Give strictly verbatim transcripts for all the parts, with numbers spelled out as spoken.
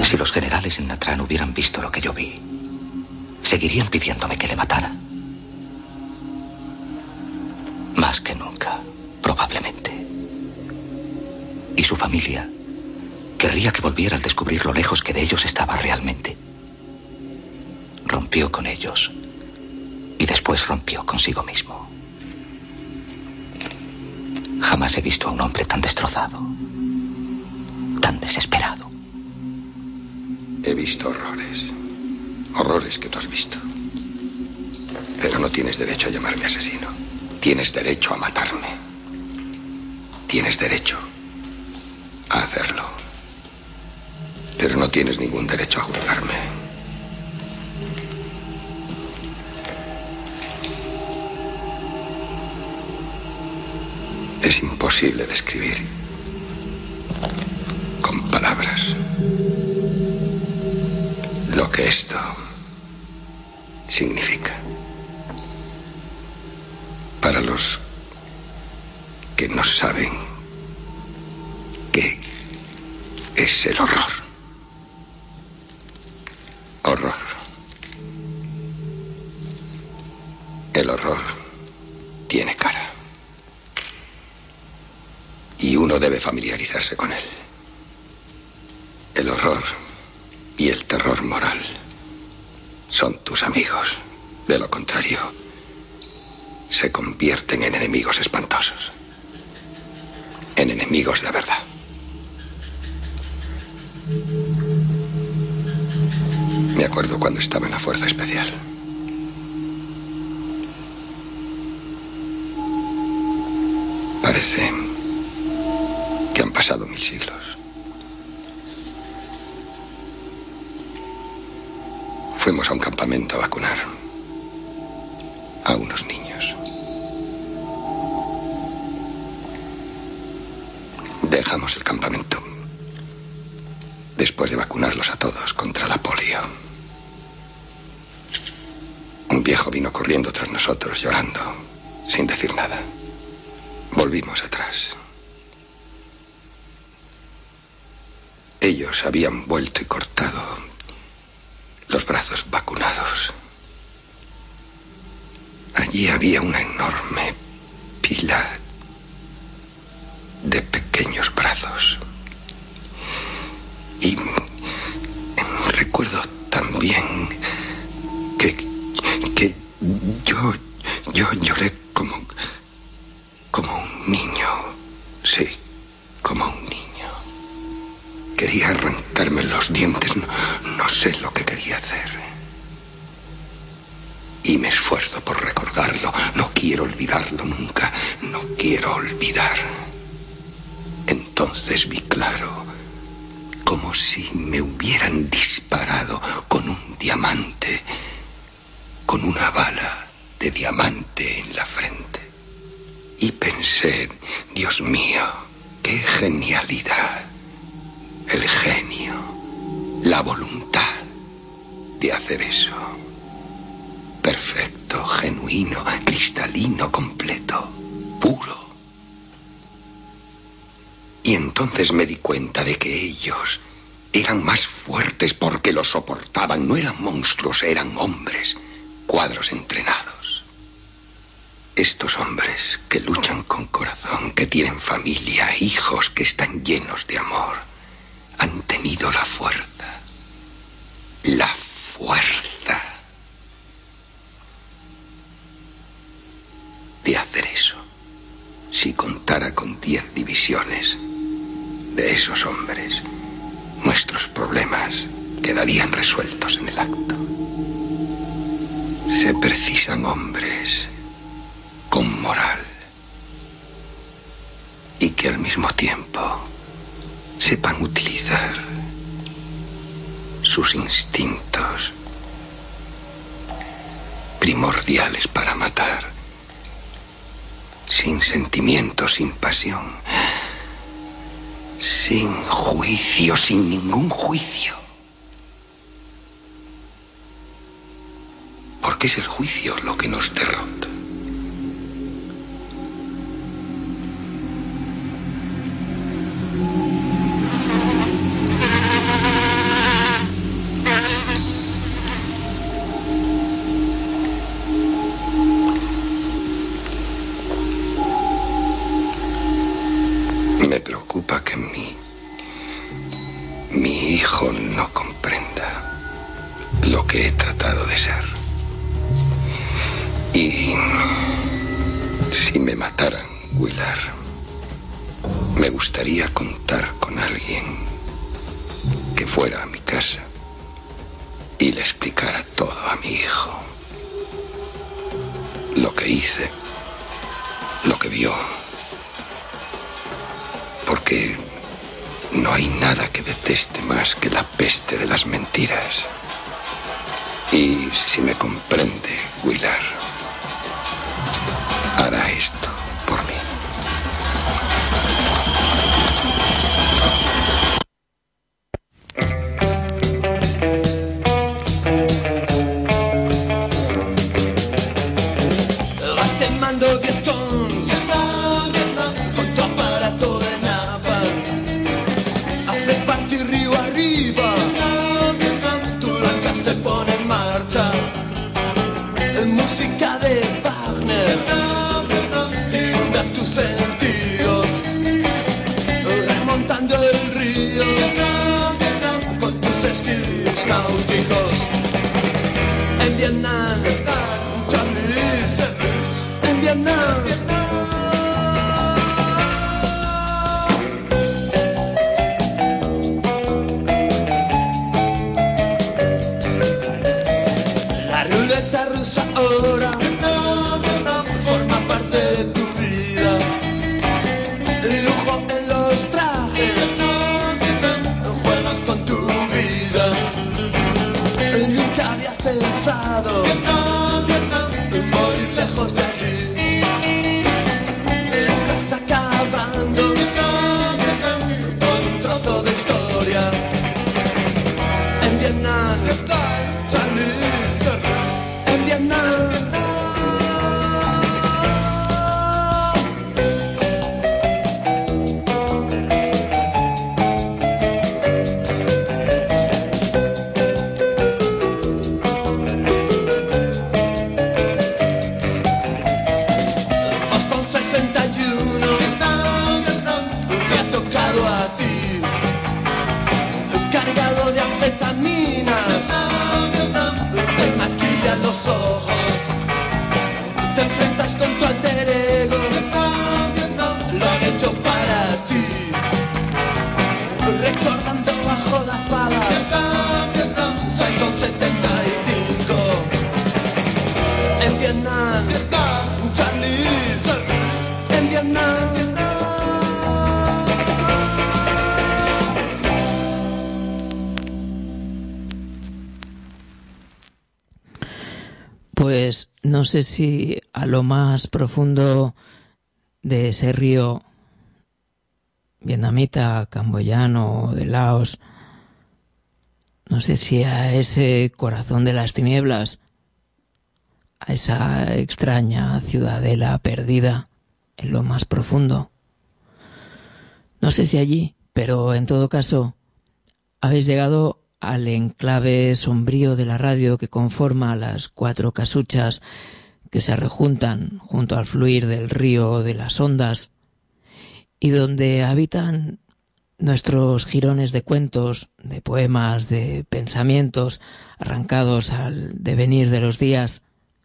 Si los generales en Natrán hubieran visto lo que yo vi, seguirían pidiéndome que le matara. Más que nunca, probablemente. Y su familia querría que volviera al descubrir lo lejos que de ellos estaba realmente. Rompió con ellos y después rompió consigo mismo. Jamás he visto a un hombre tan destrozado, tan desesperado. He visto horrores. Horrores que tú has visto. Pero no tienes derecho a llamarme asesino. Tienes derecho a matarme. Tienes derecho a hacerlo. Pero no tienes ningún derecho a juzgarme. Es imposible describir con palabras lo que esto significa para los que no saben qué es el horror. Horror. El horror tiene cara. Y uno debe familiarizarse con él. El horror y el terror moral son tus amigos. De lo contrario, se convierten en enemigos espantosos. En enemigos de verdad. Me acuerdo cuando estaba en la Fuerza Especial. Parece que han pasado mil siglos. Fuimos a un campamento a vacunar a unos niños. Dejamos el campamento después de vacunarlos a todos contra la polio. Un viejo vino corriendo tras nosotros, llorando, sin decir nada. Volvimos atrás. Ellos habían vuelto y cortado los brazos vacunados. Allí había una enorme pila de pequeños brazos. Y recuerdo también que, que yo, yo lloré como, como un niño. Sí, como un niño. Quería arrancarme los dientes, no, no sé lo que quería hacer. Y me esfuerzo por recordarlo. No quiero olvidarlo nunca. No quiero olvidar. Entonces vi claro, como si me hubieran disparado con un diamante, con una bala de diamante en la frente. Y pensé, Dios mío, qué genialidad. El genio, la voluntad de hacer eso. Perfecto, genuino, cristalino, completo, puro. Y entonces me di cuenta de que ellos eran más fuertes porque lo soportaban. No eran monstruos, eran hombres, cuadros entrenados. Estos hombres que luchan con corazón, que tienen familia, hijos, que están llenos de amor, han tenido la fuerza, la fuerza de hacer eso. Si contara con diez divisiones de esos hombres, nuestros problemas quedarían resueltos en el acto. Se precisan hombres con moral y que al mismo tiempo sepan utilizar sus instintos primordiales para matar, sin sentimiento, sin pasión, sin juicio, sin ningún juicio. Porque es el juicio lo que nos derrota. mi hijo no comprenda lo que he tratado de ser. Y si me mataran, Willard, me gustaría contar con alguien que fuera a mi casa y le explicara todo a mi hijo. Lo que hice, lo que vio. Porque no hay nada que deteste más que la peste de las mentiras. Y si me comprende, Willard, hará esto por mí. Vas quemando Vietcongs con tu aparato de napa. Haces partir río arriba, tu lancha se pone en marcha. Música de Wagner inunda tus sentidos, remontando el río con tus esquís náuticos. En Vietnam, Charlie, en Vietnam. La ruleta rusa ahora forma parte de tu vida. El lujo en los trajes, juegas con tu vida. Nunca habías pensado morir lejos de aquí. Estás acabando con un trozo de historia. En Vietnam, Charlie, en Vietnam. Boston sesenta y uno te ha tocado a ti, cargado de anfetaminas, te maquilla los ojos, te enfrentas con tu alter ego, lo han hecho para ti, recordando bajo las balas, Saigon setenta y cinco, en Vietnam, Charlie, en Vietnam. Pues no sé si a lo más profundo de ese río vietnamita, camboyano o de Laos, no sé si a ese corazón de las tinieblas, a esa extraña ciudadela perdida en lo más profundo. No sé si allí, pero en todo caso, habéis llegado al enclave sombrío de la radio que conforma las cuatro casuchas que se rejuntan junto al fluir del río de las ondas y donde habitan nuestros jirones de cuentos, de poemas, de pensamientos arrancados al devenir de los días.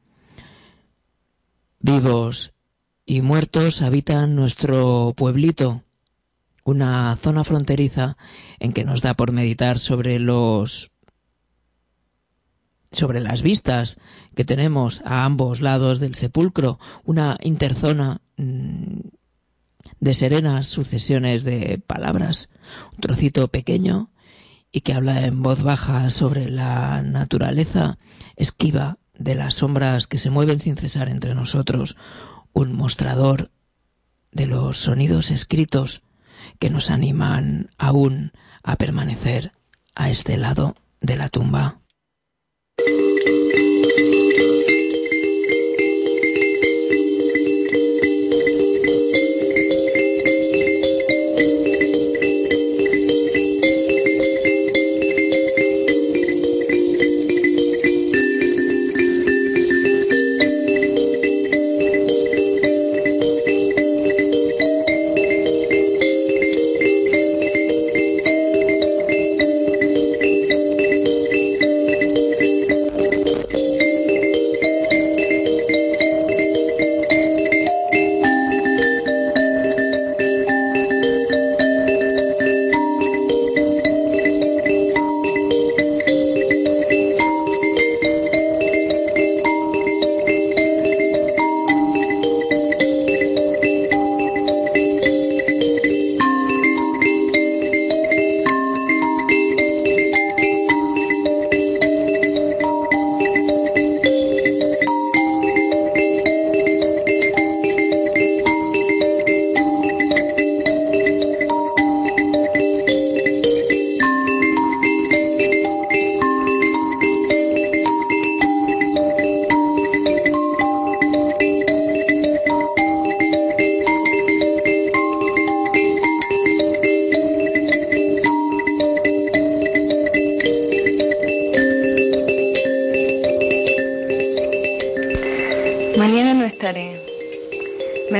Vivos y muertos habitan nuestro pueblito, una zona fronteriza en que nos da por meditar sobre los sobre las vistas que tenemos a ambos lados del sepulcro, una interzona mmm, de serenas sucesiones de palabras, un trocito pequeño y que habla en voz baja sobre la naturaleza esquiva de las sombras que se mueven sin cesar entre nosotros, un mostrador de los sonidos escritos que nos animan aún a permanecer a este lado de la tumba.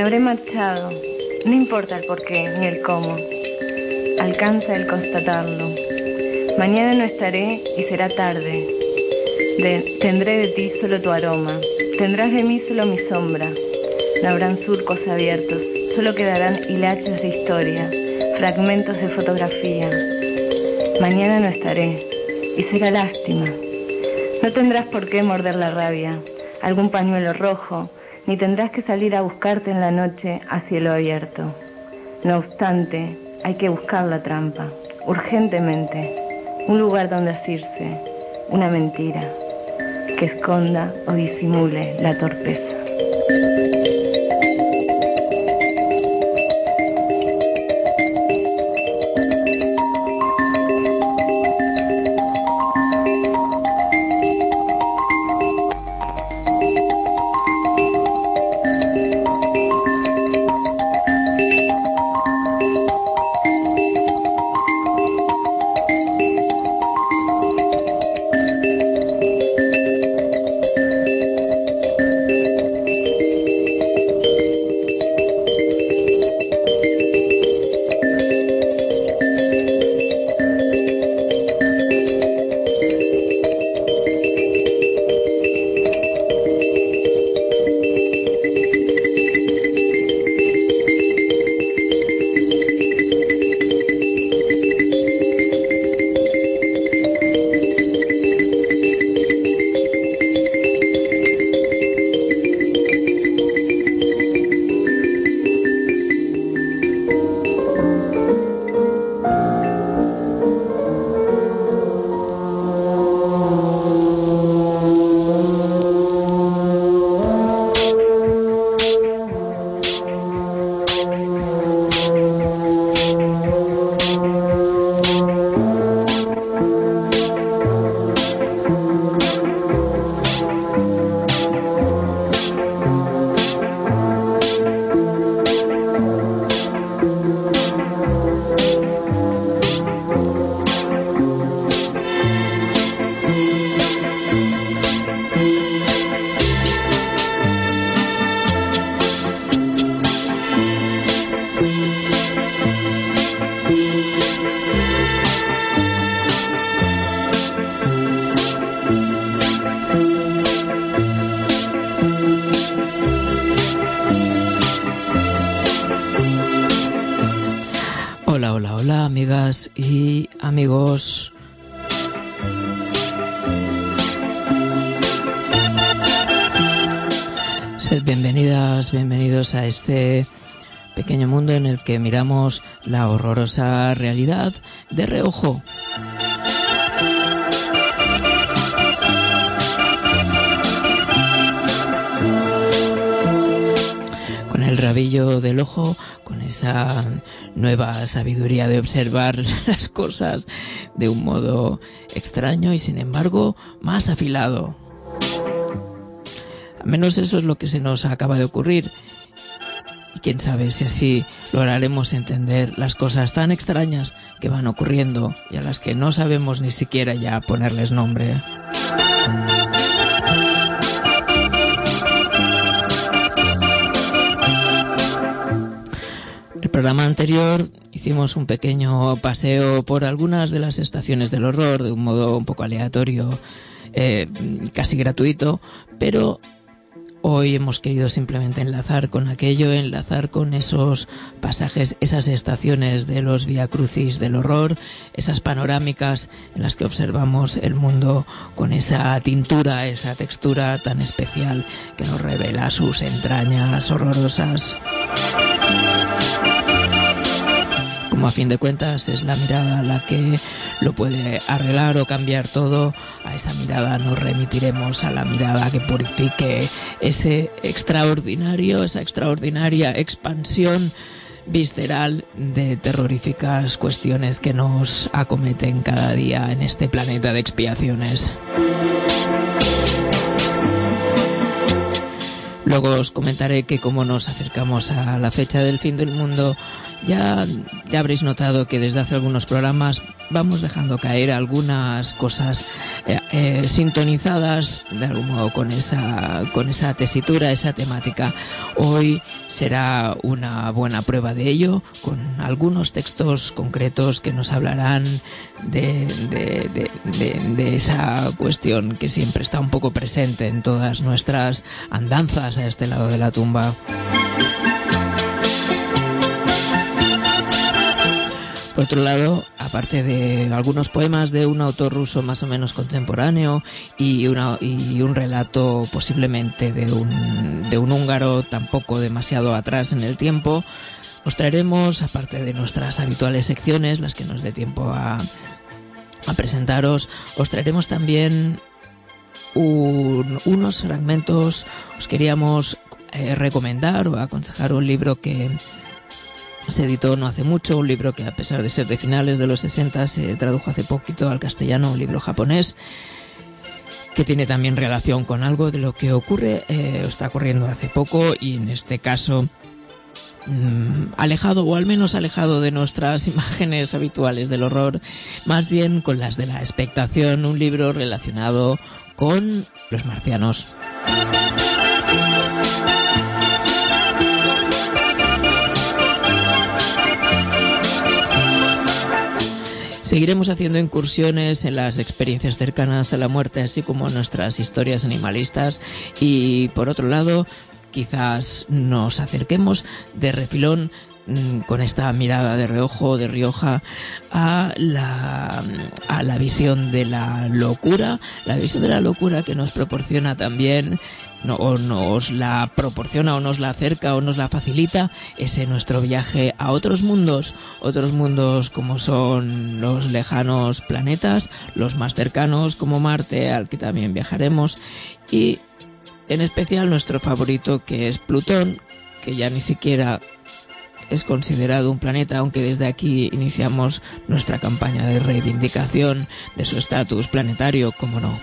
habré marchado, no importa el porqué ni el cómo, alcanza el constatarlo. Mañana no estaré y será tarde. De, tendré de ti solo tu aroma, tendrás de mí solo mi sombra. No habrán surcos abiertos, solo quedarán hilachos de historia, fragmentos de fotografía. Mañana no estaré y será lástima. No tendrás por qué morder la rabia, algún pañuelo rojo, ni tendrás que salir a buscarte en la noche a cielo abierto. No obstante, hay que buscar la trampa, urgentemente, un lugar donde asirse, una mentira, que esconda o disimule la torpeza. Y amigos, sed bienvenidas, bienvenidos a este pequeño mundo en el que miramos la horrorosa realidad de reojo. Con el rabillo del ojo, con esa nueva sabiduría de observar las cosas de un modo extraño y sin embargo más afilado. Al menos eso es lo que se nos acaba de ocurrir. Y quién sabe si así lograremos entender las cosas tan extrañas que van ocurriendo y a las que no sabemos ni siquiera ya ponerles nombre. El programa anterior hicimos un pequeño paseo por algunas de las estaciones del horror de un modo un poco aleatorio, eh, casi gratuito, pero hoy hemos querido simplemente enlazar con aquello, enlazar con esos pasajes, esas estaciones de los Vía Crucis del horror, esas panorámicas en las que observamos el mundo con esa tintura, esa textura tan especial que nos revela sus entrañas horrorosas. Como a fin de cuentas es la mirada la que lo puede arreglar o cambiar todo, a esa mirada nos remitiremos, a la mirada que purifique ese extraordinario, esa extraordinaria expansión visceral de terroríficas cuestiones que nos acometen cada día en este planeta de expiaciones. Luego os comentaré que como nos acercamos a la fecha del fin del mundo, ya, ya habréis notado que desde hace algunos programas vamos dejando caer algunas cosas eh, eh, sintonizadas de algún modo con esa, con esa tesitura, esa temática. Hoy será una buena prueba de ello, con algunos textos concretos que nos hablarán de, de, de, de, de esa cuestión que siempre está un poco presente en todas nuestras andanzas a este lado de la tumba. Por otro lado, aparte de algunos poemas de un autor ruso más o menos contemporáneo y, una, y un relato posiblemente de un, de un húngaro tampoco demasiado atrás en el tiempo, os traeremos, aparte de nuestras habituales secciones, las que nos dé tiempo a, a presentaros, os traeremos también un, unos fragmentos. Os queríamos eh, recomendar o aconsejar un libro que se editó no hace mucho, un libro que a pesar de ser de finales de los sesenta se tradujo hace poquito al castellano, un libro japonés que tiene también relación con algo de lo que ocurre, eh, está ocurriendo hace poco y en este caso mmm, alejado o al menos alejado de nuestras imágenes habituales del horror, más bien con las de la expectación, un libro relacionado con los marcianos. Seguiremos haciendo incursiones en las experiencias cercanas a la muerte, así como en nuestras historias animalistas y, por otro lado, quizás nos acerquemos de refilón con esta mirada de reojo, de Rioja, a la, a la visión de la locura, la visión de la locura que nos proporciona también, no, o nos la proporciona o nos la acerca o nos la facilita ese nuestro viaje a otros mundos, otros mundos como son los lejanos planetas, los más cercanos como Marte, al que también viajaremos, y en especial nuestro favorito, que es Plutón, que ya ni siquiera es considerado un planeta, aunque desde aquí iniciamos nuestra campaña de reivindicación de su estatus planetario, como no.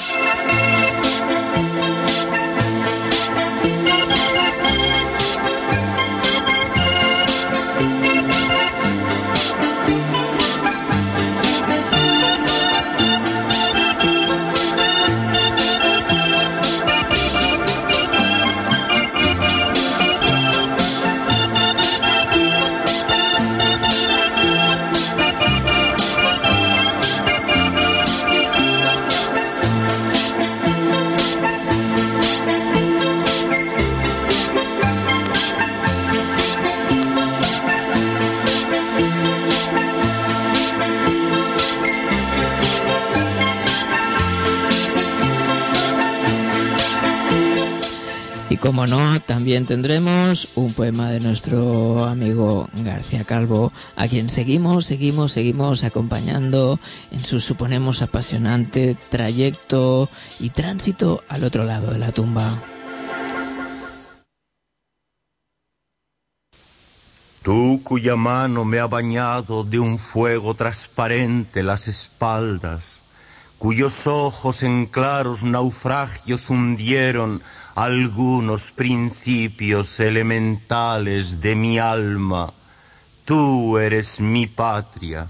Como no, también tendremos un poema de nuestro amigo García Calvo, a quien seguimos, seguimos, seguimos acompañando en su, suponemos, apasionante trayecto y tránsito al otro lado de la tumba. Tú cuya mano me ha bañado de un fuego transparente las espaldas, cuyos ojos en claros naufragios hundieron algunos principios elementales de mi alma. Tú eres mi patria.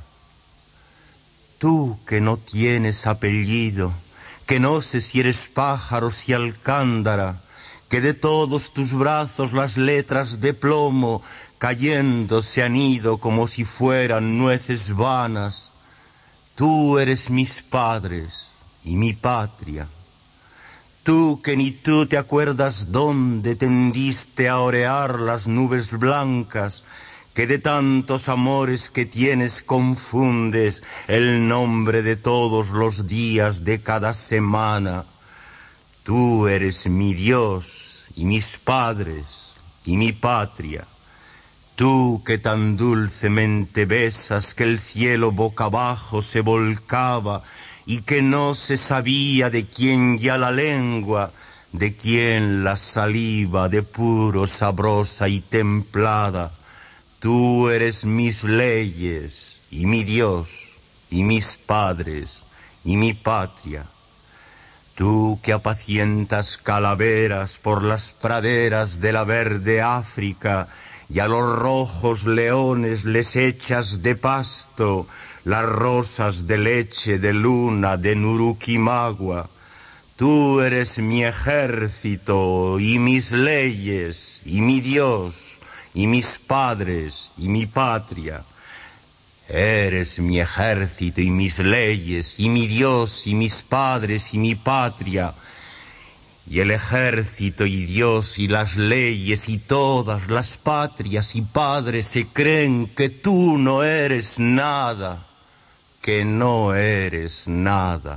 Tú que no tienes apellido, que no sé si eres pájaro, si alcándara, que de todos tus brazos las letras de plomo cayendo se han ido como si fueran nueces vanas. Tú eres mis padres y mi patria. Tú que ni tú te acuerdas dónde tendiste a orear las nubes blancas, que de tantos amores que tienes confundes el nombre de todos los días de cada semana. Tú eres mi Dios y mis padres y mi patria. Tú que tan dulcemente besas que el cielo boca abajo se volcaba y que no se sabía de quién ya la lengua, de quién la saliva, de puro, sabrosa y templada. Tú eres mis leyes y mi Dios y mis padres y mi patria. Tú que apacientas calaveras por las praderas de la verde África, y a los rojos leones les echas de pasto las rosas de leche de luna de Nuruquimagua. Tú eres mi ejército y mis leyes y mi Dios y mis padres y mi patria. Eres mi ejército y mis leyes y mi Dios y mis padres y mi patria. Y el ejército y Dios y las leyes y todas las patrias y padres se creen que tú no eres nada, que no eres nada.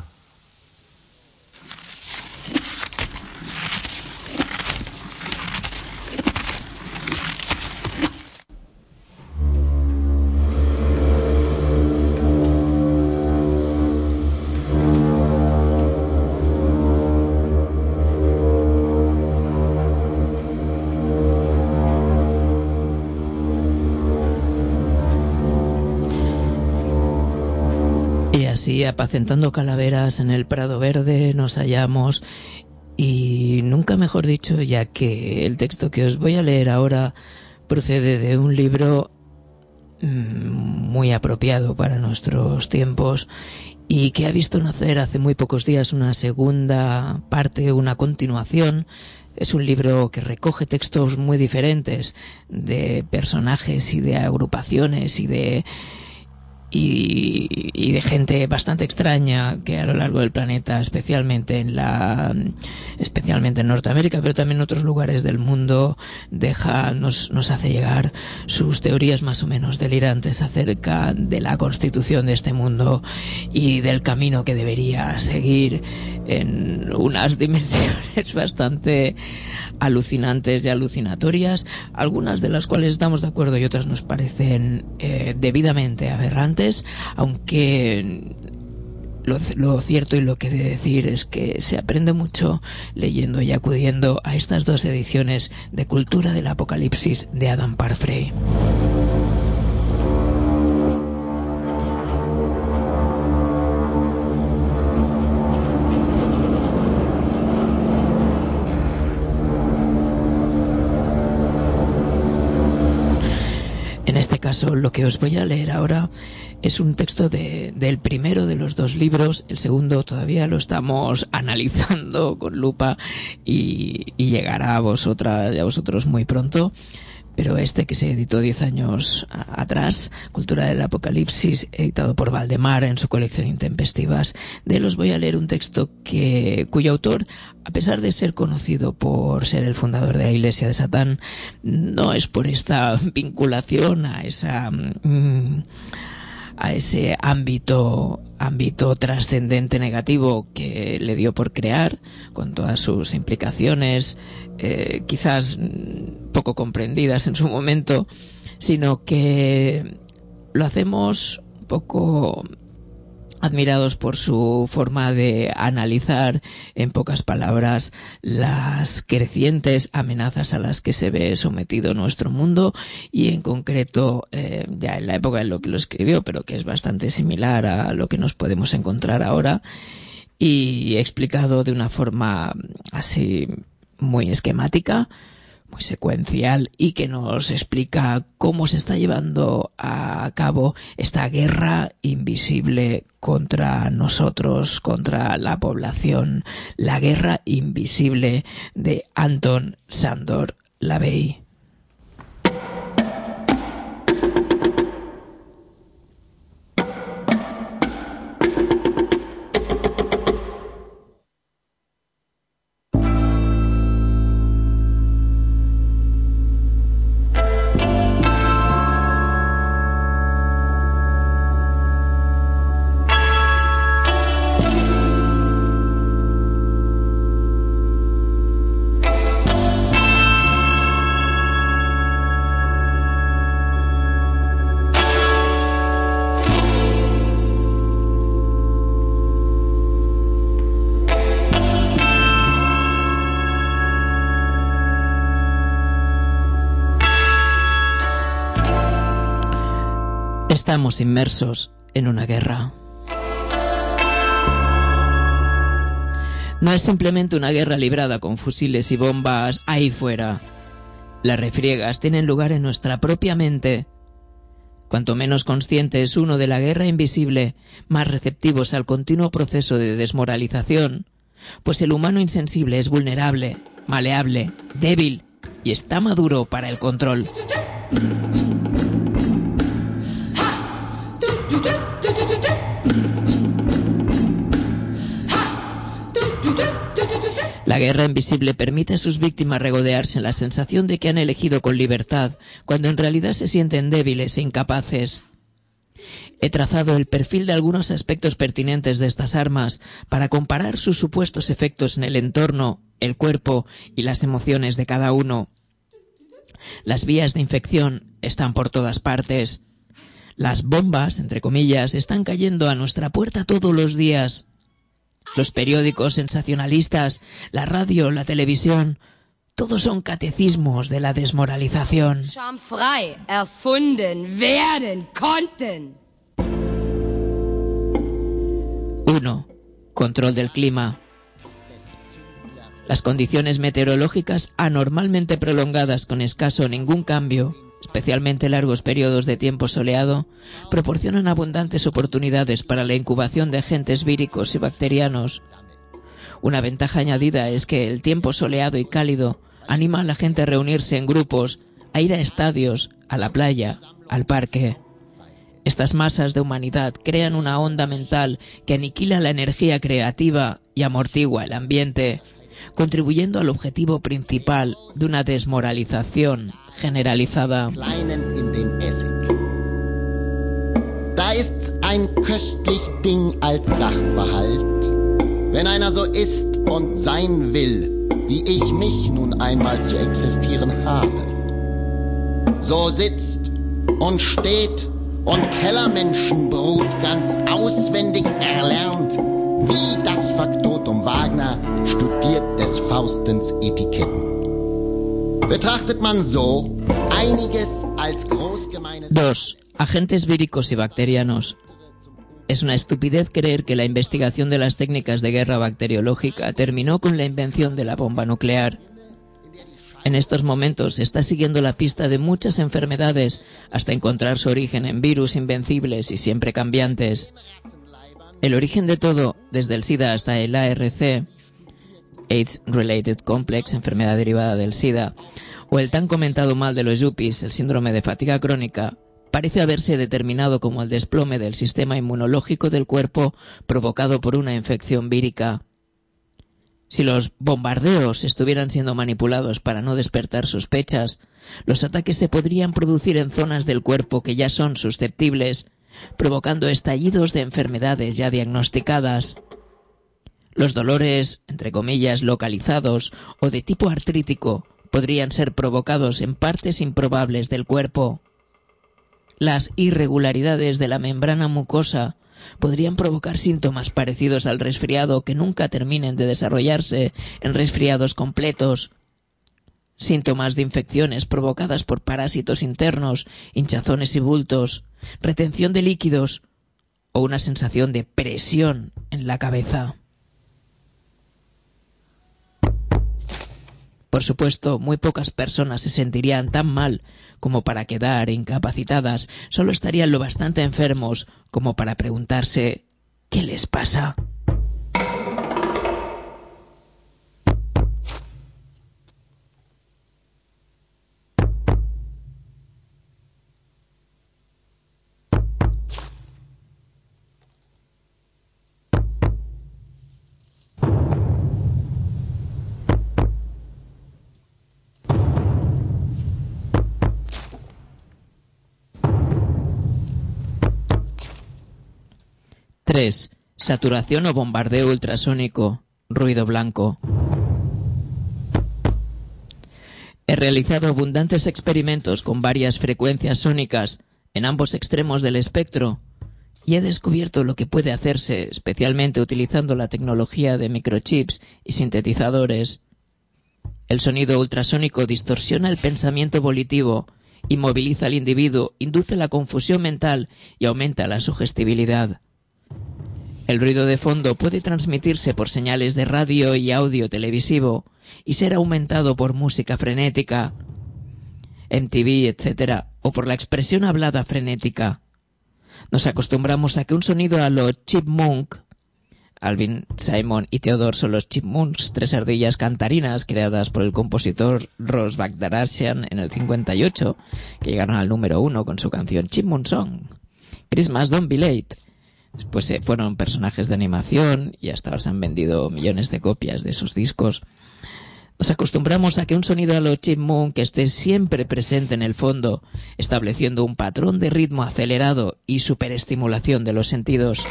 Así, apacentando calaveras en el Prado Verde, nos hallamos, y nunca mejor dicho, ya que el texto que os voy a leer ahora procede de un libro mmm, muy apropiado para nuestros tiempos y que ha visto nacer hace muy pocos días una segunda parte, una continuación. Es un libro que recoge textos muy diferentes de personajes y de agrupaciones y de Y, y de gente bastante extraña que a lo largo del planeta, especialmente en la especialmente en Norteamérica, pero también en otros lugares del mundo, deja nos, nos hace llegar sus teorías más o menos delirantes acerca de la constitución de este mundo y del camino que debería seguir en unas dimensiones bastante alucinantes y alucinatorias, algunas de las cuales estamos de acuerdo y otras nos parecen eh, debidamente aberrantes, aunque lo, lo cierto y lo que he de decir es que se aprende mucho leyendo y acudiendo a estas dos ediciones de Cultura del Apocalipsis de Adam Parfrey. En este caso, lo que os voy a leer ahora es un texto de, del primero de los dos libros. El segundo todavía lo estamos analizando con lupa y, y llegará a vosotras y a vosotros muy pronto. Pero este, que se editó diez años a, atrás, Cultura del Apocalipsis, editado por Valdemar en su colección Intempestivas, de él os voy a leer un texto que, cuyo autor, a pesar de ser conocido por ser el fundador de la Iglesia de Satán, no es por esta vinculación a esa... Mmm, a ese ámbito ámbito trascendente negativo que le dio por crear, con todas sus implicaciones eh, quizás poco comprendidas en su momento, sino que lo hacemos un poco admirados por su forma de analizar en pocas palabras las crecientes amenazas a las que se ve sometido nuestro mundo, y en concreto eh, ya en la época en la que lo escribió, pero que es bastante similar a lo que nos podemos encontrar ahora, y explicado de una forma así muy esquemática, muy secuencial, y que nos explica cómo se está llevando a cabo esta guerra invisible contra nosotros, contra la población, la guerra invisible de Anton Sándor Lavey. Estamos inmersos en una guerra. No es simplemente una guerra librada con fusiles y bombas ahí fuera. Las refriegas tienen lugar en nuestra propia mente. Cuanto menos consciente es uno de la guerra invisible, más receptivos al continuo proceso de desmoralización, pues el humano insensible es vulnerable, maleable, débil y está maduro para el control. La guerra invisible permite a sus víctimas regodearse en la sensación de que han elegido con libertad, cuando en realidad se sienten débiles e incapaces. He trazado el perfil de algunos aspectos pertinentes de estas armas para comparar sus supuestos efectos en el entorno, el cuerpo y las emociones de cada uno. Las vías de infección están por todas partes. Las bombas, entre comillas, están cayendo a nuestra puerta todos los días. Los periódicos sensacionalistas, la radio, la televisión, todos son catecismos de la desmoralización. Schamfrei erfunden werden konnten. uno. Control del clima. Las condiciones meteorológicas anormalmente prolongadas con escaso o ningún cambio, especialmente largos periodos de tiempo soleado, proporcionan abundantes oportunidades para la incubación de agentes víricos y bacterianos. Una ventaja añadida es que el tiempo soleado y cálido anima a la gente a reunirse en grupos, a ir a estadios, a la playa, al parque. Estas masas de humanidad crean una onda mental que aniquila la energía creativa y amortigua el ambiente, contribuyendo al objetivo principal de una desmoralización generalizada. Da ist's ein köstlich Ding als Sachverhalt, wenn einer so ist und sein will, wie ich mich nun einmal zu existieren habe. So sitzt und steht und Kellermenschenbrut ganz auswendig erlernt, wie das Faktotum Wagner studiert des Faustens Etiketten. Betrachtet man so einiges als großgemeines... dos. Agentes víricos y bacterianos. Es una estupidez creer que la investigación de las técnicas de guerra bacteriológica terminó con la invención de la bomba nuclear. En estos momentos se está siguiendo la pista de muchas enfermedades hasta encontrar su origen en virus invencibles y siempre cambiantes. El origen de todo, desde el SIDA hasta el A R C, AIDS-Related Complex, enfermedad derivada del SIDA, o el tan comentado mal de los yuppies, el síndrome de fatiga crónica, parece haberse determinado como el desplome del sistema inmunológico del cuerpo provocado por una infección vírica. Si los bombardeos estuvieran siendo manipulados para no despertar sospechas, los ataques se podrían producir en zonas del cuerpo que ya son susceptibles, provocando estallidos de enfermedades ya diagnosticadas. Los dolores, entre comillas, localizados o de tipo artrítico podrían ser provocados en partes improbables del cuerpo. Las irregularidades de la membrana mucosa podrían provocar síntomas parecidos al resfriado que nunca terminen de desarrollarse en resfriados completos. Síntomas de infecciones provocadas por parásitos internos, hinchazones y bultos, retención de líquidos o una sensación de presión en la cabeza. Por supuesto, muy pocas personas se sentirían tan mal como para quedar incapacitadas, solo estarían lo bastante enfermos como para preguntarse ¿qué les pasa? tres. Saturación o bombardeo ultrasónico. Ruido blanco. He realizado abundantes experimentos con varias frecuencias sónicas en ambos extremos del espectro y he descubierto lo que puede hacerse, especialmente utilizando la tecnología de microchips y sintetizadores. El sonido ultrasónico distorsiona el pensamiento volitivo, inmoviliza al individuo, induce la confusión mental y aumenta la sugestibilidad. El ruido de fondo puede transmitirse por señales de radio y audio televisivo y ser aumentado por música frenética, M T V, etcétera, o por la expresión hablada frenética. Nos acostumbramos a que un sonido a lo Chipmunk, Alvin, Simon y Theodore son los Chipmunks, tres ardillas cantarinas creadas por el compositor Ross Bagdasarian en el cincuenta y ocho, que llegaron al número uno con su canción Chipmunk Song. Christmas Don't Be Late. Después eh, fueron personajes de animación y hasta ahora se han vendido millones de copias de esos discos. Nos acostumbramos a que un sonido a lo Chipmunk esté siempre presente en el fondo, estableciendo un patrón de ritmo acelerado y superestimulación de los sentidos.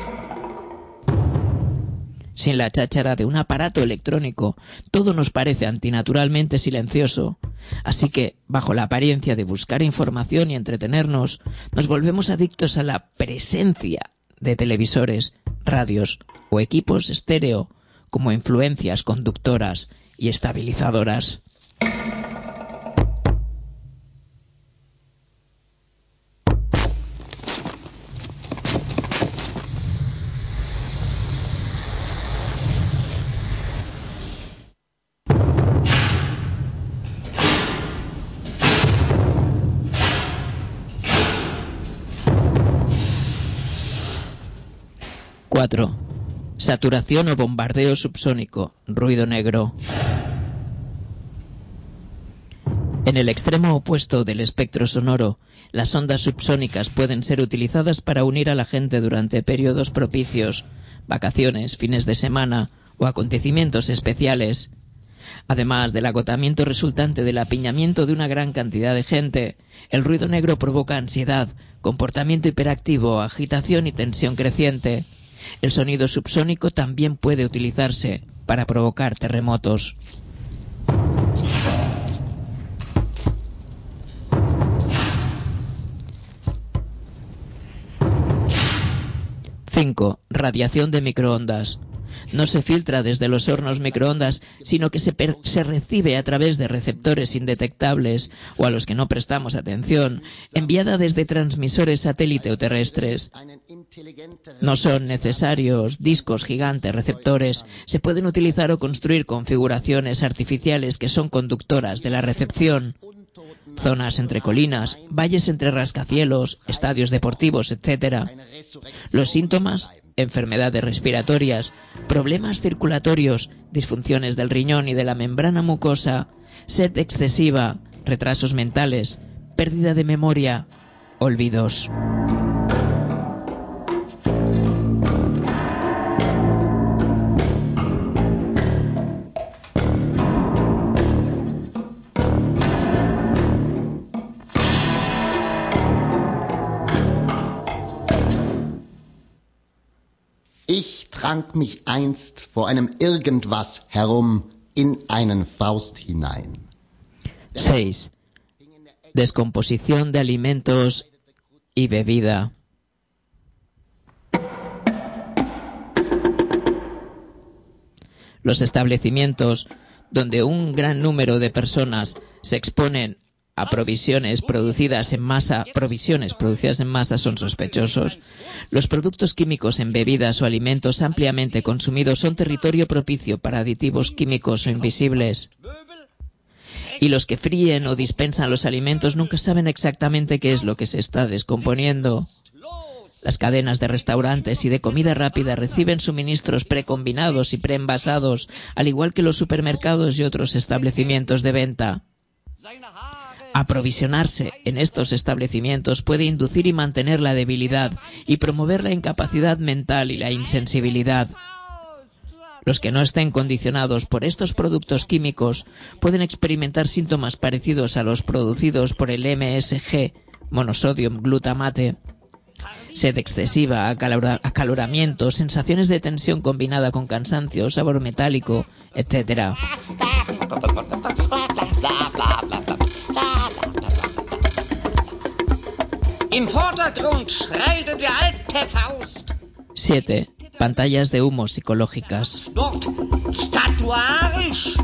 Sin la cháchara de un aparato electrónico, todo nos parece antinaturalmente silencioso. Así que, bajo la apariencia de buscar información y entretenernos, nos volvemos adictos a la presencia de televisores, radios o equipos estéreo como influencias conductoras y estabilizadoras. cuatro. Saturación o bombardeo subsónico, ruido negro. En el extremo opuesto del espectro sonoro, las ondas subsónicas pueden ser utilizadas para unir a la gente durante periodos propicios, vacaciones, fines de semana o acontecimientos especiales. Además del agotamiento resultante del apiñamiento de una gran cantidad de gente, el ruido negro provoca ansiedad, comportamiento hiperactivo, agitación y tensión creciente. El sonido subsónico también puede utilizarse para provocar terremotos. cinco. Radiación de microondas. No se filtra desde los hornos microondas, sino que se, per- se recibe a través de receptores indetectables o a los que no prestamos atención, enviada desde transmisores satélite o terrestres. No son necesarios discos gigantes receptores, se pueden utilizar o construir configuraciones artificiales que son conductoras de la recepción. Zonas entre colinas, valles entre rascacielos, estadios deportivos, etcétera. Los síntomas: enfermedades respiratorias, problemas circulatorios, disfunciones del riñón y de la membrana mucosa, sed excesiva, retrasos mentales, pérdida de memoria, olvidos. Ich trank mich einst vor einem Irgendwas herum in einen Faust hinein. seis. Descomposición de alimentos y bebida. Los establecimientos donde un gran número de personas se exponen a provisiones producidas en masa, provisiones producidas en masa son sospechosos. Los productos químicos en bebidas o alimentos ampliamente consumidos son territorio propicio para aditivos químicos o invisibles. Y los que fríen o dispensan los alimentos nunca saben exactamente qué es lo que se está descomponiendo. Las cadenas de restaurantes y de comida rápida reciben suministros precombinados y preenvasados, al igual que los supermercados y otros establecimientos de venta. Aprovisionarse en estos establecimientos puede inducir y mantener la debilidad y promover la incapacidad mental y la insensibilidad. Los que no estén condicionados por estos productos químicos pueden experimentar síntomas parecidos a los producidos por el M S G, monosodium glutamate. Sed excesiva, acalora- acaloramiento, sensaciones de tensión combinada con cansancio, sabor metálico, etcétera. Im Vordergrund schreitet der alte Faust. siete. Pantallas de humo psicológicas. Dort Statuarisch.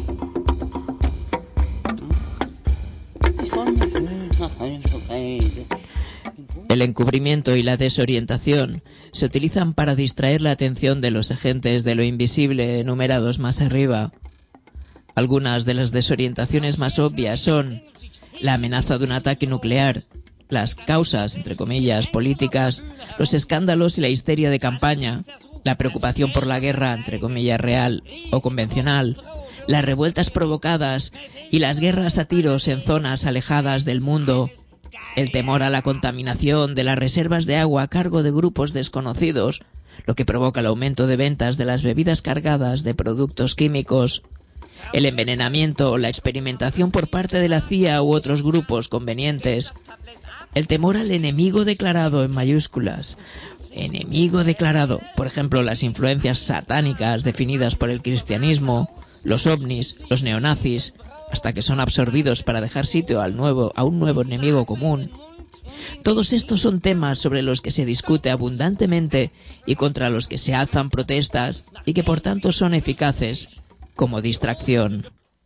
El encubrimiento y la desorientación se utilizan para distraer la atención de los agentes de lo invisible enumerados más arriba. Algunas de las desorientaciones más obvias son la amenaza de un ataque nuclear, las causas, entre comillas, políticas, los escándalos y la histeria de campaña, la preocupación por la guerra, entre comillas, real o convencional, las revueltas provocadas y las guerras a tiros en zonas alejadas del mundo, el temor a la contaminación de las reservas de agua a cargo de grupos desconocidos, lo que provoca el aumento de ventas de las bebidas cargadas de productos químicos, el envenenamiento o la experimentación por parte de la C I A u otros grupos convenientes, el temor al enemigo declarado en mayúsculas, enemigo declarado, por ejemplo, las influencias satánicas definidas por el cristianismo, los ovnis, los neonazis, hasta que son absorbidos para dejar sitio al nuevo, a un nuevo enemigo común. Todos estos son temas sobre los que se discute abundantemente y contra los que se alzan protestas y que por tanto son eficaces como distracción.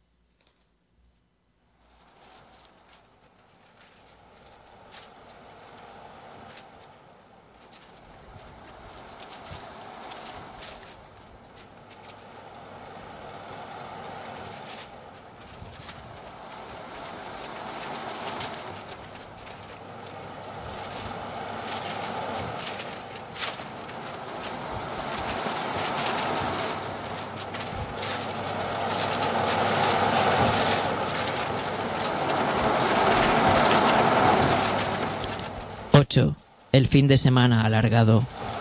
ocho. El fin de semana alargado.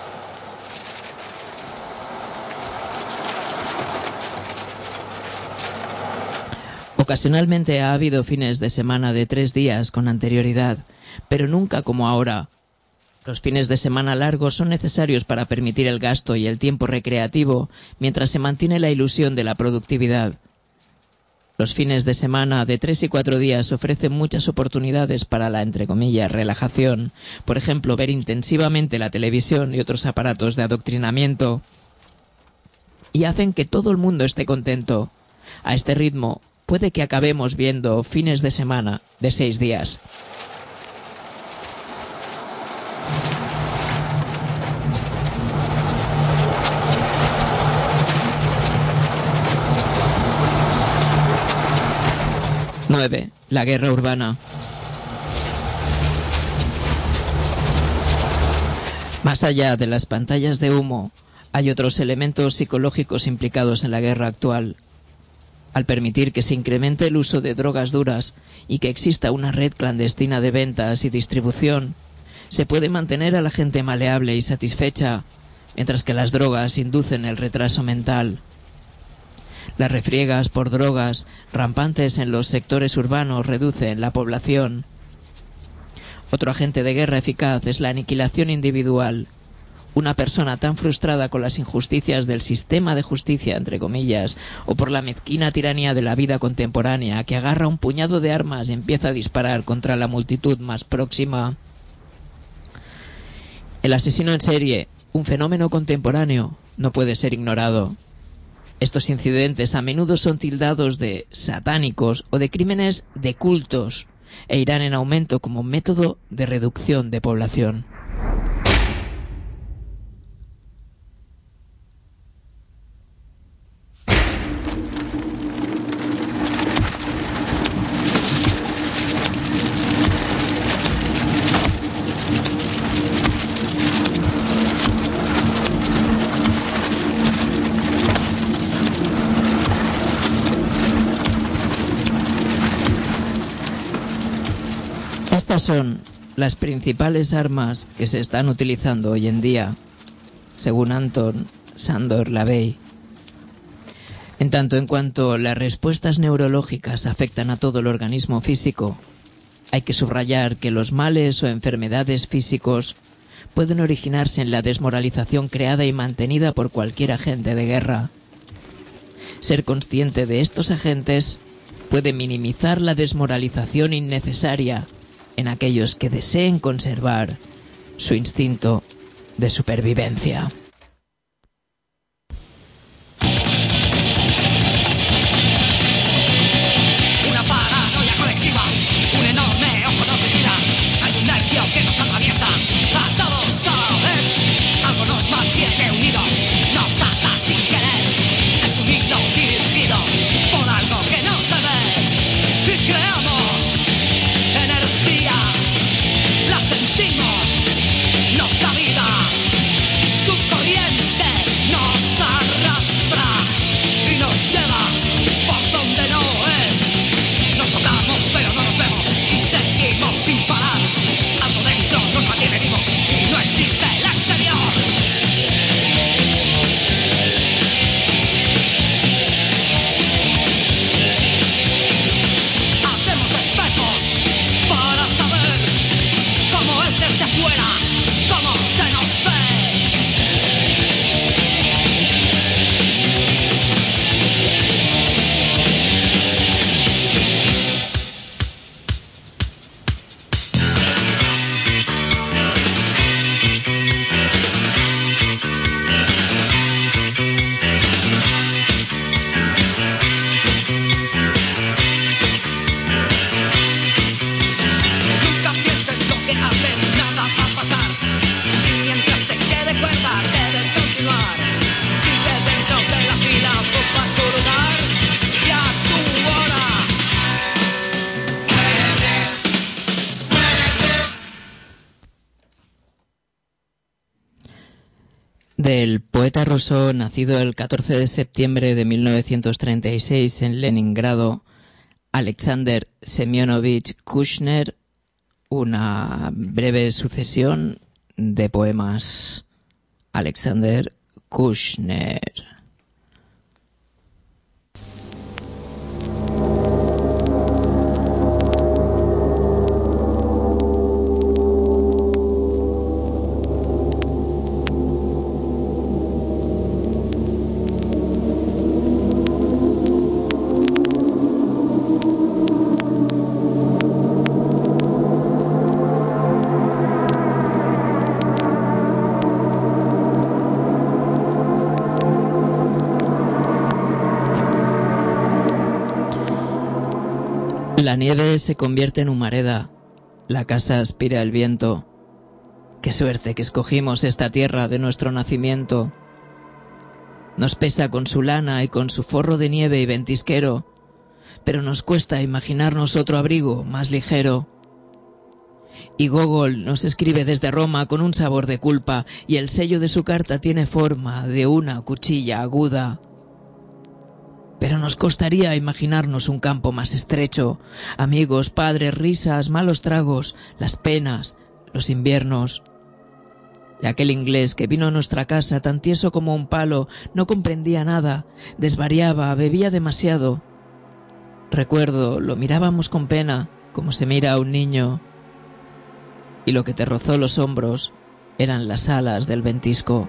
Ocasionalmente ha habido fines de semana de tres días con anterioridad, pero nunca como ahora. Los fines de semana largos son necesarios para permitir el gasto y el tiempo recreativo mientras se mantiene la ilusión de la productividad. Los fines de semana de tres y cuatro días ofrecen muchas oportunidades para la, entre comillas, relajación. Por ejemplo, ver intensivamente la televisión y otros aparatos de adoctrinamiento. Y hacen que todo el mundo esté contento. A este ritmo, puede que acabemos viendo fines de semana de seis días. nueve. La guerra urbana. Más allá de las pantallas de humo, hay otros elementos psicológicos implicados en la guerra actual. Al permitir que se incremente el uso de drogas duras y que exista una red clandestina de ventas y distribución, se puede mantener a la gente maleable y satisfecha, mientras que las drogas inducen el retraso mental. Las refriegas por drogas rampantes en los sectores urbanos reducen la población. Otro agente de guerra eficaz es la aniquilación individual. Una persona tan frustrada con las injusticias del sistema de justicia, entre comillas, o por la mezquina tiranía de la vida contemporánea, que agarra un puñado de armas y empieza a disparar contra la multitud más próxima. El asesino en serie, un fenómeno contemporáneo, no puede ser ignorado. Estos incidentes a menudo son tildados de satánicos o de crímenes de cultos e irán en aumento como método de reducción de población. Estas son las principales armas que se están utilizando hoy en día, según Anton Szandor LaVey. En tanto en cuanto las respuestas neurológicas afectan a todo el organismo físico, hay que subrayar que los males o enfermedades físicos pueden originarse en la desmoralización creada y mantenida por cualquier agente de guerra. Ser consciente de estos agentes puede minimizar la desmoralización innecesaria en aquellos que deseen conservar su instinto de supervivencia. Una paranoia colectiva, un enorme ojo nos vigila, hay un nervio que nos atraviesa. Del poeta ruso nacido el catorce de septiembre de mil novecientos treinta y seis en Leningrado, Alexander Semyonovich Kushner, una breve sucesión de poemas. Alexander Kushner. La nieve se convierte en humareda, la casa aspira el viento. Qué suerte que escogimos esta tierra de nuestro nacimiento. Nos pesa con su lana y con su forro de nieve y ventisquero, pero nos cuesta imaginarnos otro abrigo más ligero. Y Gogol nos escribe desde Roma con un sabor de culpa, y el sello de su carta tiene forma de una cuchilla aguda. Pero nos costaría imaginarnos un campo más estrecho, amigos, padres, risas, malos tragos, las penas, los inviernos. Y aquel inglés que vino a nuestra casa tan tieso como un palo, no comprendía nada, desvariaba, bebía demasiado. Recuerdo, lo mirábamos con pena, como se mira a un niño, y lo que te rozó los hombros eran las alas del ventisco.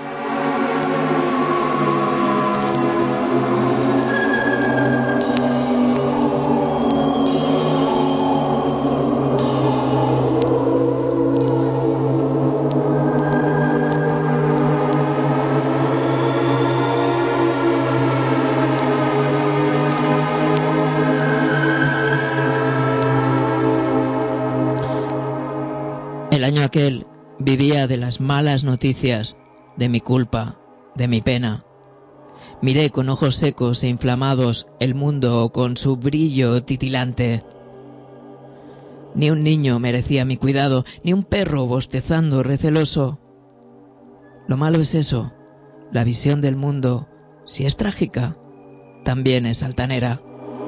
Aquel vivía de las malas noticias, de mi culpa, de mi pena. Miré con ojos secos e inflamados el mundo con su brillo titilante. Ni un niño merecía mi cuidado, ni un perro bostezando receloso. Lo malo es eso, la visión del mundo, si es trágica, también es altanera.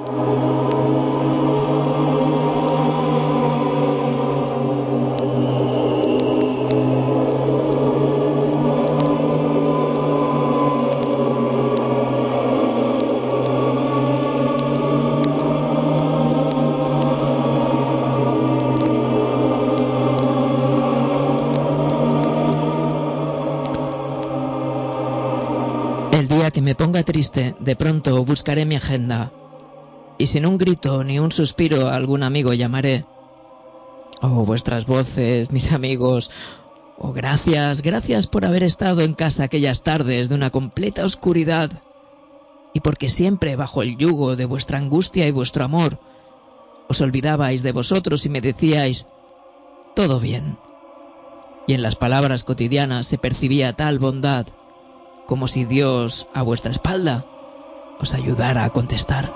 Que me ponga triste, de pronto buscaré mi agenda, y sin un grito ni un suspiro a algún amigo llamaré. Oh, vuestras voces, mis amigos, oh, gracias, gracias por haber estado en casa aquellas tardes de una completa oscuridad, y porque siempre bajo el yugo de vuestra angustia y vuestro amor os olvidabais de vosotros y me decíais, todo bien, y en las palabras cotidianas se percibía tal bondad, como si Dios, a vuestra espalda, os ayudara a contestar.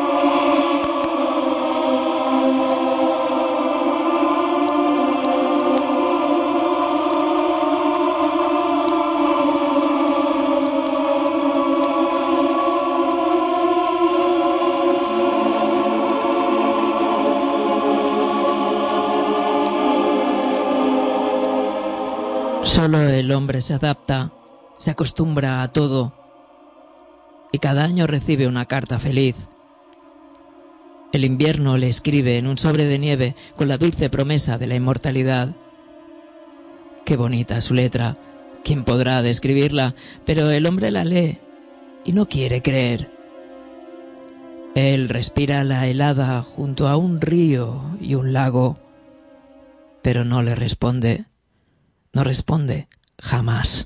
Solo el hombre se adapta, se acostumbra a todo y cada año recibe una carta feliz. El invierno le escribe en un sobre de nieve con la dulce promesa de la inmortalidad. Qué bonita su letra, ¿quién podrá describirla? Pero el hombre la lee y no quiere creer. Él respira la helada junto a un río y un lago, pero no le responde, no responde jamás.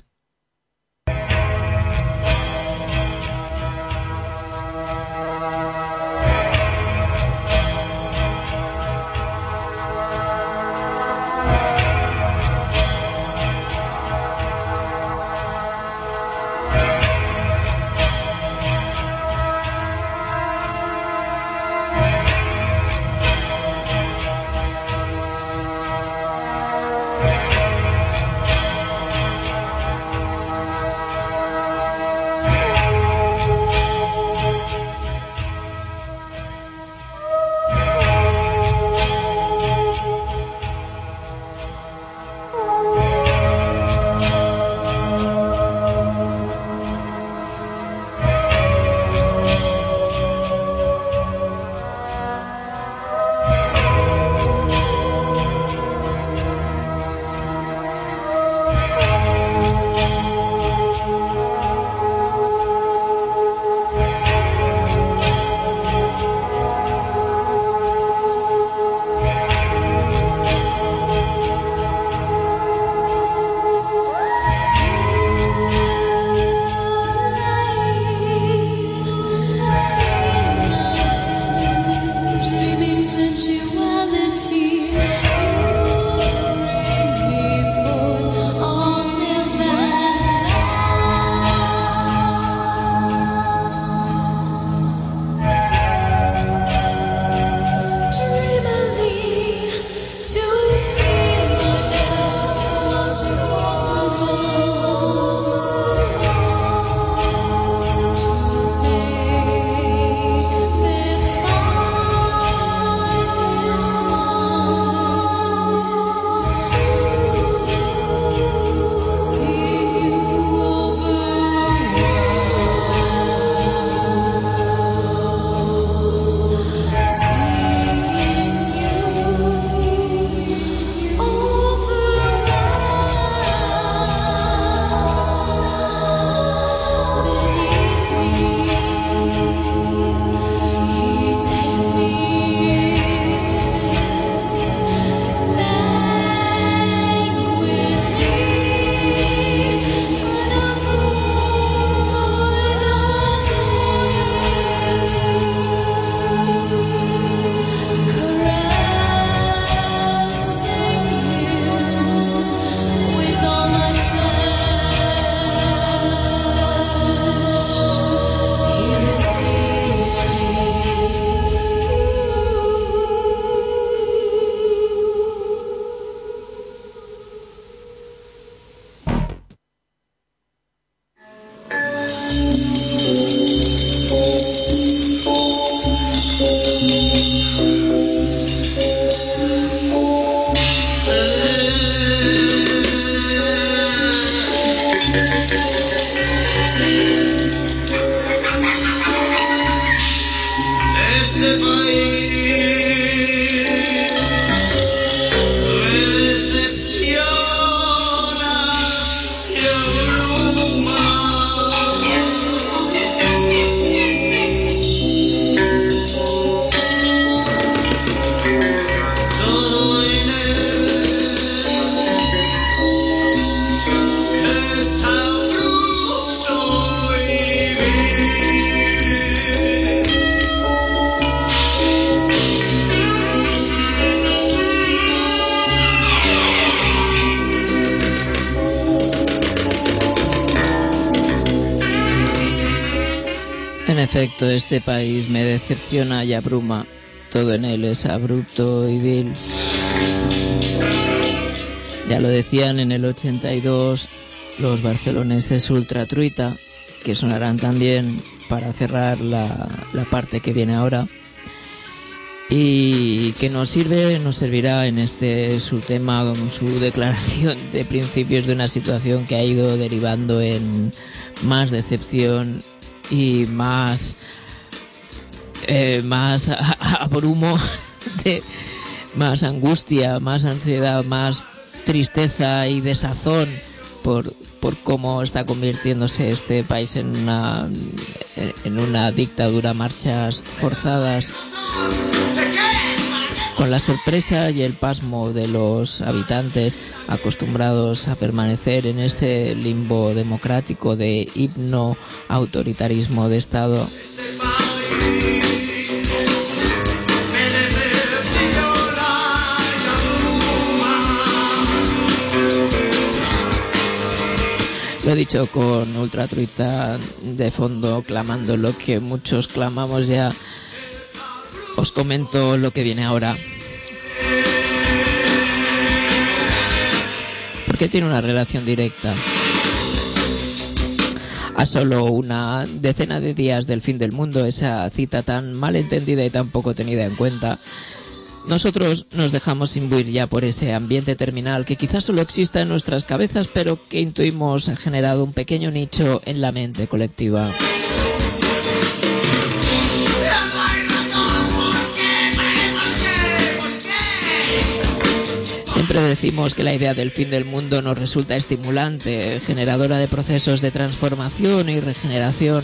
En efecto, este país me decepciona y abruma. Todo en él es abrupto y vil. Ya lo decían en el ochenta y dos los barceloneses Ultra Truita, que sonarán también para cerrar la, la parte que viene ahora, y que nos sirve, nos servirá en este su tema, como su declaración de principios de una situación que ha ido derivando en más decepción y más eh, más abrumo, de, más angustia, más ansiedad, más tristeza y desazón por por cómo está convirtiéndose este país en una en una dictadura, marchas forzadas, con la sorpresa y el pasmo de los habitantes acostumbrados a permanecer en ese limbo democrático de himno autoritarismo de Estado. Lo he dicho con Ultra Truita de fondo, clamando lo que muchos clamamos ya. Os comento lo que viene ahora, porque tiene una relación directa. A solo una decena de días del fin del mundo, esa cita tan mal entendida y tan poco tenida en cuenta, nosotros nos dejamos imbuir ya por ese ambiente terminal que quizás solo exista en nuestras cabezas, pero que intuimos ha generado un pequeño nicho en la mente colectiva. Siempre decimos que la idea del fin del mundo nos resulta estimulante, generadora de procesos de transformación y regeneración.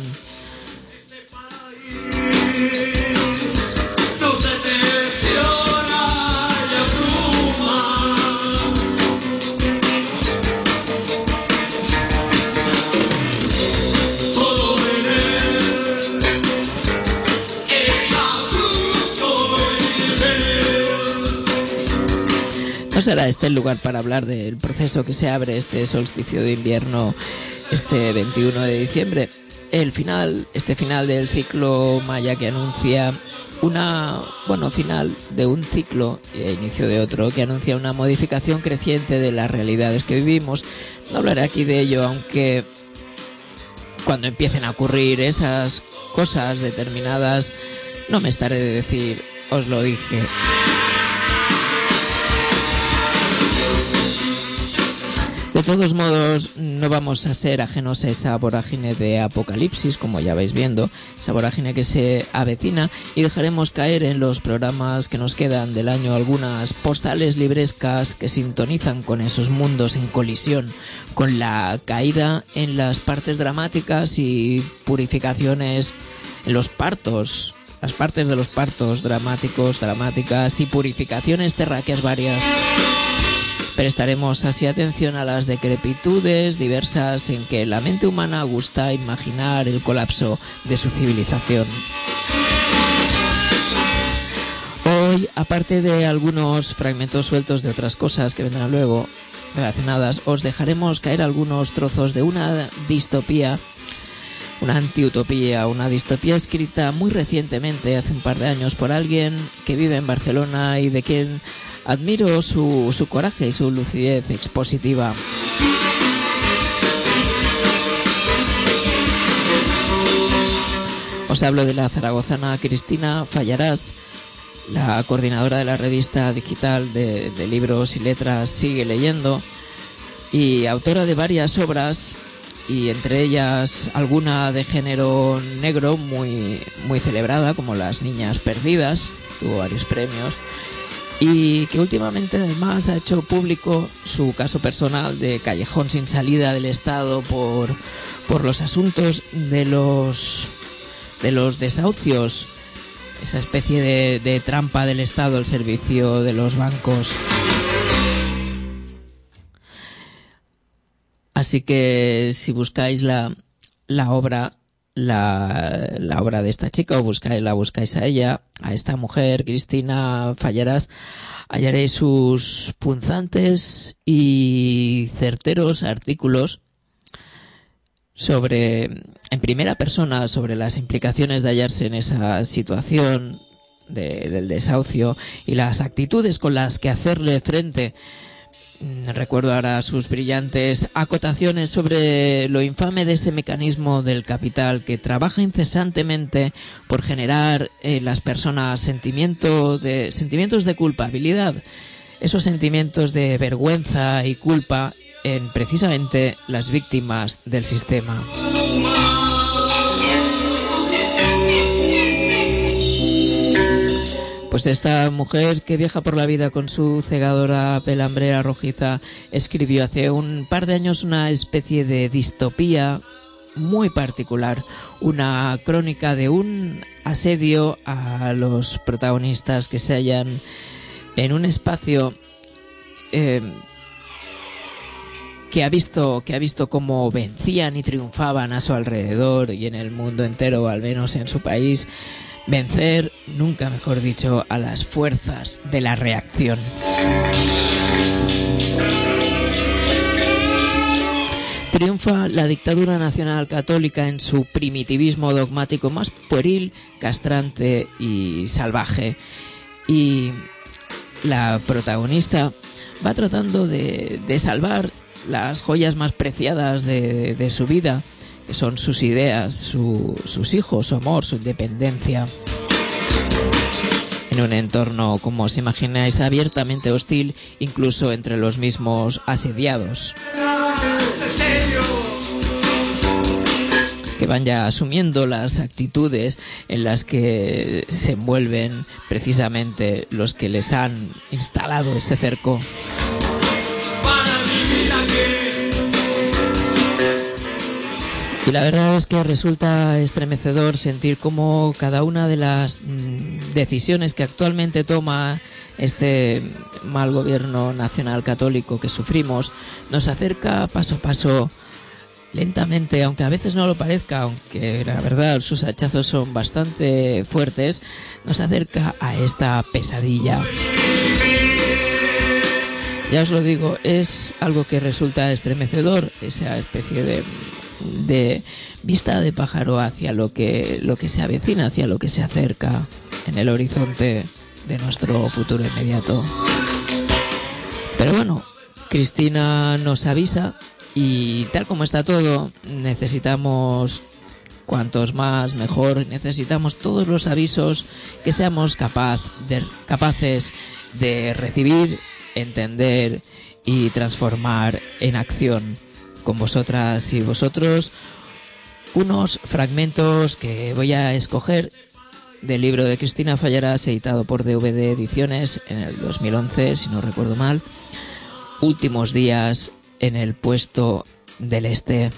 No será este el lugar para hablar del proceso que se abre este solsticio de invierno, este veintiuno de diciembre. El final, este final del ciclo maya que anuncia una, bueno, final de un ciclo e inicio de otro, que anuncia una modificación creciente de las realidades que vivimos. No hablaré aquí de ello, aunque cuando empiecen a ocurrir esas cosas determinadas, no me estaré de decir, os lo dije. De todos modos, no vamos a ser ajenos a esa vorágine de apocalipsis, como ya vais viendo, esa vorágine que se avecina, y dejaremos caer en los programas que nos quedan del año algunas postales librescas que sintonizan con esos mundos en colisión, con la caída en las partes dramáticas y purificaciones en los partos, las partes de los partos dramáticos, dramáticas y purificaciones terráqueas varias. Prestaremos así atención a las decrepitudes diversas en que la mente humana gusta imaginar el colapso de su civilización. Hoy, aparte de algunos fragmentos sueltos de otras cosas que vendrán luego relacionadas, os dejaremos caer algunos trozos de una distopía, una antiutopía, una distopía escrita muy recientemente, hace un par de años, por alguien que vive en Barcelona y de quien admiro su, su coraje y su lucidez expositiva. Os hablo de la zaragozana Cristina Fallarás, la coordinadora de la revista digital de, de libros y letras Sigue Leyendo, y autora de varias obras, y entre ellas alguna de género negro muy, muy celebrada, como Las Niñas Perdidas, tuvo varios premios, y que últimamente además ha hecho público su caso personal de callejón sin salida del Estado por, por los asuntos de los, de los desahucios, esa especie de, de trampa del Estado al servicio de los bancos. Así que si buscáis la, la obra La, la obra de esta chica, o buscáis, la buscáis a ella, a esta mujer, Cristina Fallarás, hallaréis sus punzantes y certeros artículos sobre en primera persona sobre las implicaciones de hallarse en esa situación de, del desahucio y las actitudes con las que hacerle frente. Recuerdo ahora sus brillantes acotaciones sobre lo infame de ese mecanismo del capital que trabaja incesantemente por generar en las personas sentimiento de, sentimientos de culpabilidad, esos sentimientos de vergüenza y culpa en precisamente las víctimas del sistema. Pues esta mujer que viaja por la vida con su cegadora pelambrera rojiza escribió hace un par de años una especie de distopía muy particular, una crónica de un asedio a los protagonistas que se hallan en un espacio eh, que ha visto que ha visto cómo vencían y triunfaban a su alrededor y en el mundo entero, o al menos en su país. Vencer, nunca mejor dicho, a las fuerzas de la reacción. Triunfa la dictadura nacional católica en su primitivismo dogmático más pueril, castrante y salvaje. Y la protagonista va tratando de, de salvar las joyas más preciadas de, de su vida, que son sus ideas, su, sus hijos, su amor, su independencia. En un entorno, como os imagináis, abiertamente hostil, incluso entre los mismos asediados, que van ya asumiendo las actitudes en las que se envuelven precisamente los que les han instalado ese cerco. Y la verdad es que resulta estremecedor sentir cómo cada una de las decisiones que actualmente toma este mal gobierno nacional católico que sufrimos nos acerca paso a paso, lentamente, aunque a veces no lo parezca, aunque la verdad sus hachazos son bastante fuertes, nos acerca a esta pesadilla. Ya os lo digo, es algo que resulta estremecedor, esa especie de de vista de pájaro hacia lo que lo que se avecina, hacia lo que se acerca en el horizonte de nuestro futuro inmediato. Pero bueno, Cristina nos avisa y tal como está todo, necesitamos cuantos más mejor, necesitamos todos los avisos que seamos capaz de, capaces de recibir, entender y transformar en acción. Con vosotras y vosotros, unos fragmentos que voy a escoger del libro de Cristina Fallarás, editado por D V D Ediciones en el dos mil once, si no recuerdo mal. Últimos días en el puesto del Este.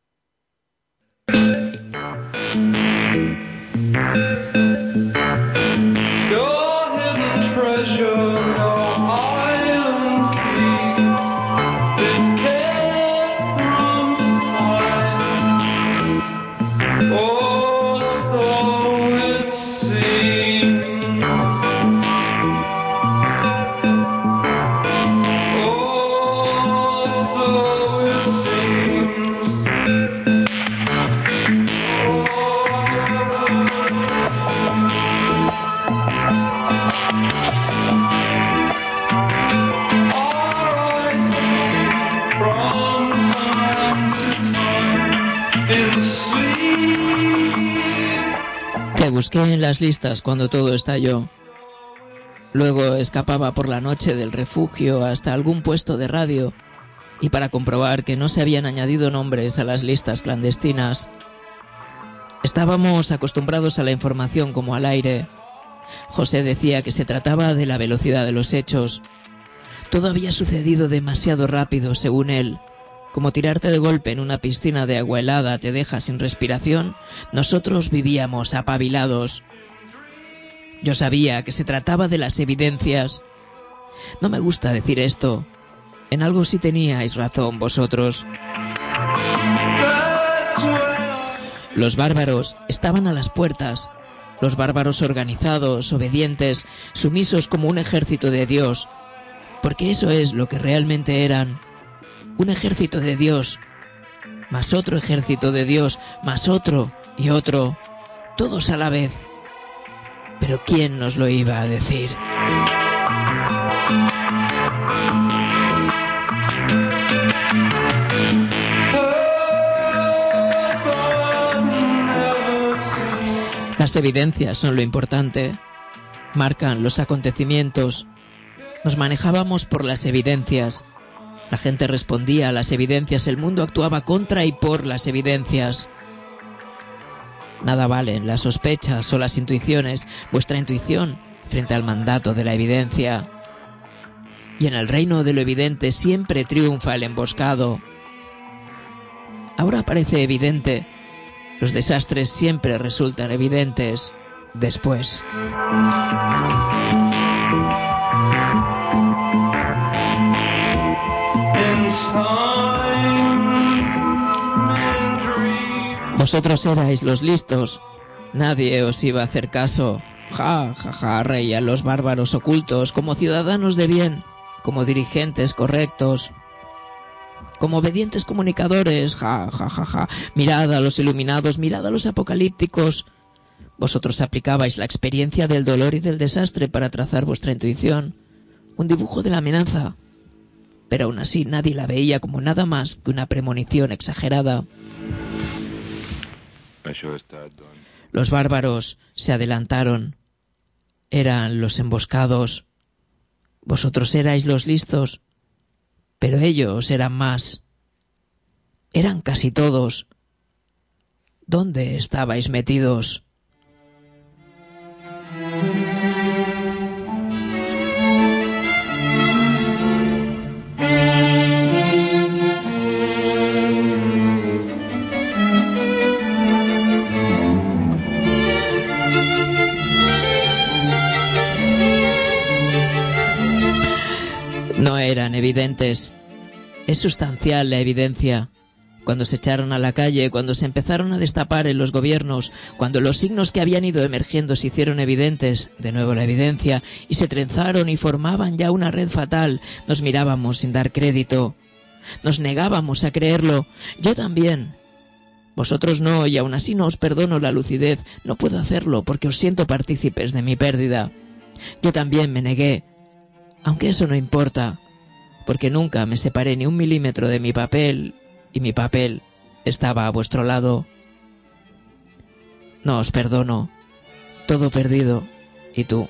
Busqué en las listas cuando todo estalló. Luego escapaba por la noche del refugio hasta algún puesto de radio y para comprobar que no se habían añadido nombres a las listas clandestinas. Estábamos acostumbrados a la información como al aire. José decía que se trataba de la velocidad de los hechos. Todo había sucedido demasiado rápido, según él. Como tirarte de golpe en una piscina de agua helada te deja sin respiración, nosotros vivíamos apabilados. Yo sabía que se trataba de las evidencias. No me gusta decir esto. En algo sí teníais razón vosotros. Los bárbaros estaban a las puertas. Los bárbaros organizados, obedientes, sumisos como un ejército de Dios. Porque eso es lo que realmente eran. Un ejército de Dios, más otro ejército de Dios, más otro y otro, todos a la vez. Pero ¿quién nos lo iba a decir? Las evidencias son lo importante, marcan los acontecimientos. Nos manejábamos por las evidencias. La gente respondía a las evidencias, el mundo actuaba contra y por las evidencias. Nada valen las sospechas o las intuiciones, vuestra intuición frente al mandato de la evidencia. Y en el reino de lo evidente siempre triunfa el emboscado. Ahora parece evidente. Los desastres siempre resultan evidentes después. Vosotros erais los listos. Nadie os iba a hacer caso. Ja, ja, ja, reían los bárbaros ocultos como ciudadanos de bien, como dirigentes correctos, como obedientes comunicadores. Ja, ja, ja, ja. Mirad a los iluminados, mirad a los apocalípticos. Vosotros aplicabais la experiencia del dolor y del desastre para trazar vuestra intuición, un dibujo de la amenaza. Pero aún así nadie la veía como nada más que una premonición exagerada. Los bárbaros se adelantaron. Eran los emboscados. Vosotros erais los listos, pero ellos eran más. Eran casi todos. ¿Dónde estabais metidos? No eran evidentes. Es sustancial la evidencia. Cuando se echaron a la calle, cuando se empezaron a destapar en los gobiernos, cuando los signos que habían ido emergiendo se hicieron evidentes, de nuevo la evidencia, y se trenzaron y formaban ya una red fatal, nos mirábamos sin dar crédito. Nos negábamos a creerlo. Yo también. Vosotros no, y aún así no os perdono la lucidez. No puedo hacerlo porque os siento partícipes de mi pérdida. Yo también me negué. Aunque eso no importa, porque nunca me separé ni un milímetro de mi papel, y mi papel estaba a vuestro lado. No os perdono. Todo perdido. ¿Y tú?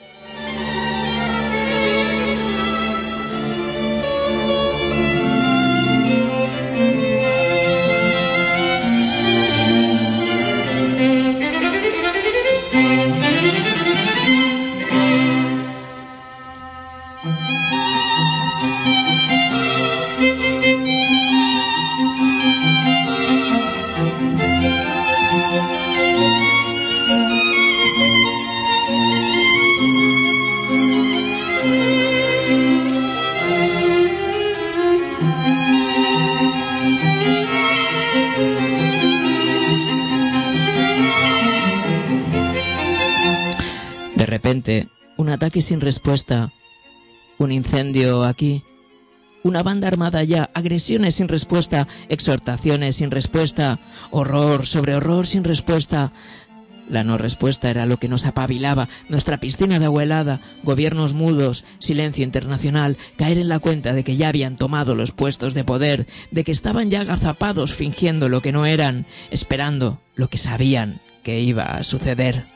De repente, un ataque sin respuesta, un incendio aquí, una banda armada allá, agresiones sin respuesta, exhortaciones sin respuesta, horror sobre horror sin respuesta. La no respuesta era lo que nos apabilaba, nuestra piscina de agua helada, gobiernos mudos, silencio internacional, caer en la cuenta de que ya habían tomado los puestos de poder, de que estaban ya agazapados fingiendo lo que no eran, esperando lo que sabían que iba a suceder.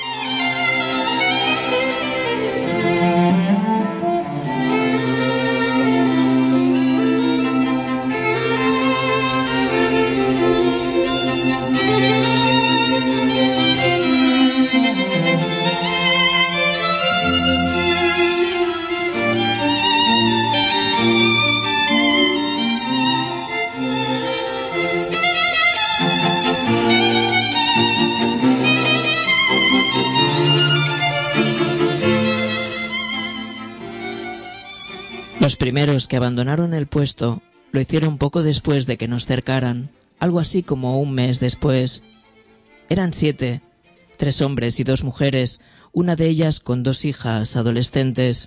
Los primeros que abandonaron el puesto lo hicieron poco después de que nos cercaran, algo así como un mes después. Eran siete, tres hombres y dos mujeres, una de ellas con dos hijas adolescentes.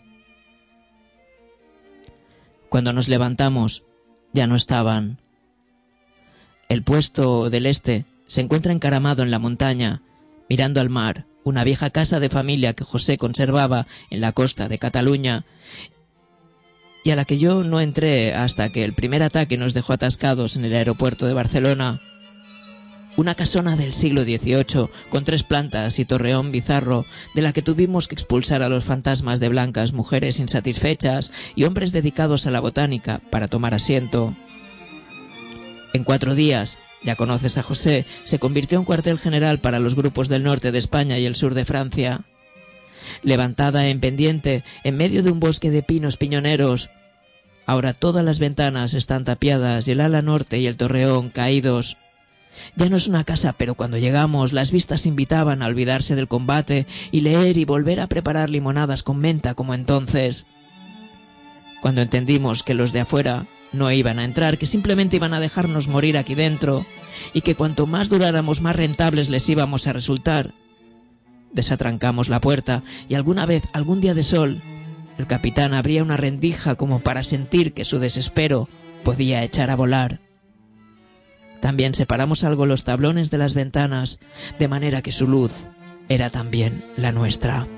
Cuando nos levantamos, ya no estaban. El puesto del este se encuentra encaramado en la montaña, mirando al mar, una vieja casa de familia que José conservaba en la costa de Cataluña y a la que yo no entré hasta que el primer ataque nos dejó atascados en el aeropuerto de Barcelona. Una casona del siglo dieciocho, con tres plantas y torreón bizarro, de la que tuvimos que expulsar a los fantasmas de blancas mujeres insatisfechas y hombres dedicados a la botánica para tomar asiento. En cuatro días, ya conoces a José, se convirtió en cuartel general para los grupos del norte de España y el sur de Francia. Levantada en pendiente, en medio de un bosque de pinos piñoneros, ahora todas las ventanas están tapiadas y el ala norte y el torreón caídos. Ya no es una casa, pero cuando llegamos las vistas invitaban a olvidarse del combate y leer y volver a preparar limonadas con menta como entonces. Cuando entendimos que los de afuera no iban a entrar, que simplemente iban a dejarnos morir aquí dentro y que cuanto más duráramos más rentables les íbamos a resultar, desatrancamos la puerta y alguna vez, algún día de sol, el capitán abría una rendija como para sentir que su desespero podía echar a volar. También separamos algo los tablones de las ventanas, de manera que su luz era también la nuestra.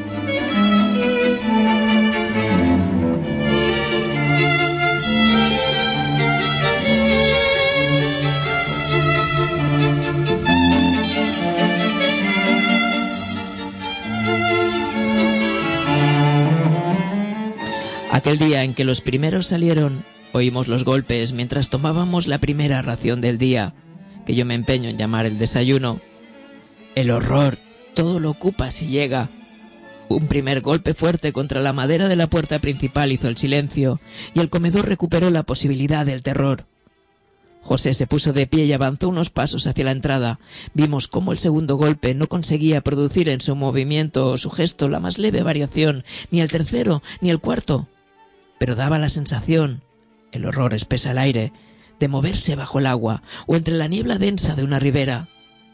Aquel día en que los primeros salieron, oímos los golpes mientras tomábamos la primera ración del día, que yo me empeño en llamar el desayuno. El horror, todo lo ocupa si llega. Un primer golpe fuerte contra la madera de la puerta principal hizo el silencio, y el comedor recuperó la posibilidad del terror. José se puso de pie y avanzó unos pasos hacia la entrada. Vimos cómo el segundo golpe no conseguía producir en su movimiento o su gesto la más leve variación, ni el tercero, ni el cuarto. Pero daba la sensación, el horror espesa el aire, de moverse bajo el agua o entre la niebla densa de una ribera.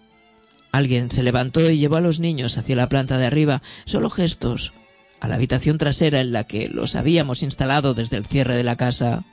Alguien se levantó y llevó a los niños hacia la planta de arriba, solo gestos, a la habitación trasera en la que los habíamos instalado desde el cierre de la casa.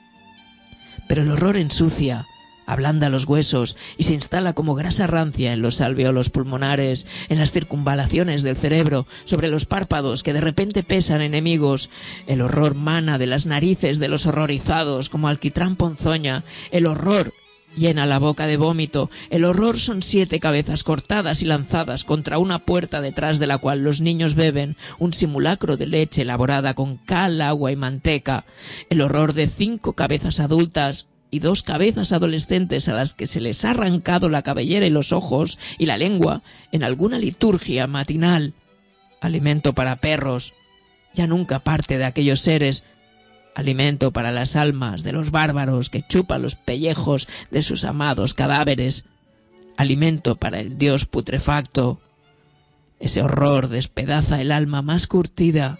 Pero el horror ensucia, ablanda los huesos y se instala como grasa rancia en los alvéolos pulmonares, en las circunvalaciones del cerebro, sobre los párpados que de repente pesan enemigos. El horror mana de las narices de los horrorizados como alquitrán ponzoña. El horror llena la boca de vómito. El horror son siete cabezas cortadas y lanzadas contra una puerta detrás de la cual los niños beben un simulacro de leche elaborada con cal, agua y manteca. El horror de cinco cabezas adultas y dos cabezas adolescentes a las que se les ha arrancado la cabellera y los ojos y la lengua en alguna liturgia matinal. Alimento para perros, ya nunca parte de aquellos seres. Alimento para las almas de los bárbaros que chupan los pellejos de sus amados cadáveres. Alimento para el dios putrefacto. Ese horror despedaza el alma más curtida.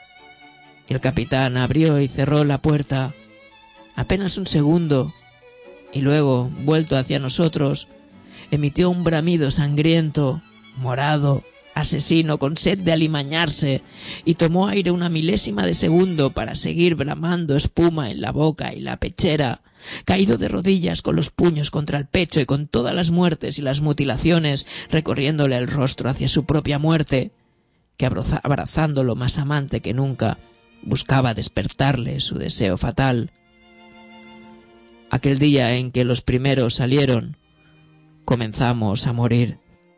El capitán abrió y cerró la puerta. Apenas un segundo, y luego, vuelto hacia nosotros, emitió un bramido sangriento, morado, asesino, con sed de alimañarse, y tomó aire una milésima de segundo para seguir bramando espuma en la boca y la pechera, caído de rodillas con los puños contra el pecho y con todas las muertes y las mutilaciones recorriéndole el rostro hacia su propia muerte, que abrazándolo más amante que nunca, buscaba despertarle su deseo fatal. Aquel día en que los primeros salieron, comenzamos a morir.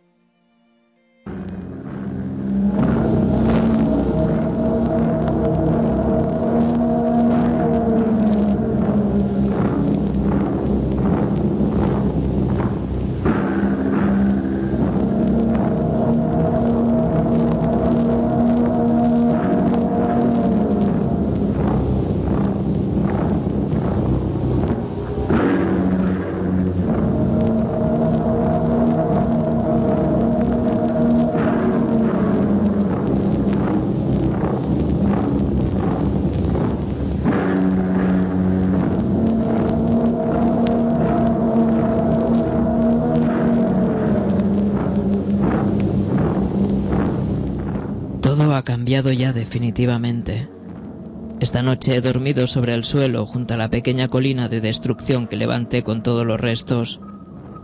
Todo ha cambiado ya definitivamente. Esta noche he dormido sobre el suelo junto a la pequeña colina de destrucción que levanté con todos los restos.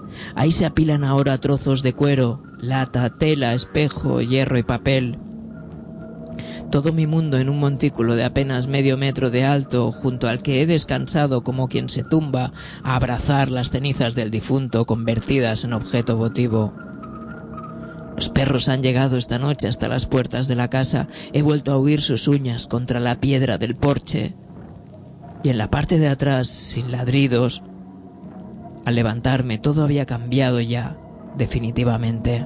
Ahí se apilan ahora trozos de cuero, lata, tela, espejo, hierro y papel. Todo mi mundo en un montículo de apenas medio metro de alto, junto al que he descansado como quien se tumba a abrazar las cenizas del difunto convertidas en objeto votivo. Los perros han llegado esta noche hasta las puertas de la casa. He vuelto a oír sus uñas contra la piedra del porche. Y en la parte de atrás, sin ladridos, al levantarme todo había cambiado ya, definitivamente.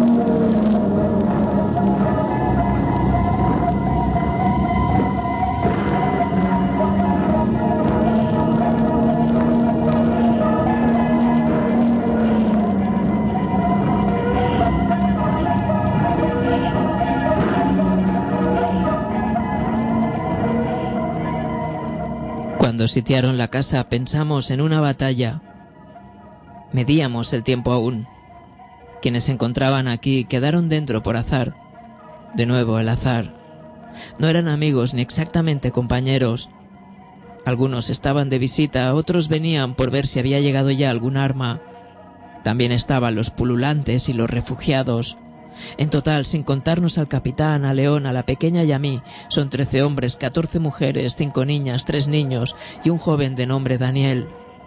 Cuando sitiaron la casa pensamos en una batalla. Medíamos el tiempo aún. Quienes se encontraban aquí quedaron dentro por azar. De nuevo el azar. No eran amigos ni exactamente compañeros. Algunos estaban de visita, otros venían por ver si había llegado ya algún arma. También estaban los pululantes y los refugiados. En total, sin contarnos al capitán, a León, a la pequeña y a mí, son trece hombres, catorce mujeres, cinco niñas, tres niños y un joven de nombre Daniel.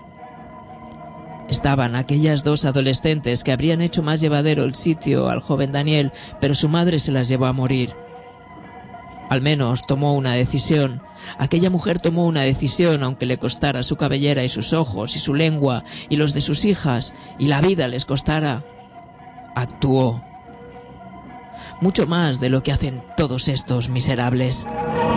Estaban aquellas dos adolescentes que habrían hecho más llevadero el sitio al joven Daniel, pero su madre se las llevó a morir. Al menos tomó una decisión. Aquella mujer tomó una decisión, aunque le costara su cabellera y sus ojos y su lengua y los de sus hijas, y la vida les costara. Actuó. Mucho más de lo que hacen todos estos miserables.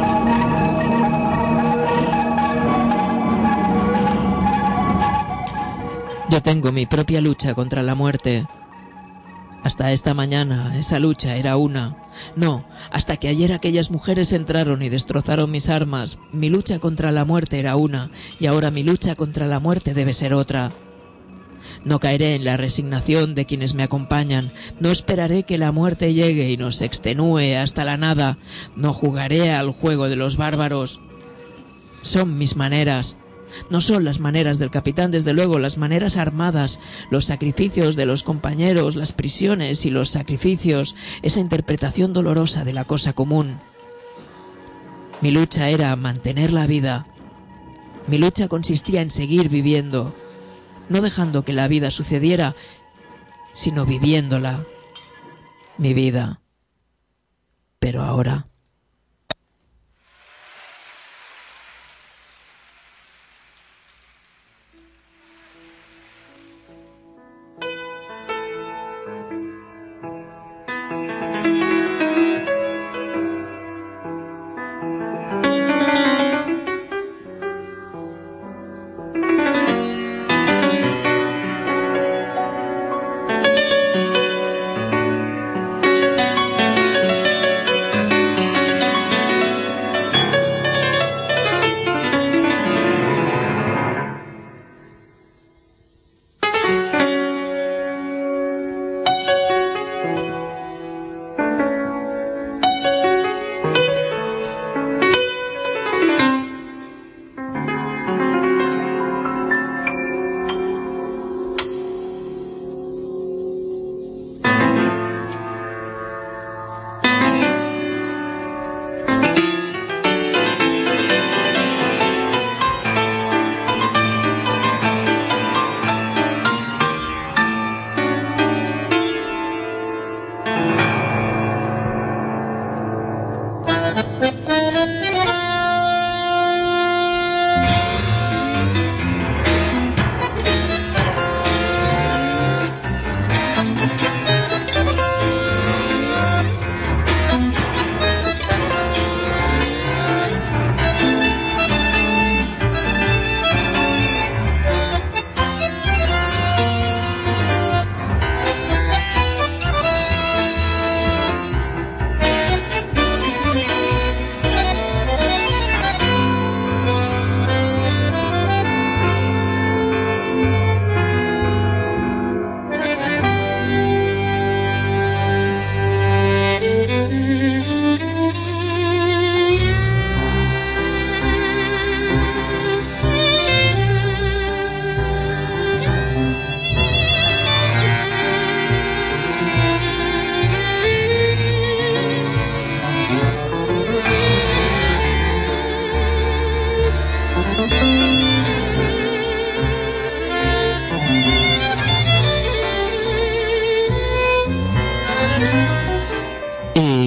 Yo tengo mi propia lucha contra la muerte. Hasta esta mañana esa lucha era una. No, hasta que ayer aquellas mujeres entraron y destrozaron mis armas, mi lucha contra la muerte era una, y ahora mi lucha contra la muerte debe ser otra. No caeré en la resignación de quienes me acompañan, no esperaré que la muerte llegue y nos extenúe hasta la nada, no jugaré al juego de los bárbaros. Son mis maneras. No son las maneras del capitán, desde luego, las maneras armadas, los sacrificios de los compañeros, las prisiones y los sacrificios, esa interpretación dolorosa de la cosa común. Mi lucha era mantener la vida. Mi lucha consistía en seguir viviendo, no dejando que la vida sucediera, sino viviéndola. Mi vida. Pero ahora...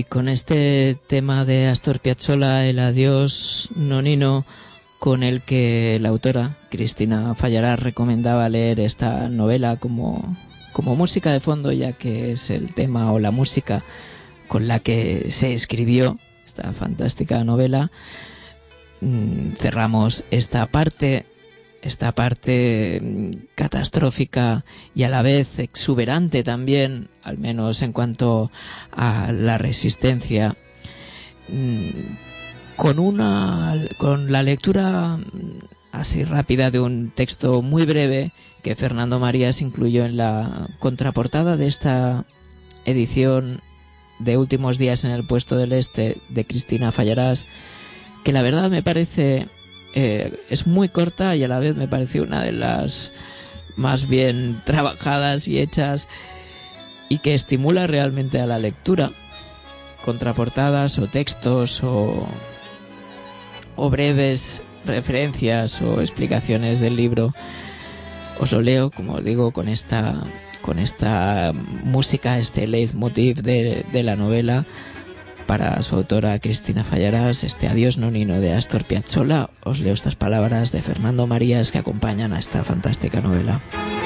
con este tema de Astor Piazzolla, el Adiós Nonino, con el que la autora Cristina Fallarás recomendaba leer esta novela como, como música de fondo, ya que es el tema o la música con la que se escribió esta fantástica novela, cerramos esta parte, esta parte catastrófica y a la vez exuberante también, al menos en cuanto a la resistencia, con una con la lectura así rápida de un texto muy breve que Fernando Marías incluyó en la contraportada de esta edición de Últimos días en el puesto del Este de Cristina Fallarás, que la verdad me parece eh, es muy corta y a la vez me parece una de las más bien trabajadas y hechas, y que estimula realmente a la lectura. Contraportadas o textos o, o breves referencias o explicaciones del libro. Os lo leo, como os digo, con esta con esta música, este leitmotiv de, de la novela, para su autora Cristina Fallarás, este Adiós Nonino de Astor Piazzolla. Os leo estas palabras de Fernando Marías que acompañan a esta fantástica novela.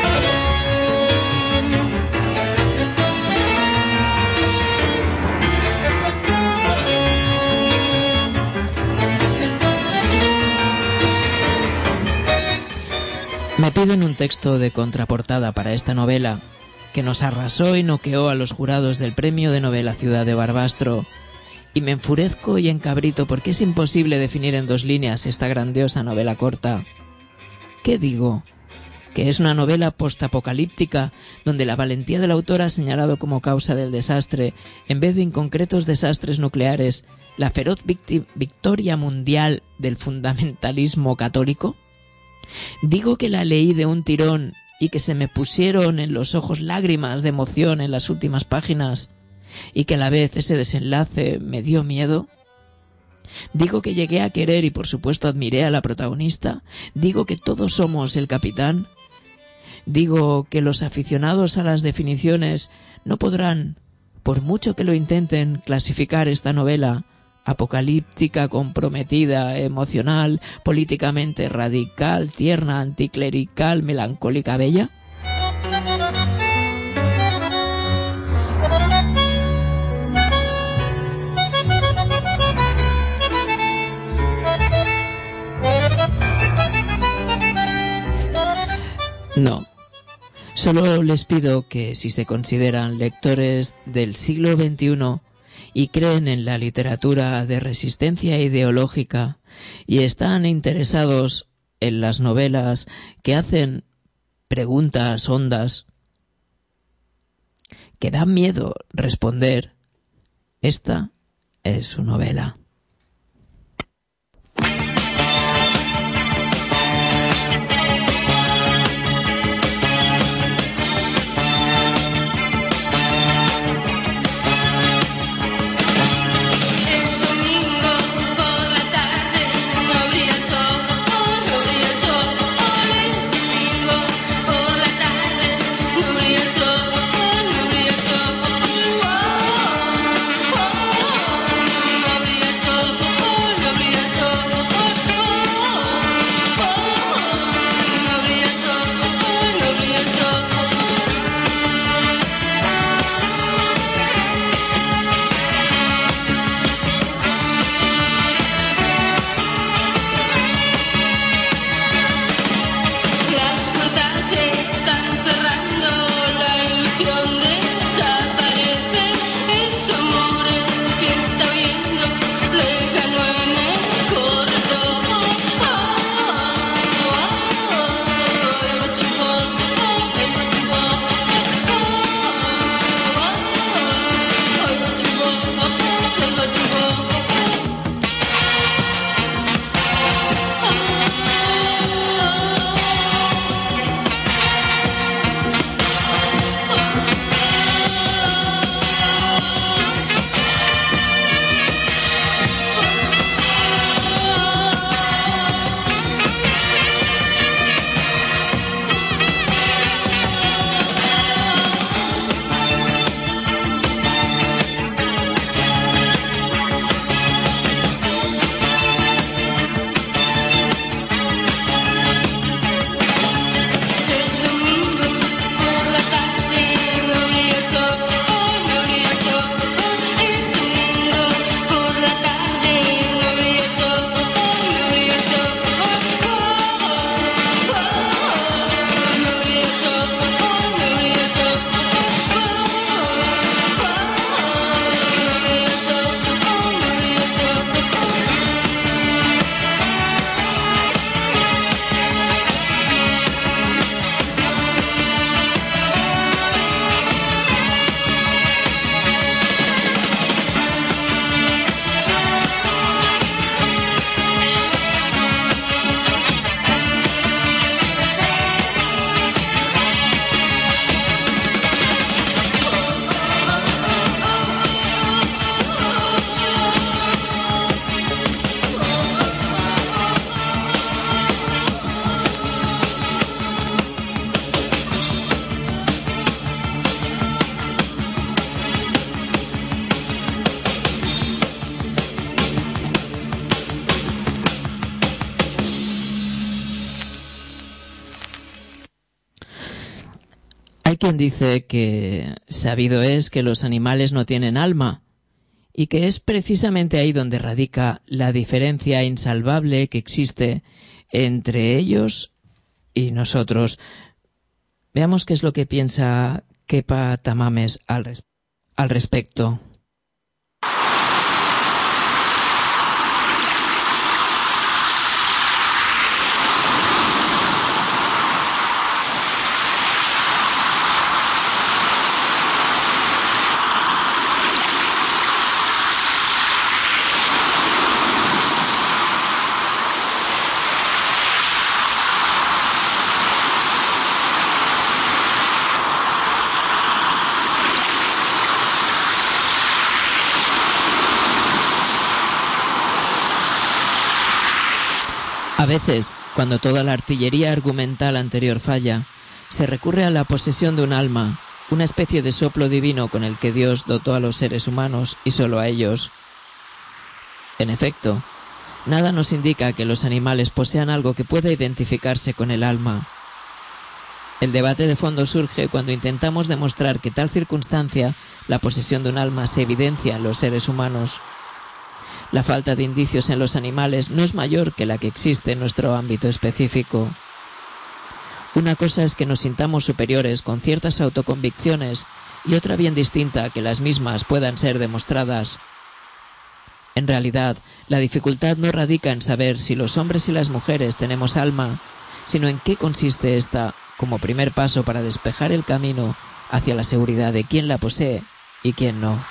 Me piden un texto de contraportada para esta novela, que nos arrasó y noqueó a los jurados del Premio de Novela Ciudad de Barbastro, y me enfurezco y encabrito porque es imposible definir en dos líneas esta grandiosa novela corta. ¿Qué digo? Que es una novela postapocalíptica, donde la valentía del autor ha señalado como causa del desastre, en vez de inconcretos desastres nucleares, la feroz victoria mundial del fundamentalismo católico. Digo que la leí de un tirón y que se me pusieron en los ojos lágrimas de emoción en las últimas páginas, y que a la vez ese desenlace me dio miedo. Digo que llegué a querer y por supuesto admiré a la protagonista. Digo que todos somos el capitán. Digo que los aficionados a las definiciones no podrán, por mucho que lo intenten, clasificar esta novela apocalíptica, comprometida, emocional, políticamente radical, tierna, anticlerical, melancólica, bella. No. Solo les pido que, si se consideran lectores del siglo veintiuno y creen en la literatura de resistencia ideológica y están interesados en las novelas que hacen preguntas hondas que dan miedo responder, esta es su novela. Oh, quien dice que sabido es que los animales no tienen alma y que es precisamente ahí donde radica la diferencia insalvable que existe entre ellos y nosotros. Veamos qué es lo que piensa Kepa Tamames al, res- al respecto. A veces, cuando toda la artillería argumental anterior falla, se recurre a la posesión de un alma, una especie de soplo divino con el que Dios dotó a los seres humanos y solo a ellos. En efecto, nada nos indica que los animales posean algo que pueda identificarse con el alma. El debate de fondo surge cuando intentamos demostrar que tal circunstancia, la posesión de un alma, se evidencia en los seres humanos. La falta de indicios en los animales no es mayor que la que existe en nuestro ámbito específico. Una cosa es que nos sintamos superiores con ciertas autoconvicciones y otra bien distinta que las mismas puedan ser demostradas. En realidad, la dificultad no radica en saber si los hombres y las mujeres tenemos alma, sino en qué consiste esta como primer paso para despejar el camino hacia la seguridad de quién la posee y quién no.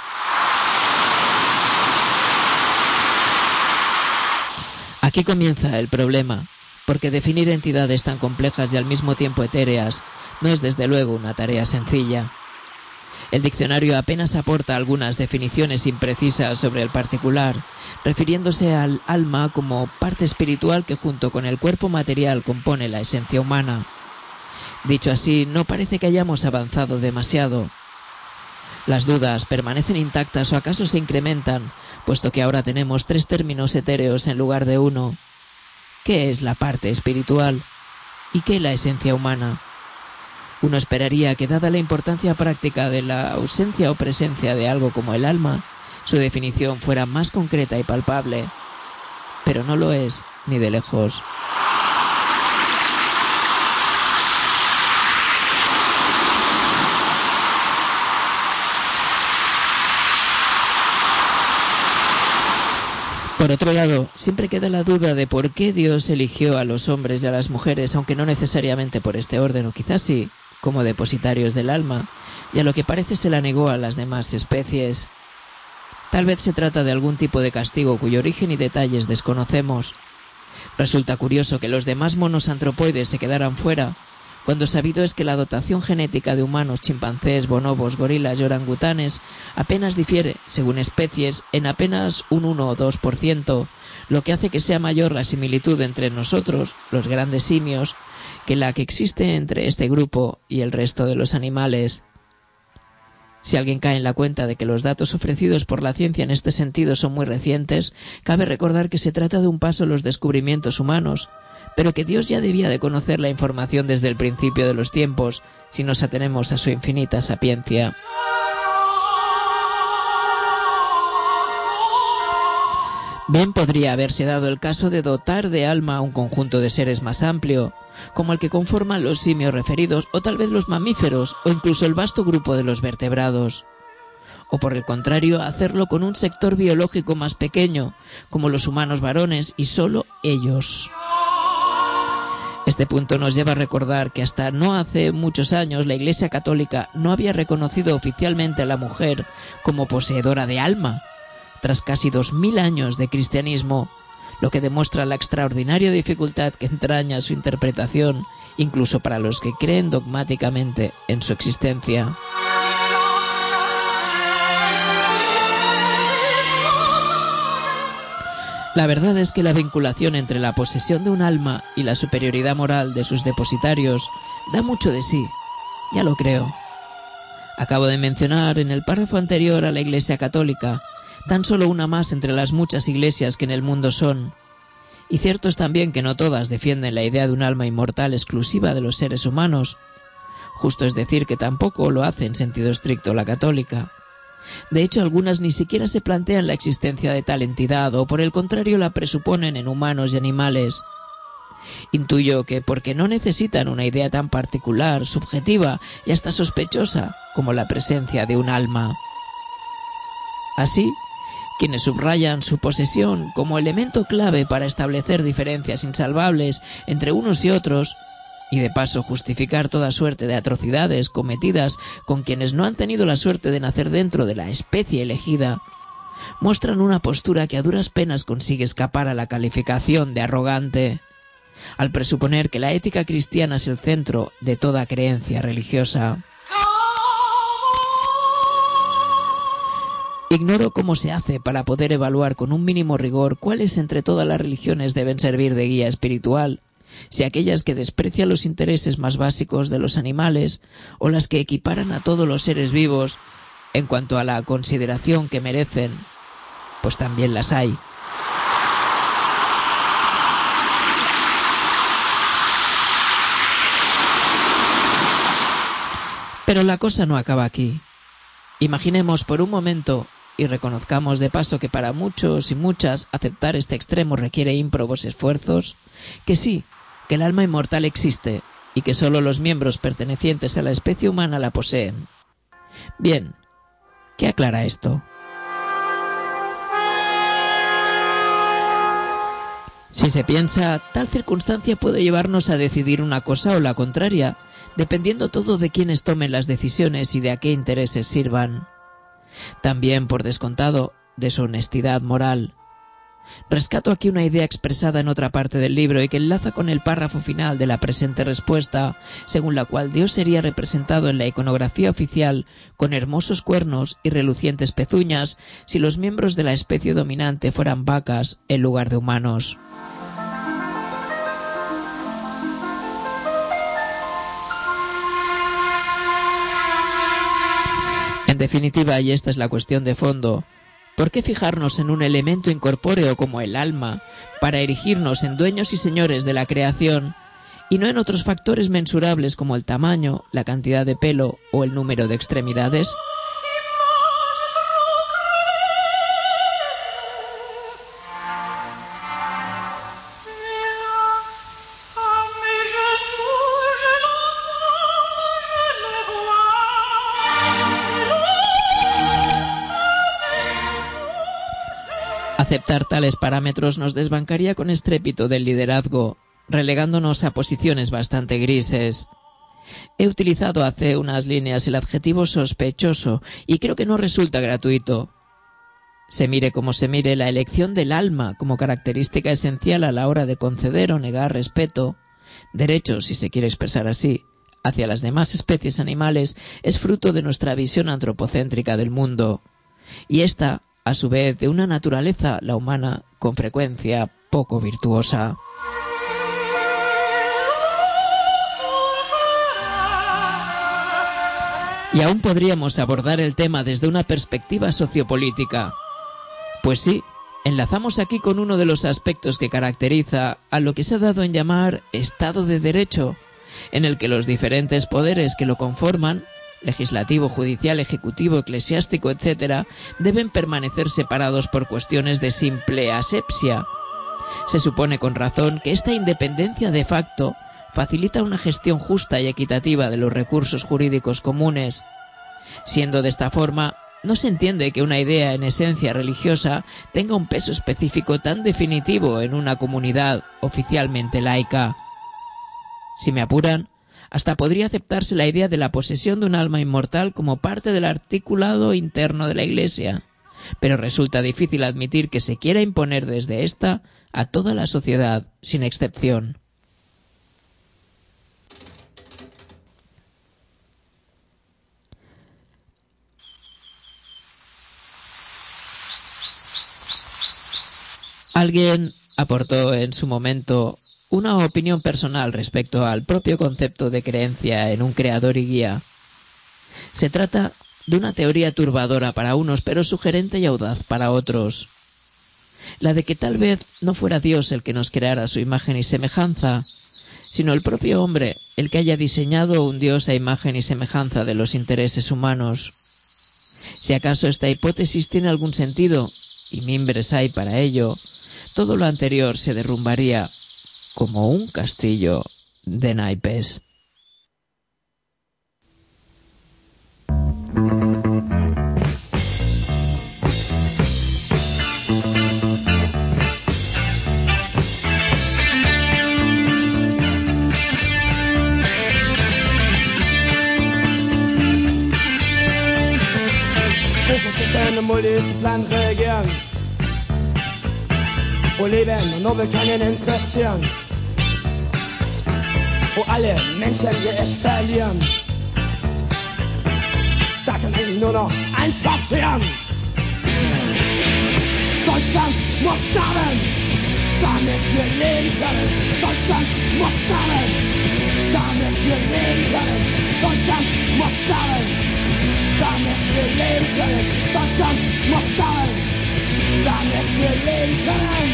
Aquí comienza el problema, porque definir entidades tan complejas y al mismo tiempo etéreas no es desde luego una tarea sencilla. El diccionario apenas aporta algunas definiciones imprecisas sobre el particular, refiriéndose al alma como parte espiritual que junto con el cuerpo material compone la esencia humana. Dicho así, no parece que hayamos avanzado demasiado. Las dudas permanecen intactas o acaso se incrementan, puesto que ahora tenemos tres términos etéreos en lugar de uno. ¿Qué es la parte espiritual? ¿Y qué la esencia humana? Uno esperaría que, dada la importancia práctica de la ausencia o presencia de algo como el alma, su definición fuera más concreta y palpable. Pero no lo es, ni de lejos. Por otro lado, siempre queda la duda de por qué Dios eligió a los hombres y a las mujeres, aunque no necesariamente por este orden, o quizás sí, como depositarios del alma, y a lo que parece se la negó a las demás especies. Tal vez se trata de algún tipo de castigo cuyo origen y detalles desconocemos. Resulta curioso que los demás monos antropoides se quedaran fuera, cuando sabido es que la dotación genética de humanos, chimpancés, bonobos, gorilas y orangutanes apenas difiere, según especies, en apenas un uno o dos por ciento, lo que hace que sea mayor la similitud entre nosotros, los grandes simios, que la que existe entre este grupo y el resto de los animales. Si alguien cae en la cuenta de que los datos ofrecidos por la ciencia en este sentido son muy recientes, cabe recordar que se trata de un paso en los descubrimientos humanos, pero que Dios ya debía de conocer la información desde el principio de los tiempos, si nos atenemos a su infinita sapiencia. Bien podría haberse dado el caso de dotar de alma a un conjunto de seres más amplio, como el que conforman los simios referidos, o tal vez los mamíferos, o incluso el vasto grupo de los vertebrados. O por el contrario, hacerlo con un sector biológico más pequeño, como los humanos varones, y solo ellos. Este punto nos lleva a recordar que hasta no hace muchos años la Iglesia Católica no había reconocido oficialmente a la mujer como poseedora de alma, tras casi dos mil años de cristianismo, lo que demuestra la extraordinaria dificultad que entraña su interpretación, incluso para los que creen dogmáticamente en su existencia. La verdad es que la vinculación entre la posesión de un alma y la superioridad moral de sus depositarios da mucho de sí, ya lo creo. Acabo de mencionar en el párrafo anterior a la Iglesia Católica, tan solo una más entre las muchas iglesias que en el mundo son, y cierto es también que no todas defienden la idea de un alma inmortal exclusiva de los seres humanos. Justo es decir que tampoco lo hace en sentido estricto la católica. De hecho, algunas ni siquiera se plantean la existencia de tal entidad, o por el contrario la presuponen en humanos y animales. Intuyo que porque no necesitan una idea tan particular, subjetiva y hasta sospechosa como la presencia de un alma. Así, quienes subrayan su posesión como elemento clave para establecer diferencias insalvables entre unos y otros, y de paso justificar toda suerte de atrocidades cometidas con quienes no han tenido la suerte de nacer dentro de la especie elegida, muestran una postura que a duras penas consigue escapar a la calificación de arrogante, al presuponer que la ética cristiana es el centro de toda creencia religiosa. Ignoro cómo se hace para poder evaluar con un mínimo rigor cuáles entre todas las religiones deben servir de guía espiritual, si aquellas que desprecian los intereses más básicos de los animales o las que equiparan a todos los seres vivos en cuanto a la consideración que merecen, pues también las hay. Pero la cosa no acaba aquí. Imaginemos por un momento, y reconozcamos de paso que para muchos y muchas aceptar este extremo requiere ímprobos esfuerzos, que sí, que el alma inmortal existe y que solo los miembros pertenecientes a la especie humana la poseen. Bien, ¿qué aclara esto? Si se piensa, tal circunstancia puede llevarnos a decidir una cosa o la contraria, dependiendo todo de quienes tomen las decisiones y de a qué intereses sirvan. También, por descontado, de su honestidad moral. Rescato aquí una idea expresada en otra parte del libro y que enlaza con el párrafo final de la presente respuesta, según la cual Dios sería representado en la iconografía oficial con hermosos cuernos y relucientes pezuñas si los miembros de la especie dominante fueran vacas en lugar de humanos. En definitiva, y esta es la cuestión de fondo, ¿por qué fijarnos en un elemento incorpóreo como el alma para erigirnos en dueños y señores de la creación y no en otros factores mensurables como el tamaño, la cantidad de pelo o el número de extremidades? Aceptar tales parámetros nos desbancaría con estrépito del liderazgo, relegándonos a posiciones bastante grises. He utilizado hace unas líneas el adjetivo sospechoso y creo que no resulta gratuito. Se mire como se mire, la elección del alma como característica esencial a la hora de conceder o negar respeto, derechos si se quiere expresar así, hacia las demás especies animales es fruto de nuestra visión antropocéntrica del mundo. Y esta, a su vez, de una naturaleza, la humana, con frecuencia poco virtuosa. Y aún podríamos abordar el tema desde una perspectiva sociopolítica. Pues sí, enlazamos aquí con uno de los aspectos que caracteriza a lo que se ha dado en llamar Estado de Derecho, en el que los diferentes poderes que lo conforman, legislativo, judicial, ejecutivo, eclesiástico, etcétera, deben permanecer separados por cuestiones de simple asepsia. Se supone con razón que esta independencia de facto facilita una gestión justa y equitativa de los recursos jurídicos comunes. Siendo de esta forma, no se entiende que una idea en esencia religiosa tenga un peso específico tan definitivo en una comunidad oficialmente laica. Si me apuran, hasta podría aceptarse la idea de la posesión de un alma inmortal como parte del articulado interno de la Iglesia, pero resulta difícil admitir que se quiera imponer desde esta a toda la sociedad, sin excepción. Alguien aportó en su momento una opinión personal respecto al propio concepto de creencia en un creador y guía. Se trata de una teoría turbadora para unos, pero sugerente y audaz para otros. La de que tal vez no fuera Dios el que nos creara a su imagen y semejanza, sino el propio hombre el que haya diseñado un Dios a imagen y semejanza de los intereses humanos. Si acaso esta hipótesis tiene algún sentido, y mimbres hay para ello, todo lo anterior se derrumbaría como un castillo de naipes. System im Multi ist das Land regieren, wo Leben und nur will keinen interessieren, wo alle Menschen ihr Echt verlieren. Da kann eigentlich nur noch eins passieren. Deutschland muss sterben, damit wir leben können. Deutschland muss sterben, damit wir leben können. Deutschland muss sterben, damit wir leben können. Deutschland muss sterben, damit wir leben können.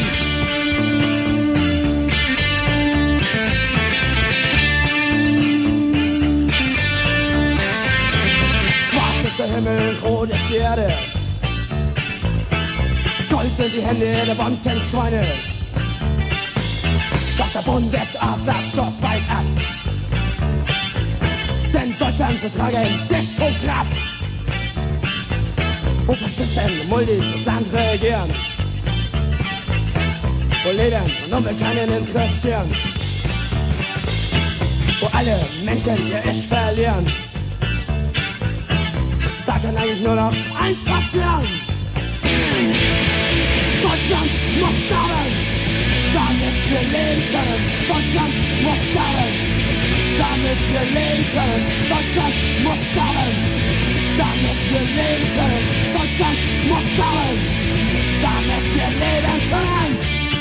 Schwarz ist der Himmel, rot ist die Erde. Gold sind die Hände der bonzen Schweine. Doch der Bundesadler stürzt weit ab. Denn Deutschland betragen dich zum Grab. Wo Faschisten und Multis das Land regieren, wo Leben und Umwelt keinen interessieren, wo alle Menschen ihr Ich verlieren. Da kann eigentlich nur noch eins passieren. Deutschland muss sterben, damit wir leben können. Deutschland muss sterben, damit wir leben können. Deutschland muss sterben, damit wir leben können. Deutschland muss sterben, damit wir leben können.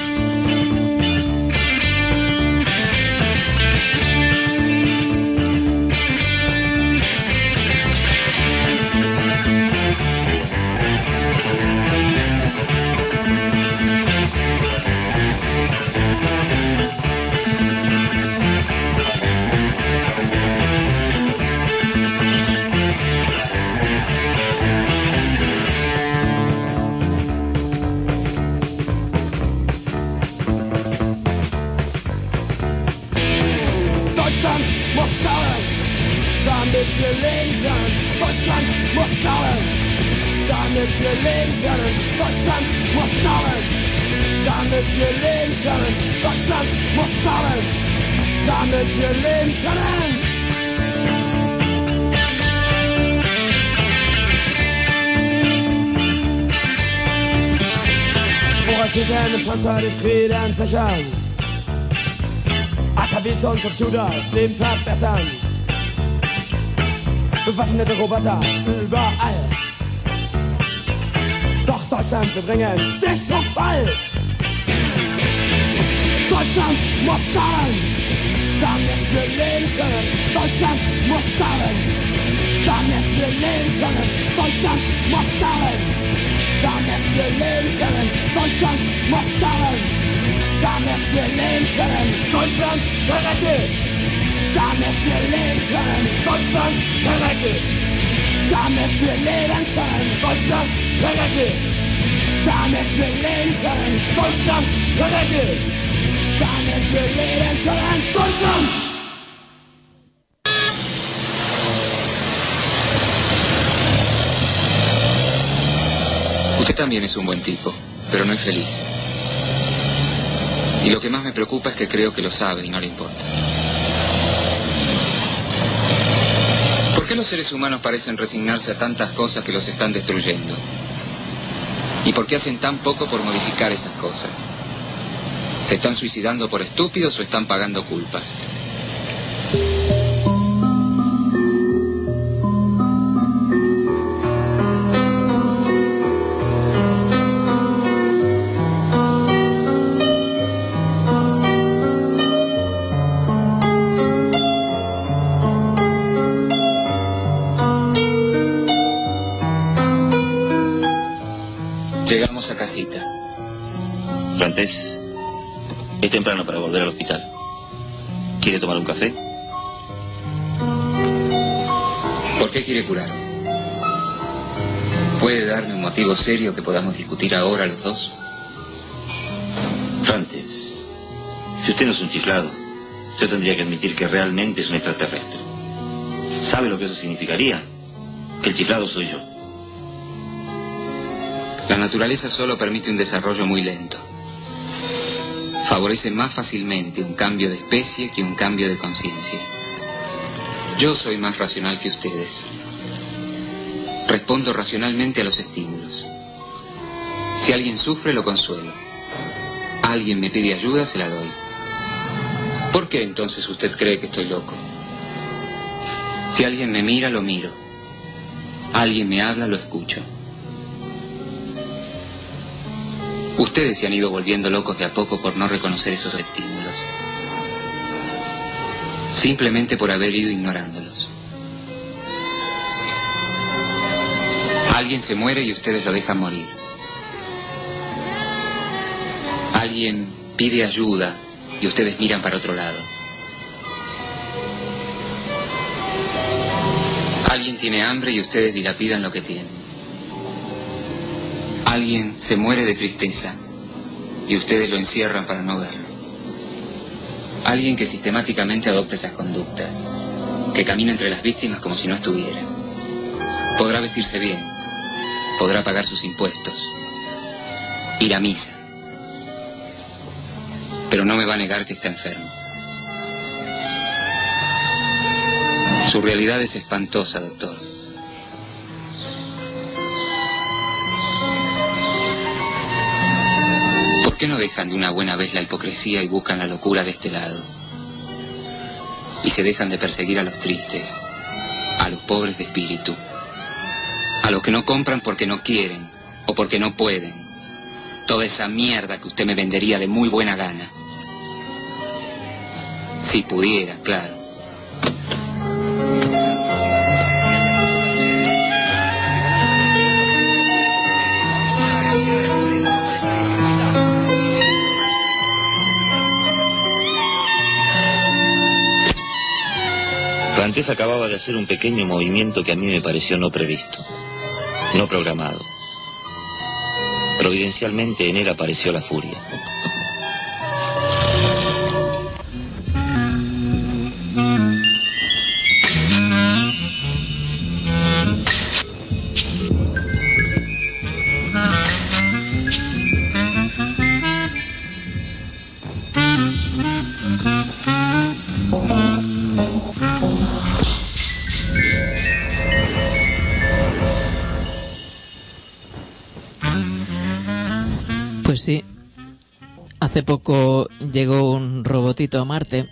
Damit wir leben können, Deutschland muss sterben, damit wir leben können, Deutschland muss sterben, damit wir leben können, Deutschland muss sterben, damit wir leben können. Wo Raketen und Panzer den Frieden sichern, A K Ws und Computer das Leben verbessern. Bewaffnete Roboter überall. Doch Deutschland, wir bringen dich zum Fall. Deutschland muss sterben, damit wir leben können. Deutschland muss sterben, damit wir leben können. Deutschland muss sterben, damit wir leben können. Deutschland muss sterben, damit wir leben können. Deutschland verreckt, damit wir leben können. Deutschland verreckt, damit wir leben können. Deutschland verreckt, damit wir leben können. Deutschland verreckt, damit wir leben können. Deutschland! Usted también es un buen tipo, pero no es feliz. Y lo que más me preocupa es que creo que lo sabe y no le importa. ¿Por qué los seres humanos parecen resignarse a tantas cosas que los están destruyendo? ¿Y por qué hacen tan poco por modificar esas cosas? ¿Se están suicidando por estúpidos o están pagando culpas? Llegamos a casita. Francés, es temprano para volver al hospital. ¿Quiere tomar un café? ¿Por qué quiere curar? ¿Puede darme un motivo serio que podamos discutir ahora los dos? Frantes, si usted no es un chiflado, yo tendría que admitir que realmente es un extraterrestre. ¿Sabe lo que eso significaría? Que el chiflado soy yo. La naturaleza solo permite un desarrollo muy lento. Favorece más fácilmente un cambio de especie que un cambio de conciencia. Yo soy más racional que ustedes. Respondo racionalmente a los estímulos. Si alguien sufre, lo consuelo. Alguien me pide ayuda, se la doy. ¿Por qué entonces usted cree que estoy loco? Si alguien me mira, lo miro. Alguien me habla, lo escucho. Ustedes se han ido volviendo locos de a poco por no reconocer esos estímulos. Simplemente por haber ido ignorándolos. Alguien se muere y ustedes lo dejan morir. Alguien pide ayuda y ustedes miran para otro lado. Alguien tiene hambre y ustedes dilapidan lo que tienen. Alguien se muere de tristeza y ustedes lo encierran para no verlo. Alguien que sistemáticamente adopta esas conductas, que camina entre las víctimas como si no estuvieran. Podrá vestirse bien, podrá pagar sus impuestos, ir a misa, pero no me va a negar que está enfermo. Su realidad es espantosa, doctor. ¿Por qué no dejan de una buena vez la hipocresía y buscan la locura de este lado? Y se dejan de perseguir a los tristes, a los pobres de espíritu, a los que no compran porque no quieren o porque no pueden. Toda esa mierda que usted me vendería de muy buena gana. Si pudiera, claro. Frantes acababa de hacer un pequeño movimiento que a mí me pareció no previsto, no programado. Providencialmente en él apareció la furia. Pues sí, hace poco llegó un robotito a Marte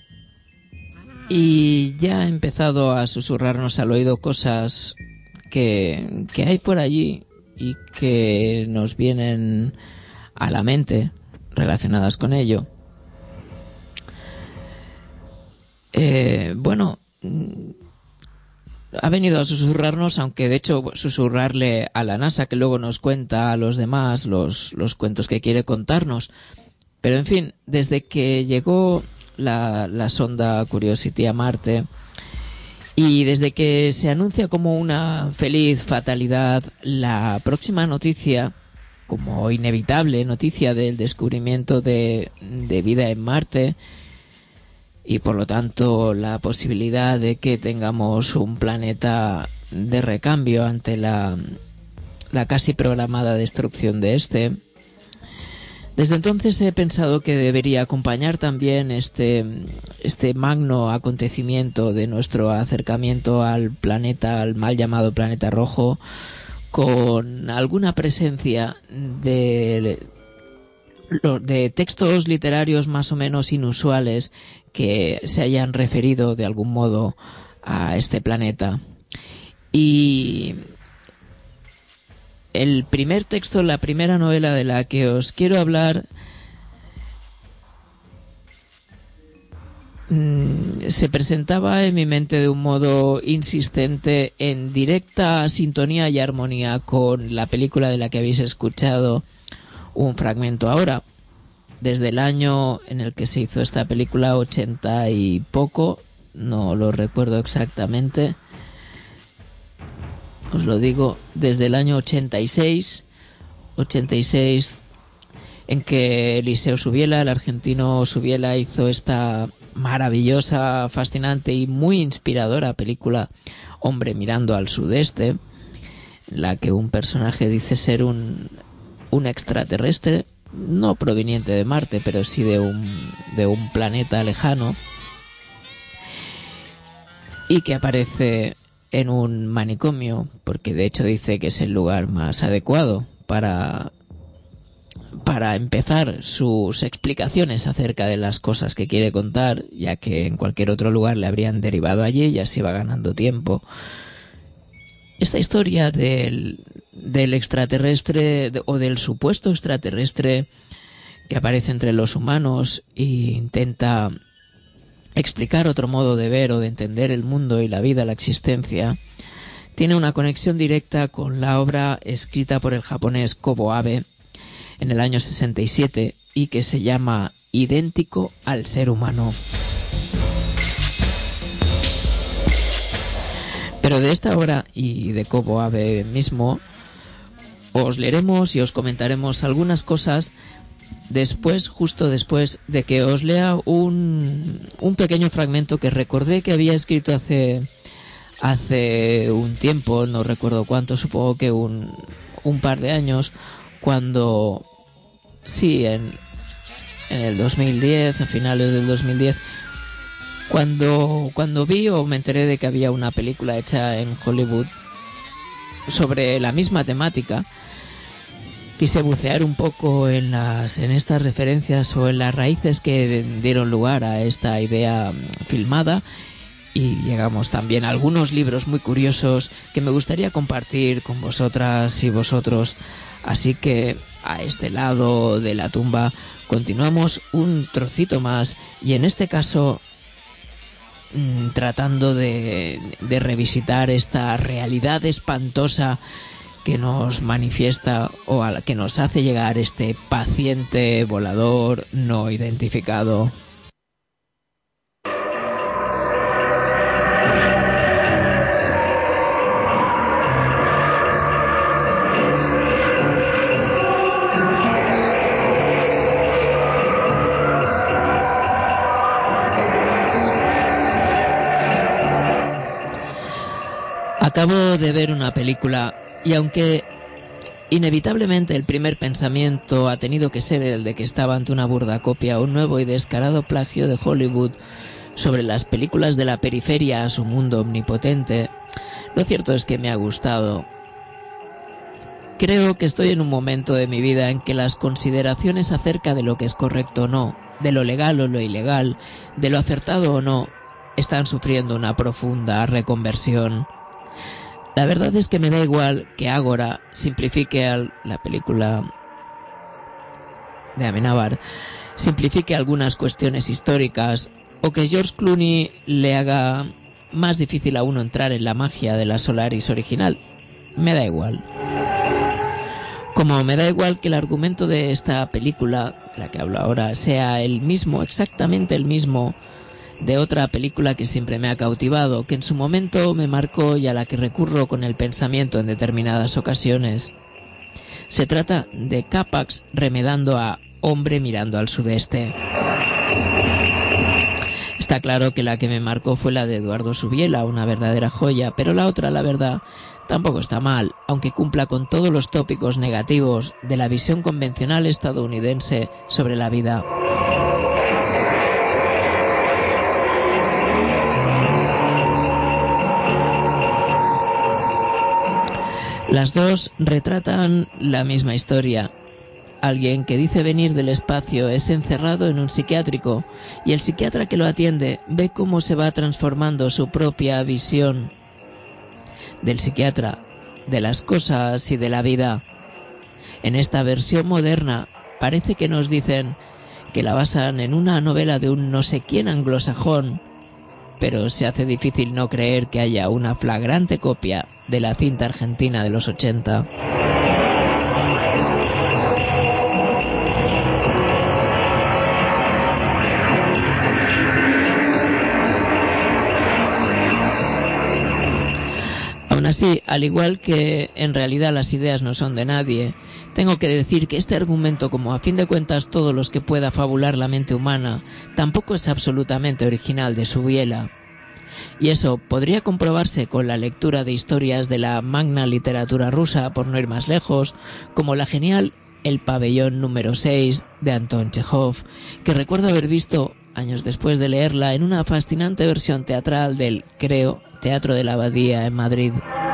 y ya ha empezado a susurrarnos al oído cosas que, que hay por allí y que nos vienen a la mente relacionadas con ello. Eh, bueno, ha venido a susurrarnos, aunque de hecho susurrarle a la NASA, que luego nos cuenta a los demás los, los cuentos que quiere contarnos. Pero en fin, desde que llegó la, la sonda Curiosity a Marte y desde que se anuncia como una feliz fatalidad la próxima noticia, como inevitable noticia del descubrimiento de, de vida en Marte, y por lo tanto la posibilidad de que tengamos un planeta de recambio ante la, la casi programada destrucción de este. Desde entonces he pensado que debería acompañar también este, este magno acontecimiento de nuestro acercamiento al planeta, al mal llamado planeta rojo, con alguna presencia de, de textos literarios más o menos inusuales que se hayan referido de algún modo a este planeta. Y el primer texto, la primera novela de la que os quiero hablar, mmm, se presentaba en mi mente de un modo insistente, en directa sintonía y armonía con la película de la que habéis escuchado un fragmento ahora. desde el año en el que se hizo esta película, ochenta y poco, no lo recuerdo exactamente, os lo digo, desde el año ochenta y seis, ochenta y seis, en que Eliseo Subiela, el argentino Subiela, hizo esta maravillosa, fascinante y muy inspiradora película Hombre mirando al sudeste, en la que un personaje dice ser un, un extraterrestre, no proveniente de Marte, pero sí de un, de un planeta lejano, y que aparece en un manicomio, porque de hecho dice que es el lugar más adecuado para, para empezar sus explicaciones acerca de las cosas que quiere contar, ya que en cualquier otro lugar le habrían derivado allí y así va ganando tiempo. Esta historia del, del extraterrestre de, o del supuesto extraterrestre que aparece entre los humanos e intenta explicar otro modo de ver o de entender el mundo y la vida, la existencia, tiene una conexión directa con la obra escrita por el japonés Kobo Abe en el año sesenta y siete y que se llama Idéntico al ser humano. Pero de esta obra y de Kobo Abe mismo os leeremos y os comentaremos algunas cosas después, justo después de que os lea un, un pequeño fragmento que recordé que había escrito hace, hace un tiempo, no recuerdo cuánto, supongo que un, un par de años, cuando, sí, en, en el dos mil diez, a finales del dos mil diez, cuando, cuando vi o me enteré de que había una película hecha en Hollywood sobre la misma temática. Quise bucear un poco en las en estas referencias o en las raíces que dieron lugar a esta idea filmada, y llegamos también a algunos libros muy curiosos que me gustaría compartir con vosotras y vosotros. Así que a este lado de la tumba continuamos un trocito más, y en este caso mmm, tratando de, de revisitar esta realidad espantosa que nos manifiesta o a la que nos hace llegar este paciente volador no identificado. Acabo de ver una película y aunque inevitablemente el primer pensamiento ha tenido que ser el de que estaba ante una burda copia o un nuevo y descarado plagio de Hollywood sobre las películas de la periferia a su mundo omnipotente, lo cierto es que me ha gustado. Creo que estoy en un momento de mi vida en que las consideraciones acerca de lo que es correcto o no, de lo legal o lo ilegal, de lo acertado o no, están sufriendo una profunda reconversión. La verdad es que me da igual que Ágora simplifique al, la película de Amenábar, simplifique algunas cuestiones históricas, o que George Clooney le haga más difícil a uno entrar en la magia de la Solaris original. Me da igual. Como me da igual que el argumento de esta película, de la que hablo ahora, sea el mismo, exactamente el mismo, de otra película que siempre me ha cautivado, que en su momento me marcó y a la que recurro con el pensamiento en determinadas ocasiones. Se trata de Capax remedando a Hombre mirando al sudeste. Está claro que la que me marcó fue la de Eduardo Subiela, una verdadera joya, pero la otra, la verdad, tampoco está mal, aunque cumpla con todos los tópicos negativos de la visión convencional estadounidense sobre la vida. Las dos retratan la misma historia. Alguien que dice venir del espacio es encerrado en un psiquiátrico y el psiquiatra que lo atiende ve cómo se va transformando su propia visión del psiquiatra, de las cosas y de la vida. En esta versión moderna parece que nos dicen que la basan en una novela de un no sé quién anglosajón, pero se hace difícil no creer que haya una flagrante copia de la cinta argentina de los ochenta. así, al igual que en realidad las ideas no son de nadie, tengo que decir que este argumento, como a fin de cuentas todos los que pueda fabular la mente humana, tampoco es absolutamente original de su biela. Y eso podría comprobarse con la lectura de historias de la magna literatura rusa, por no ir más lejos, como la genial El pabellón número seis de Anton Chejov, que recuerdo haber visto años después de leerla en una fascinante versión teatral del, creo, Teatro de la Abadía en Madrid.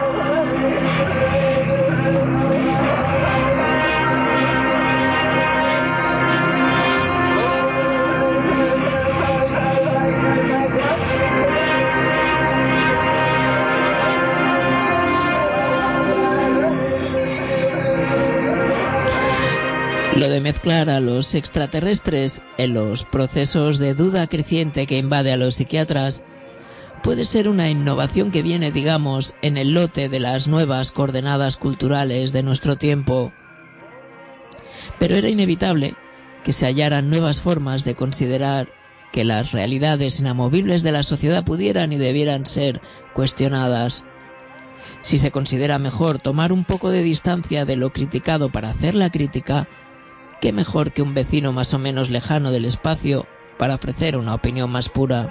Lo de mezclar a los extraterrestres en los procesos de duda creciente que invade a los psiquiatras puede ser una innovación que viene, digamos, en el lote de las nuevas coordenadas culturales de nuestro tiempo. Pero era inevitable que se hallaran nuevas formas de considerar que las realidades inamovibles de la sociedad pudieran y debieran ser cuestionadas. Si se considera mejor tomar un poco de distancia de lo criticado para hacer la crítica, ¿qué mejor que un vecino más o menos lejano del espacio para ofrecer una opinión más pura?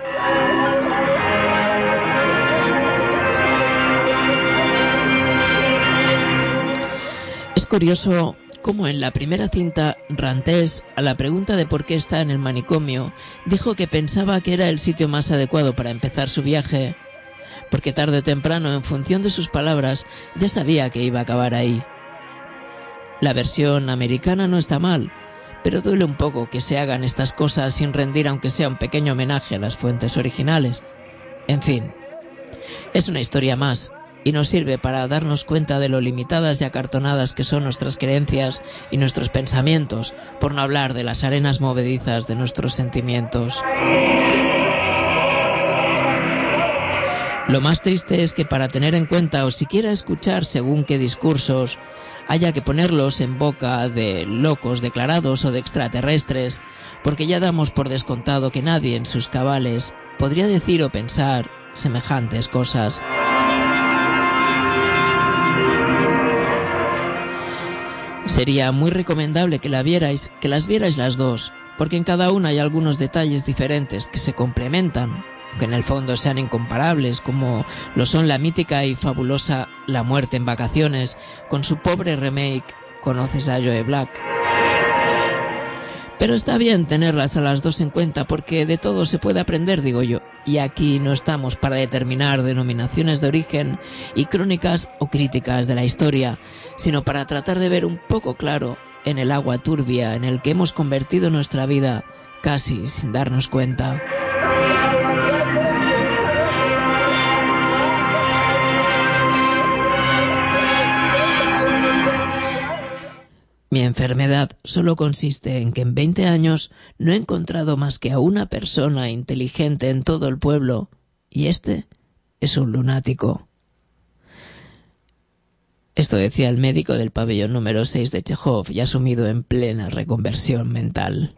Es curioso cómo en la primera cinta Rantés, a la pregunta de por qué está en el manicomio, dijo que pensaba que era el sitio más adecuado para empezar su viaje, porque tarde o temprano, en función de sus palabras, ya sabía que iba a acabar ahí. La versión americana no está mal, pero duele un poco que se hagan estas cosas sin rendir aunque sea un pequeño homenaje a las fuentes originales. En fin, es una historia más, y nos sirve para darnos cuenta de lo limitadas y acartonadas que son nuestras creencias y nuestros pensamientos, por no hablar de las arenas movedizas de nuestros sentimientos. Lo más triste es que para tener en cuenta o siquiera escuchar según qué discursos haya que ponerlos en boca de locos declarados o de extraterrestres, porque ya damos por descontado que nadie en sus cabales podría decir o pensar semejantes cosas. Sería muy recomendable que la vierais, que las vierais las dos, porque en cada una hay algunos detalles diferentes que se complementan, que en el fondo sean incomparables, como lo son la mítica y fabulosa La muerte en vacaciones, con su pobre remake Conoces a Joe Black. Pero está bien tenerlas a las dos en cuenta, porque de todo se puede aprender, digo yo, y aquí no estamos para determinar denominaciones de origen y crónicas o críticas de la historia, sino para tratar de ver un poco claro en el agua turbia en el que hemos convertido nuestra vida casi sin darnos cuenta. Mi enfermedad solo consiste en que en veinte años no he encontrado más que a una persona inteligente en todo el pueblo, y este es un lunático. Esto decía el médico del pabellón número seis de Chejov, ya sumido en plena reconversión mental.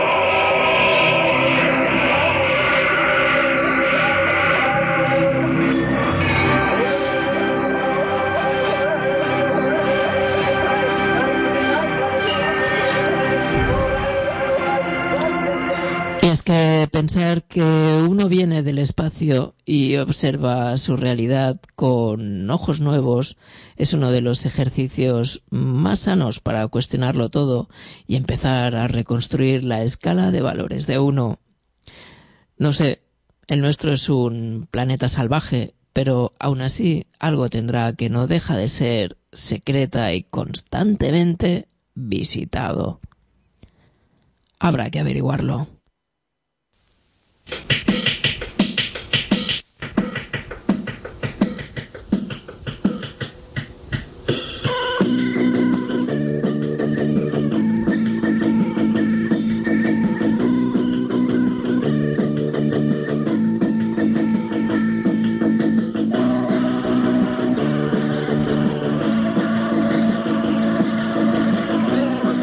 Es que pensar que uno viene del espacio y observa su realidad con ojos nuevos es uno de los ejercicios más sanos para cuestionarlo todo y empezar a reconstruir la escala de valores de uno. No sé, el nuestro es un planeta salvaje, pero aún así algo tendrá que no deja de ser secreta y constantemente visitado. Habrá que averiguarlo.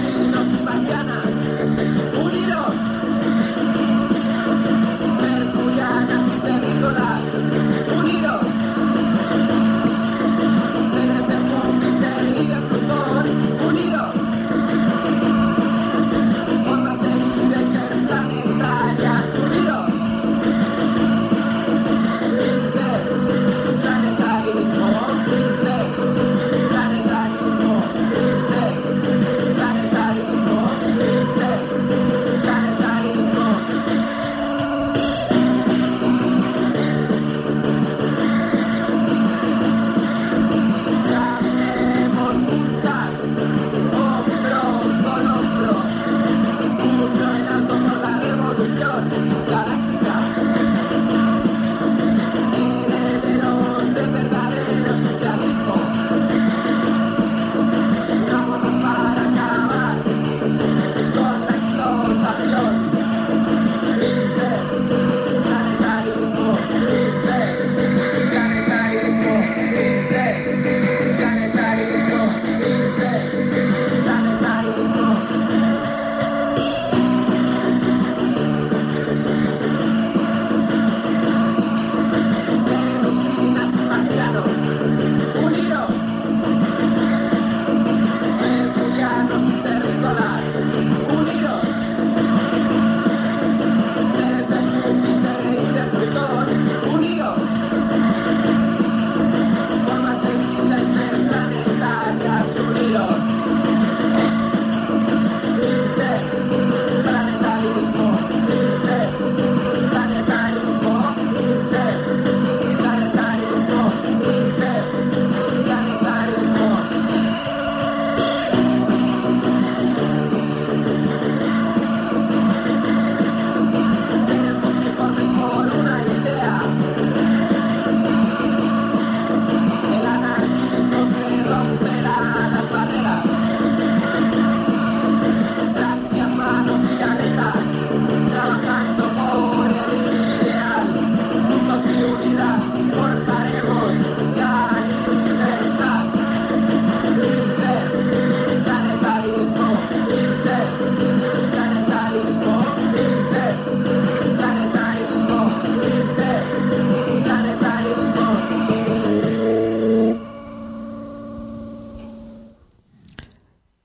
Unidos.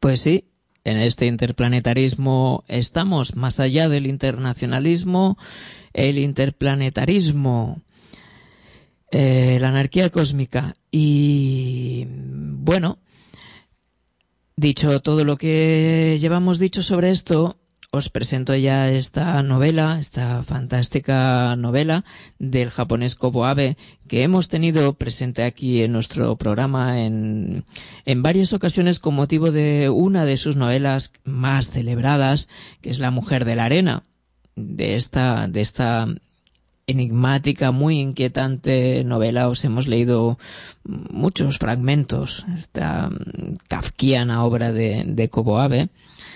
Pues sí, en este interplanetarismo estamos, más allá del internacionalismo, el interplanetarismo, eh, la anarquía cósmica. Y bueno, dicho todo lo que llevamos dicho sobre esto, os presento ya esta novela, esta fantástica novela del japonés Kobo Abe, que hemos tenido presente aquí en nuestro programa en, en varias ocasiones con motivo de una de sus novelas más celebradas, que es La mujer de la arena. De esta, de esta enigmática, muy inquietante novela os hemos leído muchos fragmentos, esta kafkiana obra de, de Kobo Abe.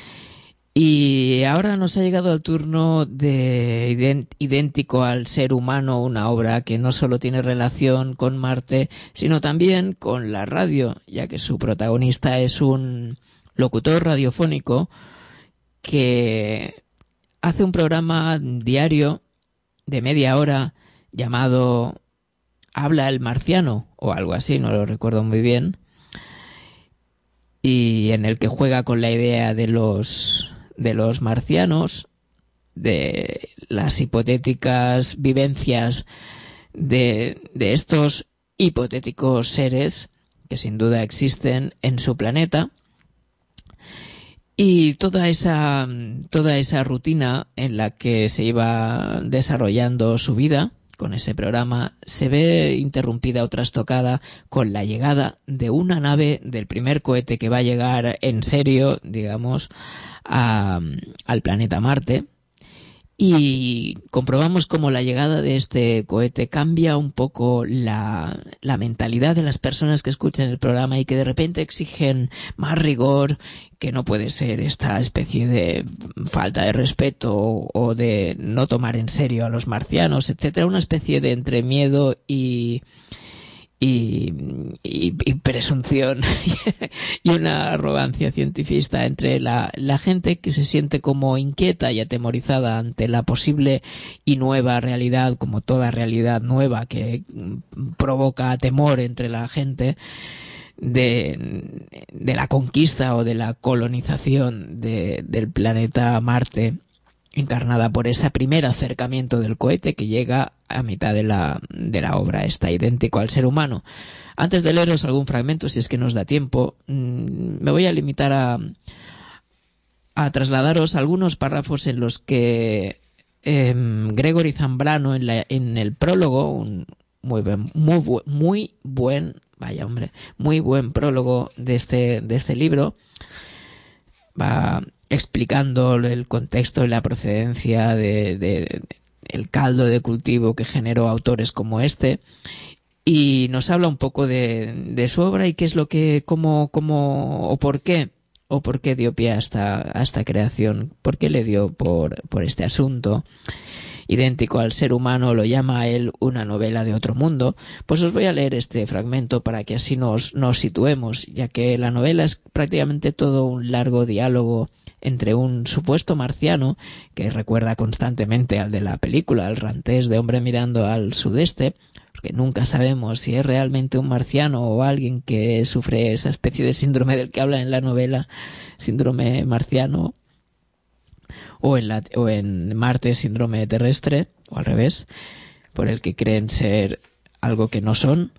Y ahora nos ha llegado el turno de Idéntico al ser humano, una obra que no solo tiene relación con Marte, sino también con la radio, ya que su protagonista es un locutor radiofónico que hace un programa diario de media hora llamado Habla el Marciano, o algo así, no lo recuerdo muy bien, y en el que juega con la idea de los... de los marcianos, de las hipotéticas vivencias de, de estos hipotéticos seres que sin duda existen en su planeta, y toda esa, toda esa rutina en la que se iba desarrollando su vida con ese programa se ve interrumpida o trastocada con la llegada de una nave, del primer cohete que va a llegar en serio, digamos, a, al planeta Marte, y comprobamos cómo la llegada de este cohete cambia un poco la, la mentalidad de las personas que escuchan el programa y que de repente exigen más rigor, que no puede ser esta especie de falta de respeto o, o de no tomar en serio a los marcianos, etcétera, una especie de entre miedo y Y, y, y presunción y una arrogancia cientifista entre la, la gente que se siente como inquieta y atemorizada ante la posible y nueva realidad, como toda realidad nueva que provoca temor entre la gente, de, de la conquista o de la colonización de, del planeta Marte, encarnada por ese primer acercamiento del cohete que llega a mitad de la, de la obra. Está idéntico al ser humano. Antes de leeros algún fragmento, si es que nos da tiempo, me voy a limitar a, a trasladaros algunos párrafos en los que eh, Gregory Zambrano, en, la, en el prólogo, un muy buen, muy, muy buen, vaya hombre, muy buen prólogo de este, de este libro, va explicando el contexto y la procedencia de, de, de el caldo de cultivo que generó autores como este, y nos habla un poco de, de su obra y qué es lo que, cómo, cómo, o por qué, o por qué dio pie a esta, a esta creación, por qué le dio por, por este asunto. Idéntico al ser humano, lo llama a él una novela de otro mundo. Pues os voy a leer este fragmento para que así nos, nos situemos, ya que la novela es prácticamente todo un largo diálogo entre un supuesto marciano, que recuerda constantemente al de la película, al rantés de hombre mirando al sudeste, porque nunca sabemos si es realmente un marciano o alguien que sufre esa especie de síndrome del que habla en la novela, síndrome marciano, o en, la, o en Marte, síndrome terrestre, o al revés, por el que creen ser algo que no son.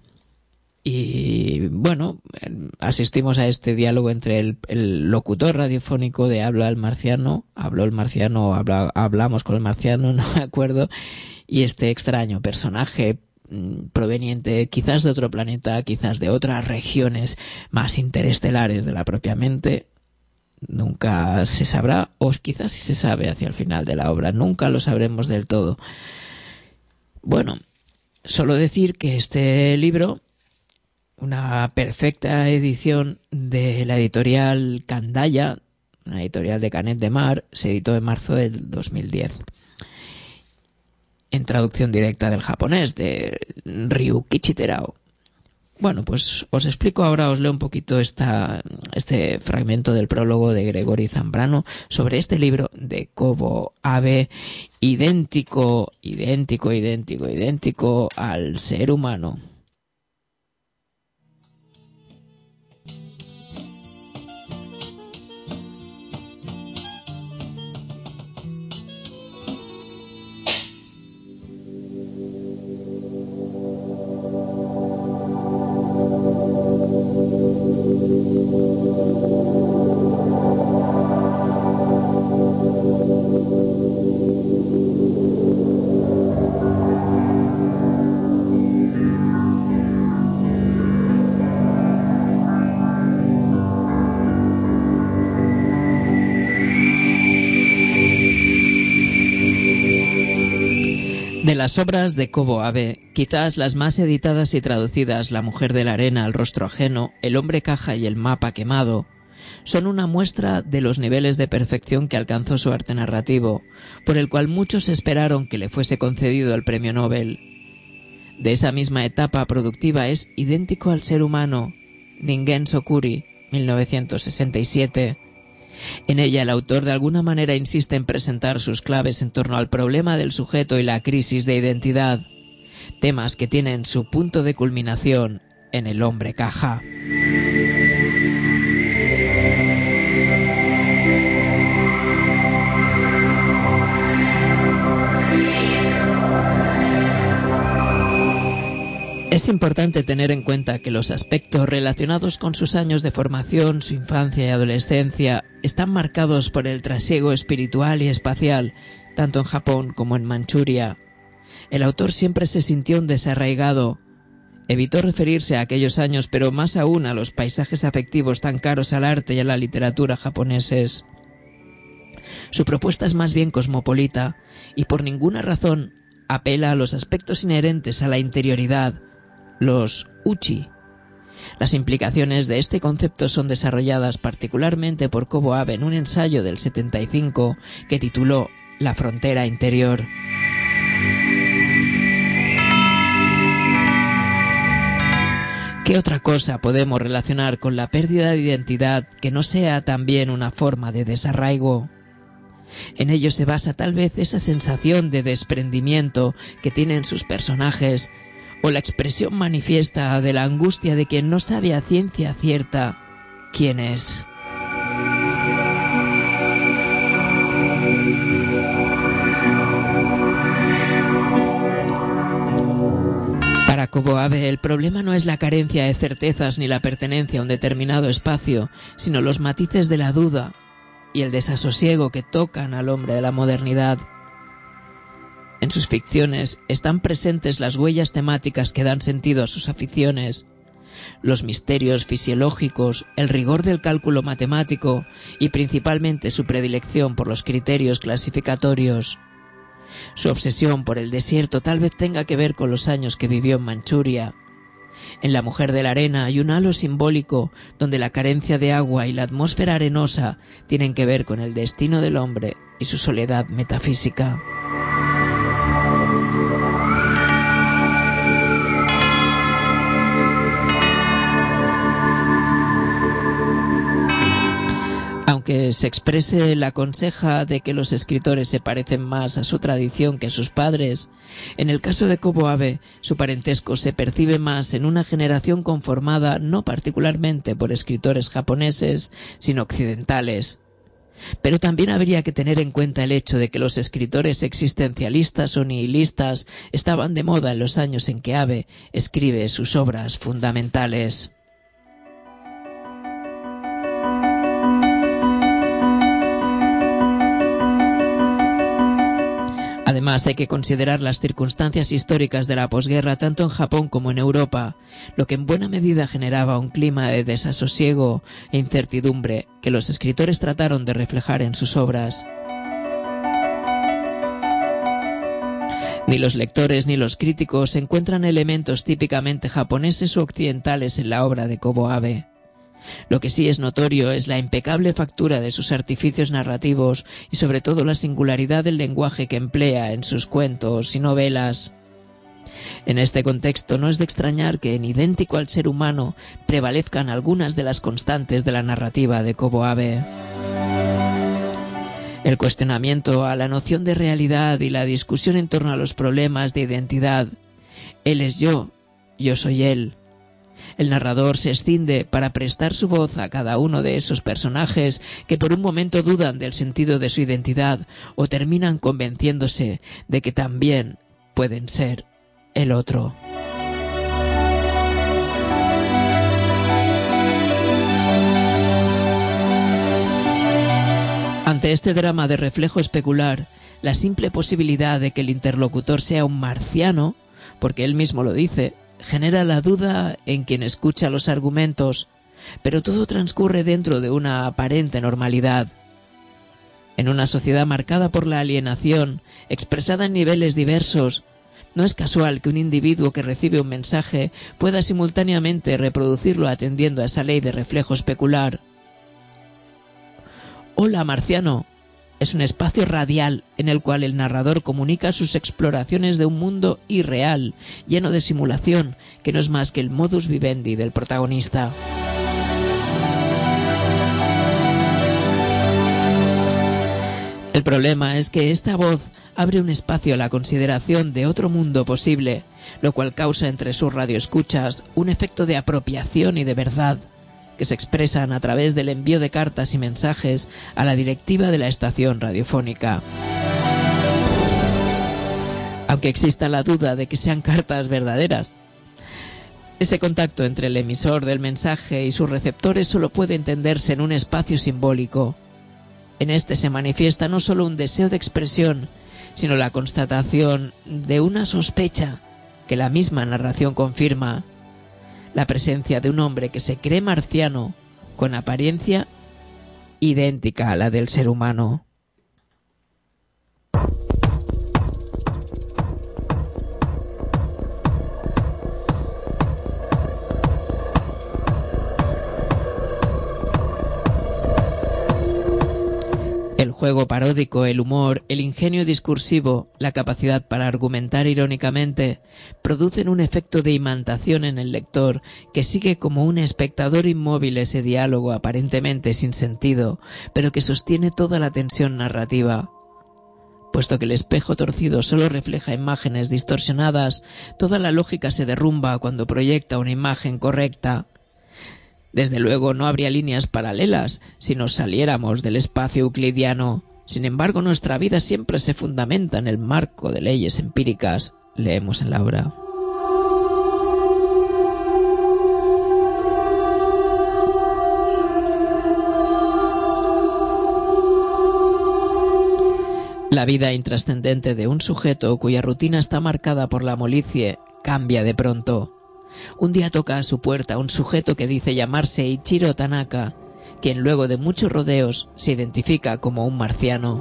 Y bueno, asistimos a este diálogo entre el, el locutor radiofónico de Habla el Marciano, habló el marciano, habla, hablamos con el marciano, no me acuerdo, y este extraño personaje proveniente quizás de otro planeta, quizás de otras regiones más interestelares de la propia mente. Nunca se sabrá, o quizás sí se sabe hacia el final de la obra, nunca lo sabremos del todo. Bueno, solo decir que este libro, una perfecta edición de la editorial Candaya, una editorial de Canet de Mar, se editó en marzo del dos mil diez, en traducción directa del japonés, de Ryukichi Terao. Bueno, pues os explico ahora, os leo un poquito esta, este fragmento del prólogo de Gregory Zambrano sobre este libro de Kobo Abe, idéntico, idéntico, idéntico, idéntico al ser humano. De las obras de Kobo Abe, quizás las más editadas y traducidas, La mujer de la arena, El rostro ajeno, El hombre caja y El mapa quemado, son una muestra de los niveles de perfección que alcanzó su arte narrativo, por el cual muchos esperaron que le fuese concedido el premio Nobel. De esa misma etapa productiva es Idéntico al ser humano, Ningen Sokuri, mil novecientos sesenta y siete. En ella el autor de alguna manera insiste en presentar sus claves en torno al problema del sujeto y la crisis de identidad, temas que tienen su punto de culminación en El hombre caja. Es importante tener en cuenta que los aspectos relacionados con sus años de formación, su infancia y adolescencia, están marcados por el trasiego espiritual y espacial, tanto en Japón como en Manchuria. El autor siempre se sintió un desarraigado. Evitó referirse a aquellos años, pero más aún a los paisajes afectivos tan caros al arte y a la literatura japoneses. Su propuesta es más bien cosmopolita y por ninguna razón apela a los aspectos inherentes a la interioridad, los uchi. Las implicaciones de este concepto son desarrolladas particularmente por Kobo Abe en un ensayo del setenta y cinco que tituló La frontera interior. ¿Qué otra cosa podemos relacionar con la pérdida de identidad que no sea también una forma de desarraigo? En ello se basa tal vez esa sensación de desprendimiento que tienen sus personajes, o la expresión manifiesta de la angustia de quien no sabe a ciencia cierta quién es. Para Kobo Abe, el problema no es la carencia de certezas ni la pertenencia a un determinado espacio, sino los matices de la duda y el desasosiego que tocan al hombre de la modernidad. En sus ficciones están presentes las huellas temáticas que dan sentido a sus aficiones, los misterios fisiológicos, el rigor del cálculo matemático y principalmente su predilección por los criterios clasificatorios. Su obsesión por el desierto tal vez tenga que ver con los años que vivió en Manchuria. En La mujer de la arena hay un halo simbólico donde la carencia de agua y la atmósfera arenosa tienen que ver con el destino del hombre y su soledad metafísica. Aunque se exprese la conseja de que los escritores se parecen más a su tradición que a sus padres, en el caso de Kobo Abe, su parentesco se percibe más en una generación conformada no particularmente por escritores japoneses, sino occidentales. Pero también habría que tener en cuenta el hecho de que los escritores existencialistas o nihilistas estaban de moda en los años en que Abe escribe sus obras fundamentales. Además, hay que considerar las circunstancias históricas de la posguerra tanto en Japón como en Europa, lo que en buena medida generaba un clima de desasosiego e incertidumbre que los escritores trataron de reflejar en sus obras. Ni los lectores ni los críticos encuentran elementos típicamente japoneses o occidentales en la obra de Kobo Abe. Lo que sí es notorio es la impecable factura de sus artificios narrativos y sobre todo la singularidad del lenguaje que emplea en sus cuentos y novelas. En este contexto no es de extrañar que en Idéntico al ser humano prevalezcan algunas de las constantes de la narrativa de Kobo Abe. El cuestionamiento a la noción de realidad y la discusión en torno a los problemas de identidad. Él es yo, yo soy él. El narrador se escinde para prestar su voz a cada uno de esos personajes que por un momento dudan del sentido de su identidad o terminan convenciéndose de que también pueden ser el otro. Ante este drama de reflejo especular, la simple posibilidad de que el interlocutor sea un marciano, porque él mismo lo dice, genera la duda en quien escucha los argumentos, pero todo transcurre dentro de una aparente normalidad. En una sociedad marcada por la alienación, expresada en niveles diversos, No es casual que un individuo que recibe un mensaje pueda simultáneamente reproducirlo atendiendo a esa ley de reflejo especular. Hola, marciano. Es un espacio radial en el cual el narrador comunica sus exploraciones de un mundo irreal, lleno de simulación, que no es más que el modus vivendi del protagonista. El problema es que esta voz abre un espacio a la consideración de otro mundo posible, lo cual causa entre sus radioescuchas un efecto de apropiación y de verdad, que se expresan a través del envío de cartas y mensajes a la directiva de la estación radiofónica. Aunque exista la duda de que sean cartas verdaderas, ese contacto entre el emisor del mensaje y sus receptores solo puede entenderse en un espacio simbólico. En este se manifiesta no solo un deseo de expresión, sino la constatación de una sospecha que la misma narración confirma: la presencia de un hombre que se cree marciano con apariencia idéntica a la del ser humano. El juego paródico, el humor, el ingenio discursivo, la capacidad para argumentar irónicamente, producen un efecto de imantación en el lector que sigue como un espectador inmóvil ese diálogo aparentemente sin sentido, pero que sostiene toda la tensión narrativa. Puesto que el espejo torcido solo refleja imágenes distorsionadas, toda la lógica se derrumba cuando proyecta una imagen correcta. Desde luego no habría líneas paralelas si nos saliéramos del espacio euclidiano. Sin embargo, nuestra vida siempre se fundamenta en el marco de leyes empíricas, leemos en la obra. La vida intrascendente de un sujeto cuya rutina está marcada por la molicie cambia de pronto. Un día toca a su puerta un sujeto que dice llamarse Ichiro Tanaka, quien luego de muchos rodeos se identifica como un marciano.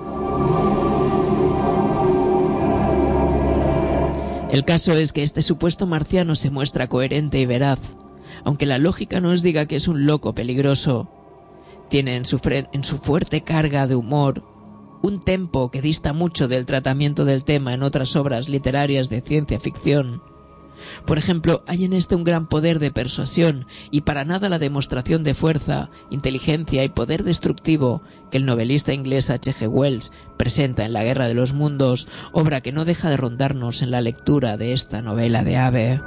El caso es que este supuesto marciano se muestra coherente y veraz, aunque la lógica nos diga que es un loco peligroso. Tiene en su, fre- en su fuerte carga de humor un tempo que dista mucho del tratamiento del tema en otras obras literarias de ciencia ficción. Por ejemplo, hay en este un gran poder de persuasión y para nada la demostración de fuerza, inteligencia y poder destructivo que el novelista inglés H G Wells presenta en La Guerra de los Mundos, obra que no deja de rondarnos en la lectura de esta novela de Abe.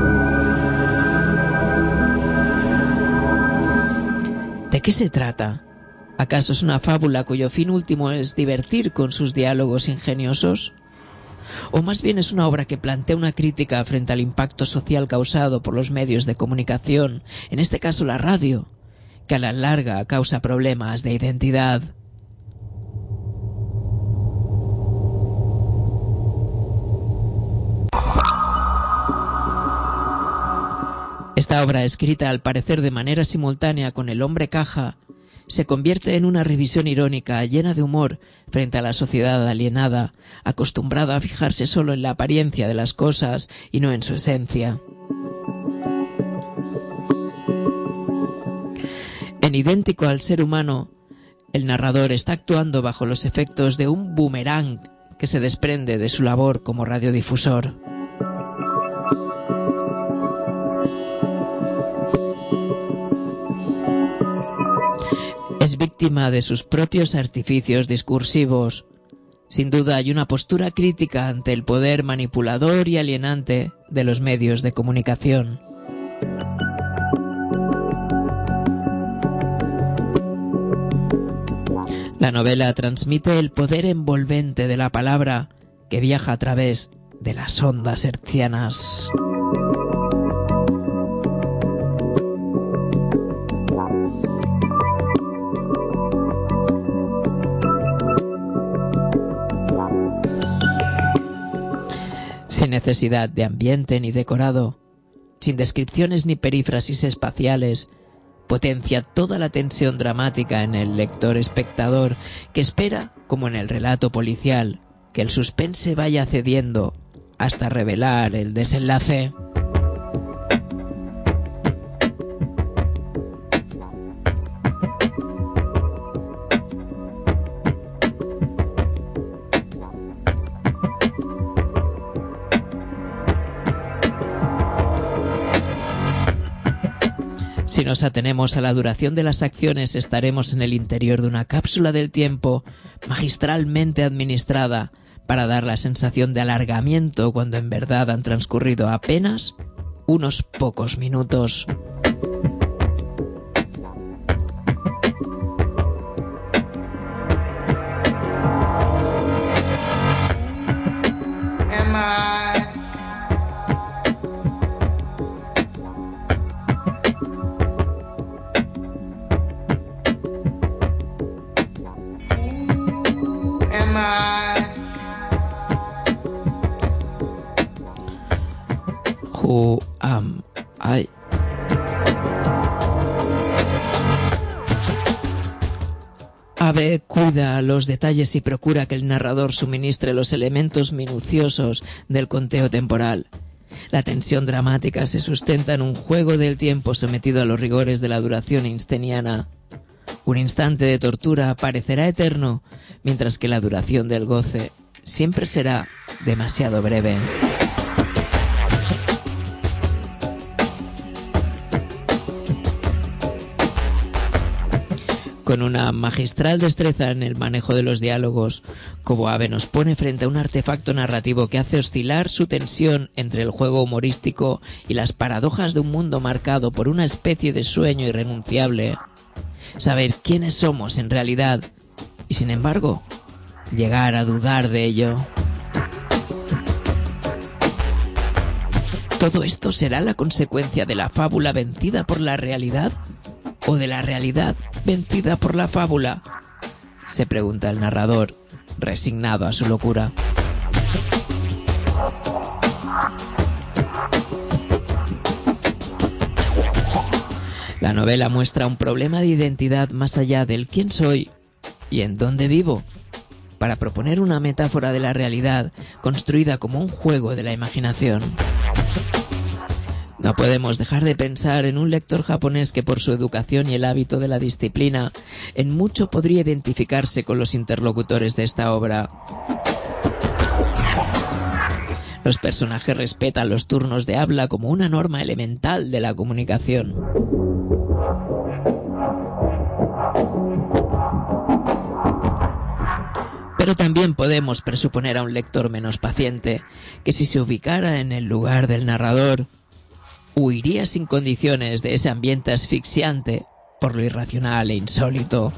¿De qué se trata? ¿Acaso es una fábula cuyo fin último es divertir con sus diálogos ingeniosos? ¿O más bien es una obra que plantea una crítica frente al impacto social causado por los medios de comunicación, en este caso la radio, que a la larga causa problemas de identidad? Esta obra, escrita al parecer de manera simultánea con El hombre caja, se convierte en una revisión irónica llena de humor frente a la sociedad alienada, acostumbrada a fijarse solo en la apariencia de las cosas y no en su esencia. En Idéntico al ser humano, el narrador está actuando bajo los efectos de un boomerang que se desprende de su labor como radiodifusor. Es víctima de sus propios artificios discursivos. Sin duda hay una postura crítica ante el poder manipulador y alienante de los medios de comunicación. La novela transmite el poder envolvente de la palabra que viaja a través de las ondas hertzianas. Sin necesidad de ambiente ni decorado, sin descripciones ni perífrasis espaciales, potencia toda la tensión dramática en el lector espectador que espera, como en el relato policial, que el suspense vaya cediendo hasta revelar el desenlace. Si nos atenemos a la duración de las acciones, estaremos en el interior de una cápsula del tiempo magistralmente administrada para dar la sensación de alargamiento cuando en verdad han transcurrido apenas unos pocos minutos. Who am I? Abe cuida los detalles y procura que el narrador suministre los elementos minuciosos del conteo temporal. La tensión dramática se sustenta en un juego del tiempo sometido a los rigores de la duración einsteiniana. Un instante de tortura parecerá eterno, mientras que la duración del goce siempre será demasiado breve. Con una magistral destreza en el manejo de los diálogos, Kobo-Abe nos pone frente a un artefacto narrativo que hace oscilar su tensión entre el juego humorístico y las paradojas de un mundo marcado por una especie de sueño irrenunciable. Saber quiénes somos en realidad y, sin embargo, llegar a dudar de ello. ¿Todo esto será la consecuencia de la fábula vencida por la realidad? ¿O de la realidad vencida por la fábula? Se pregunta el narrador, resignado a su locura. La novela muestra un problema de identidad más allá del quién soy y en dónde vivo, para proponer una metáfora de la realidad construida como un juego de la imaginación. No podemos dejar de pensar en un lector japonés que por su educación y el hábito de la disciplina en mucho podría identificarse con los interlocutores de esta obra. Los personajes respetan los turnos de habla como una norma elemental de la comunicación. Pero también podemos presuponer a un lector menos paciente que, si se ubicara en el lugar del narrador, huiría sin condiciones de ese ambiente asfixiante por lo irracional e insólito.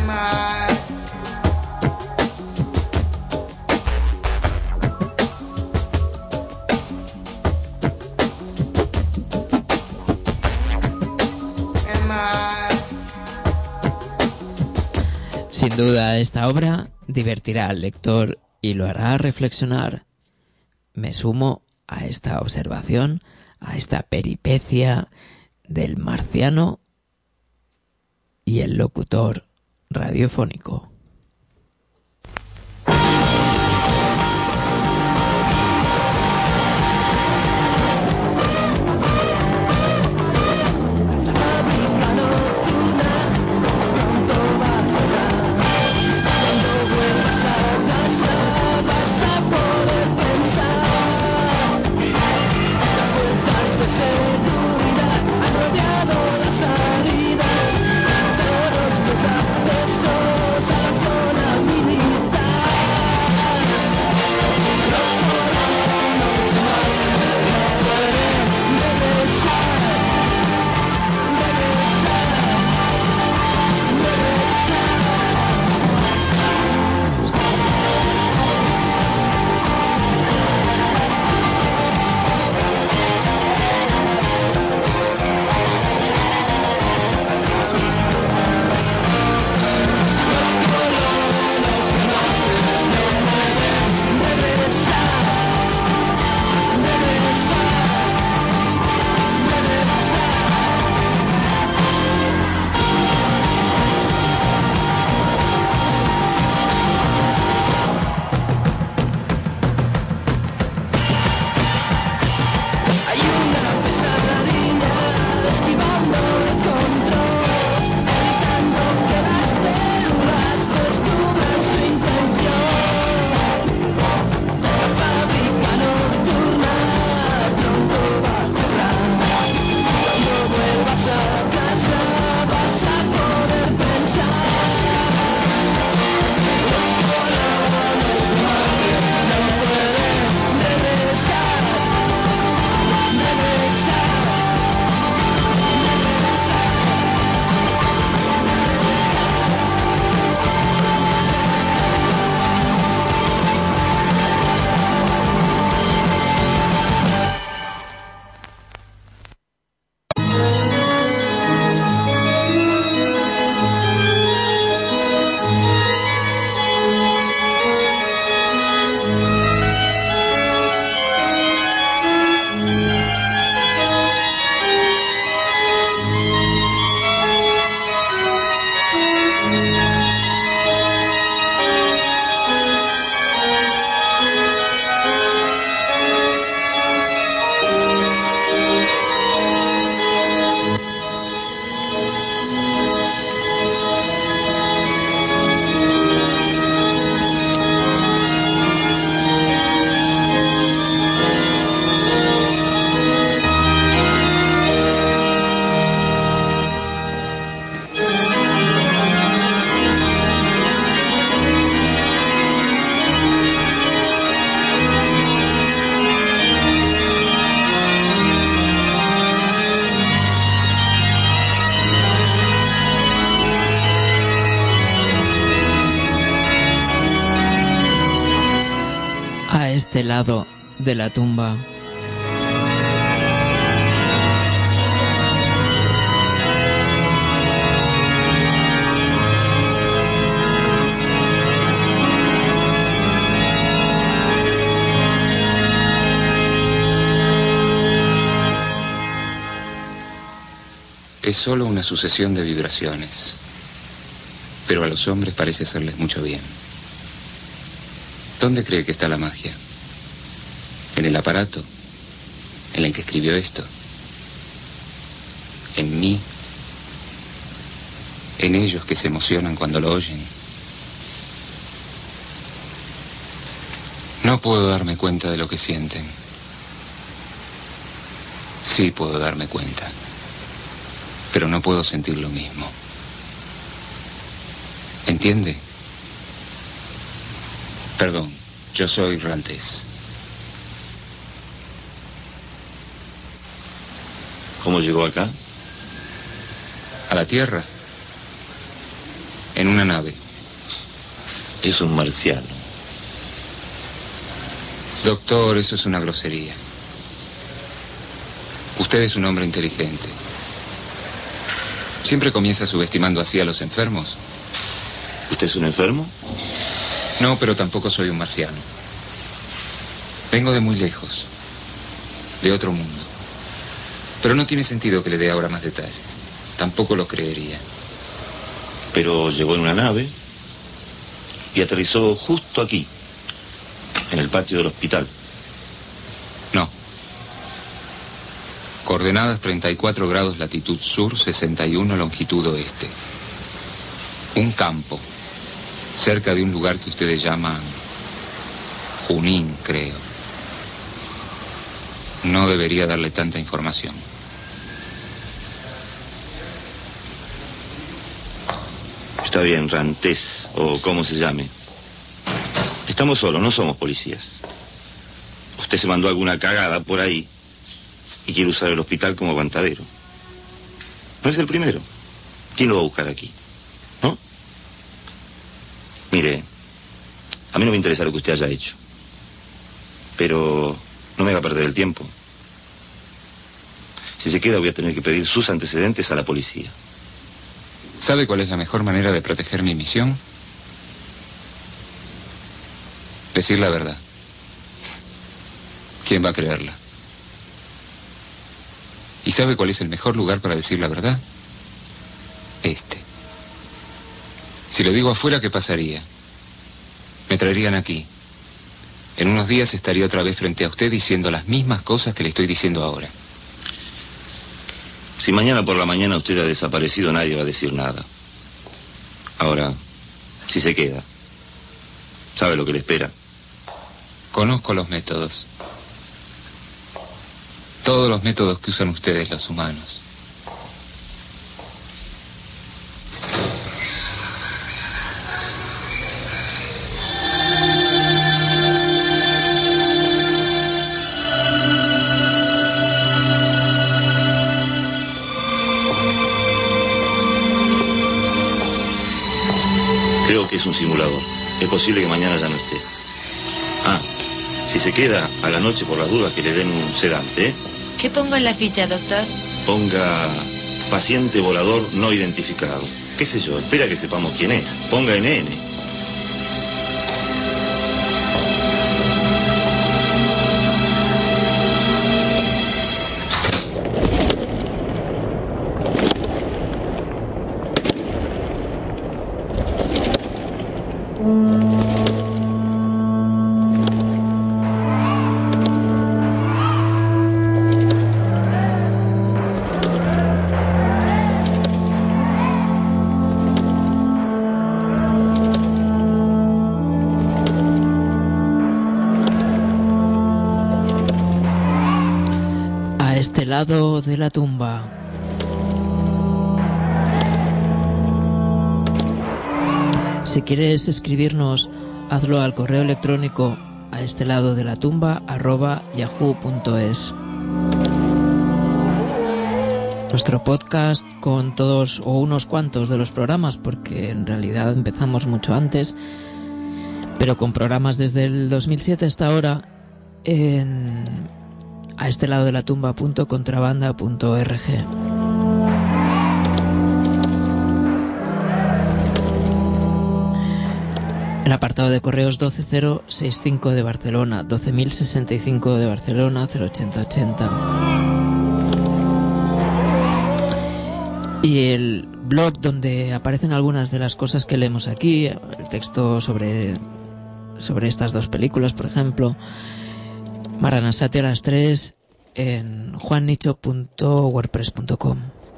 Sin duda, esta obra divertirá al lector y lo hará reflexionar. Me sumo a esta observación, a esta peripecia del marciano y el locutor radiofónico. De seguridad han rodeado las salidas, todos los accesos a la este lado de la tumba. Es solo una sucesión de vibraciones, pero a los hombres parece hacerles mucho bien. ¿Dónde cree que está la magia? ¿En el aparato en el que escribió esto? ¿En mí? ¿En ellos que se emocionan cuando lo oyen? No puedo darme cuenta de lo que sienten. Sí puedo darme cuenta, pero no puedo sentir lo mismo. ¿Entiende? Perdón, yo soy Rantes. ¿Cómo llegó acá? A la Tierra. En una nave. Es un marciano. Doctor, eso es una grosería. Usted es un hombre inteligente. ¿Siempre comienza subestimando así a los enfermos? ¿Usted es un enfermo? No, pero tampoco soy un marciano. Vengo de muy lejos, de otro mundo. Pero no tiene sentido que le dé ahora más detalles. Tampoco lo creería. Pero llegó en una nave y aterrizó justo aquí, en el patio del hospital. No. Coordenadas treinta y cuatro grados latitud sur, sesenta y uno longitud oeste. Un campo, cerca de un lugar que ustedes llaman Junín, creo. No debería darle tanta información. Está bien, Rantes, o como se llame. Estamos solos, no somos policías. Usted se mandó alguna cagada por ahí y quiere usar el hospital como aguantadero. No es el primero. ¿Quién lo va a buscar aquí? ¿No? Mire, a mí no me interesa lo que usted haya hecho. Pero no me haga perder el tiempo. Si se queda voy a tener que pedir sus antecedentes a la policía. ¿Sabe cuál es la mejor manera de proteger mi misión? Decir la verdad. ¿Quién va a creerla? ¿Y sabe cuál es el mejor lugar para decir la verdad? Este. Si lo digo afuera, ¿qué pasaría? Me traerían aquí. En unos días estaría otra vez frente a usted diciendo las mismas cosas que le estoy diciendo ahora. Si mañana por la mañana usted ha desaparecido, nadie va a decir nada. Ahora, si se queda, ¿sabe lo que le espera? Conozco los métodos. Todos los métodos que usan ustedes, los humanos. Creo que es un simulador. Es posible que mañana ya no esté. Ah, si se queda a la noche por las dudas, que le den un sedante, ¿eh? ¿Qué pongo en la ficha, doctor? Ponga paciente volador no identificado. ¿Qué sé yo? Espera que sepamos quién es. Ponga N N. Este lado de la tumba. Si quieres escribirnos, hazlo al correo electrónico a este lado de la tumba arroba yahoo punto es. Nuestro podcast con todos o unos cuantos de los programas, porque en realidad empezamos mucho antes, pero con programas desde el dos mil siete hasta ahora, en a este lado de la tumba punto contrabanda punto org. El apartado de correos doce mil sesenta y cinco de Barcelona, doce mil sesenta y cinco de Barcelona, cero ochenta ochenta. Y el blog donde aparecen algunas de las cosas que leemos aquí, el texto sobre, sobre estas dos películas, por ejemplo, Maranasati a las tres en juan nicho punto wordpress punto com.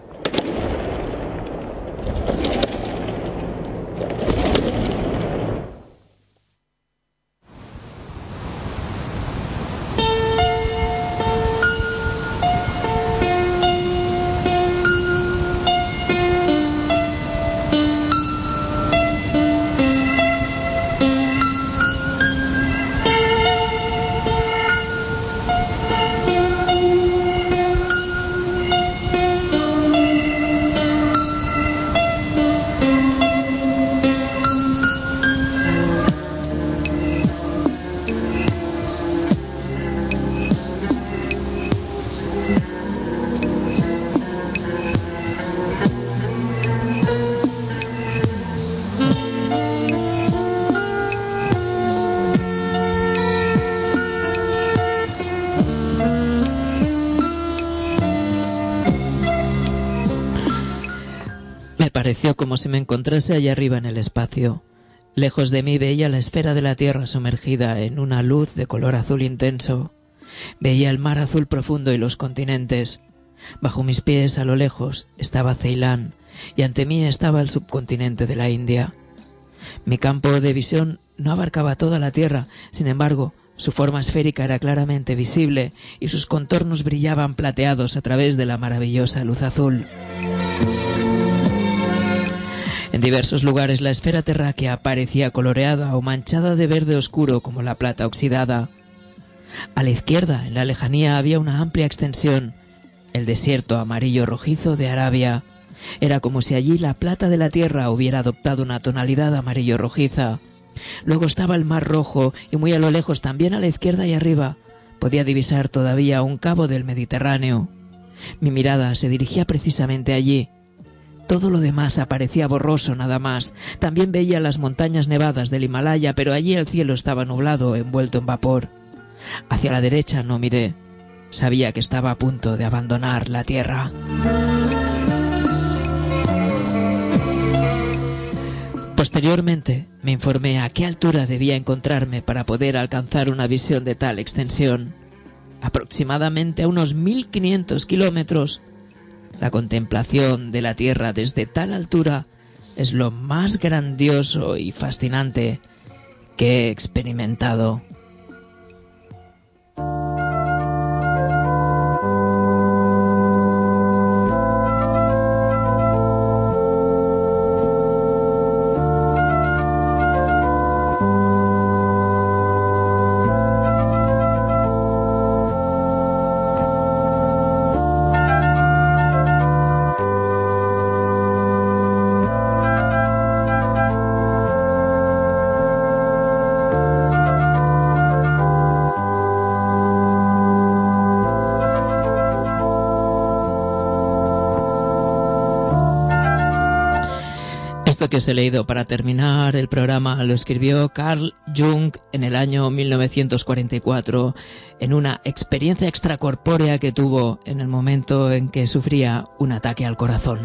Pareció como si me encontrase allá arriba en el espacio. Lejos de mí veía la esfera de la Tierra sumergida en una luz de color azul intenso. Veía el mar azul profundo y los continentes. Bajo mis pies, a lo lejos, estaba Ceilán, y ante mí estaba el subcontinente de la India. Mi campo de visión no abarcaba toda la Tierra, sin embargo, su forma esférica era claramente visible y sus contornos brillaban plateados a través de la maravillosa luz azul. En diversos lugares la esfera terráquea parecía coloreada o manchada de verde oscuro como la plata oxidada. A la izquierda, en la lejanía, había una amplia extensión, el desierto amarillo rojizo de Arabia. Era como si allí la plata de la tierra hubiera adoptado una tonalidad amarillo rojiza. Luego estaba el mar rojo y muy a lo lejos, también a la izquierda y arriba, podía divisar todavía un cabo del Mediterráneo. Mi mirada se dirigía precisamente allí. Todo lo demás aparecía borroso nada más. También veía las montañas nevadas del Himalaya, pero allí el cielo estaba nublado, envuelto en vapor. Hacia la derecha no miré. Sabía que estaba a punto de abandonar la tierra. Posteriormente me informé a qué altura debía encontrarme para poder alcanzar una visión de tal extensión. Aproximadamente a unos mil quinientos kilómetros. La contemplación de la Tierra desde tal altura es lo más grandioso y fascinante que he experimentado. Que os he leído para terminar el programa lo escribió Carl Jung en el año mil novecientos cuarenta y cuatro en una experiencia extracorpórea que tuvo en el momento en que sufría un ataque al corazón.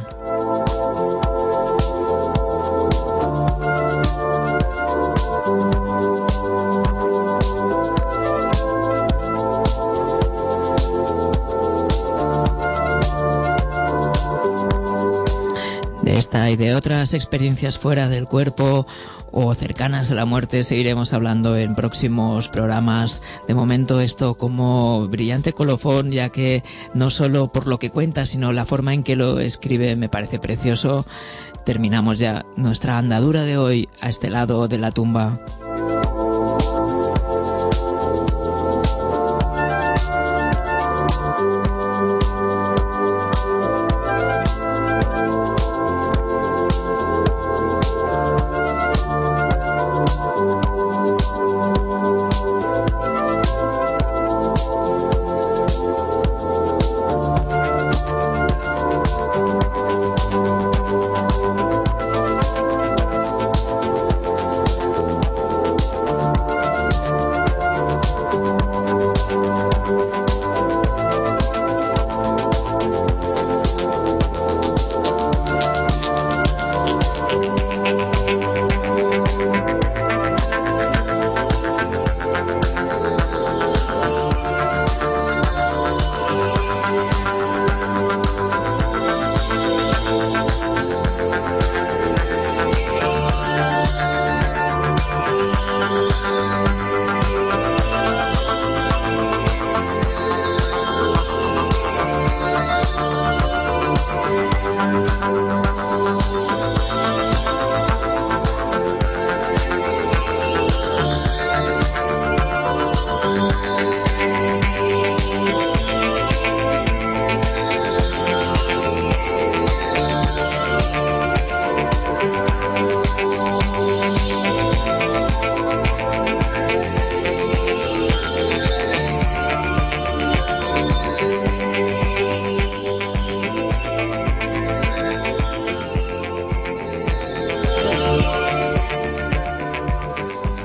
De esta y de otras experiencias fuera del cuerpo o cercanas a la muerte seguiremos hablando en próximos programas. De momento esto como brillante colofón, ya que no solo por lo que cuenta, sino la forma en que lo escribe me parece precioso. Terminamos ya nuestra andadura de hoy a este lado de la tumba.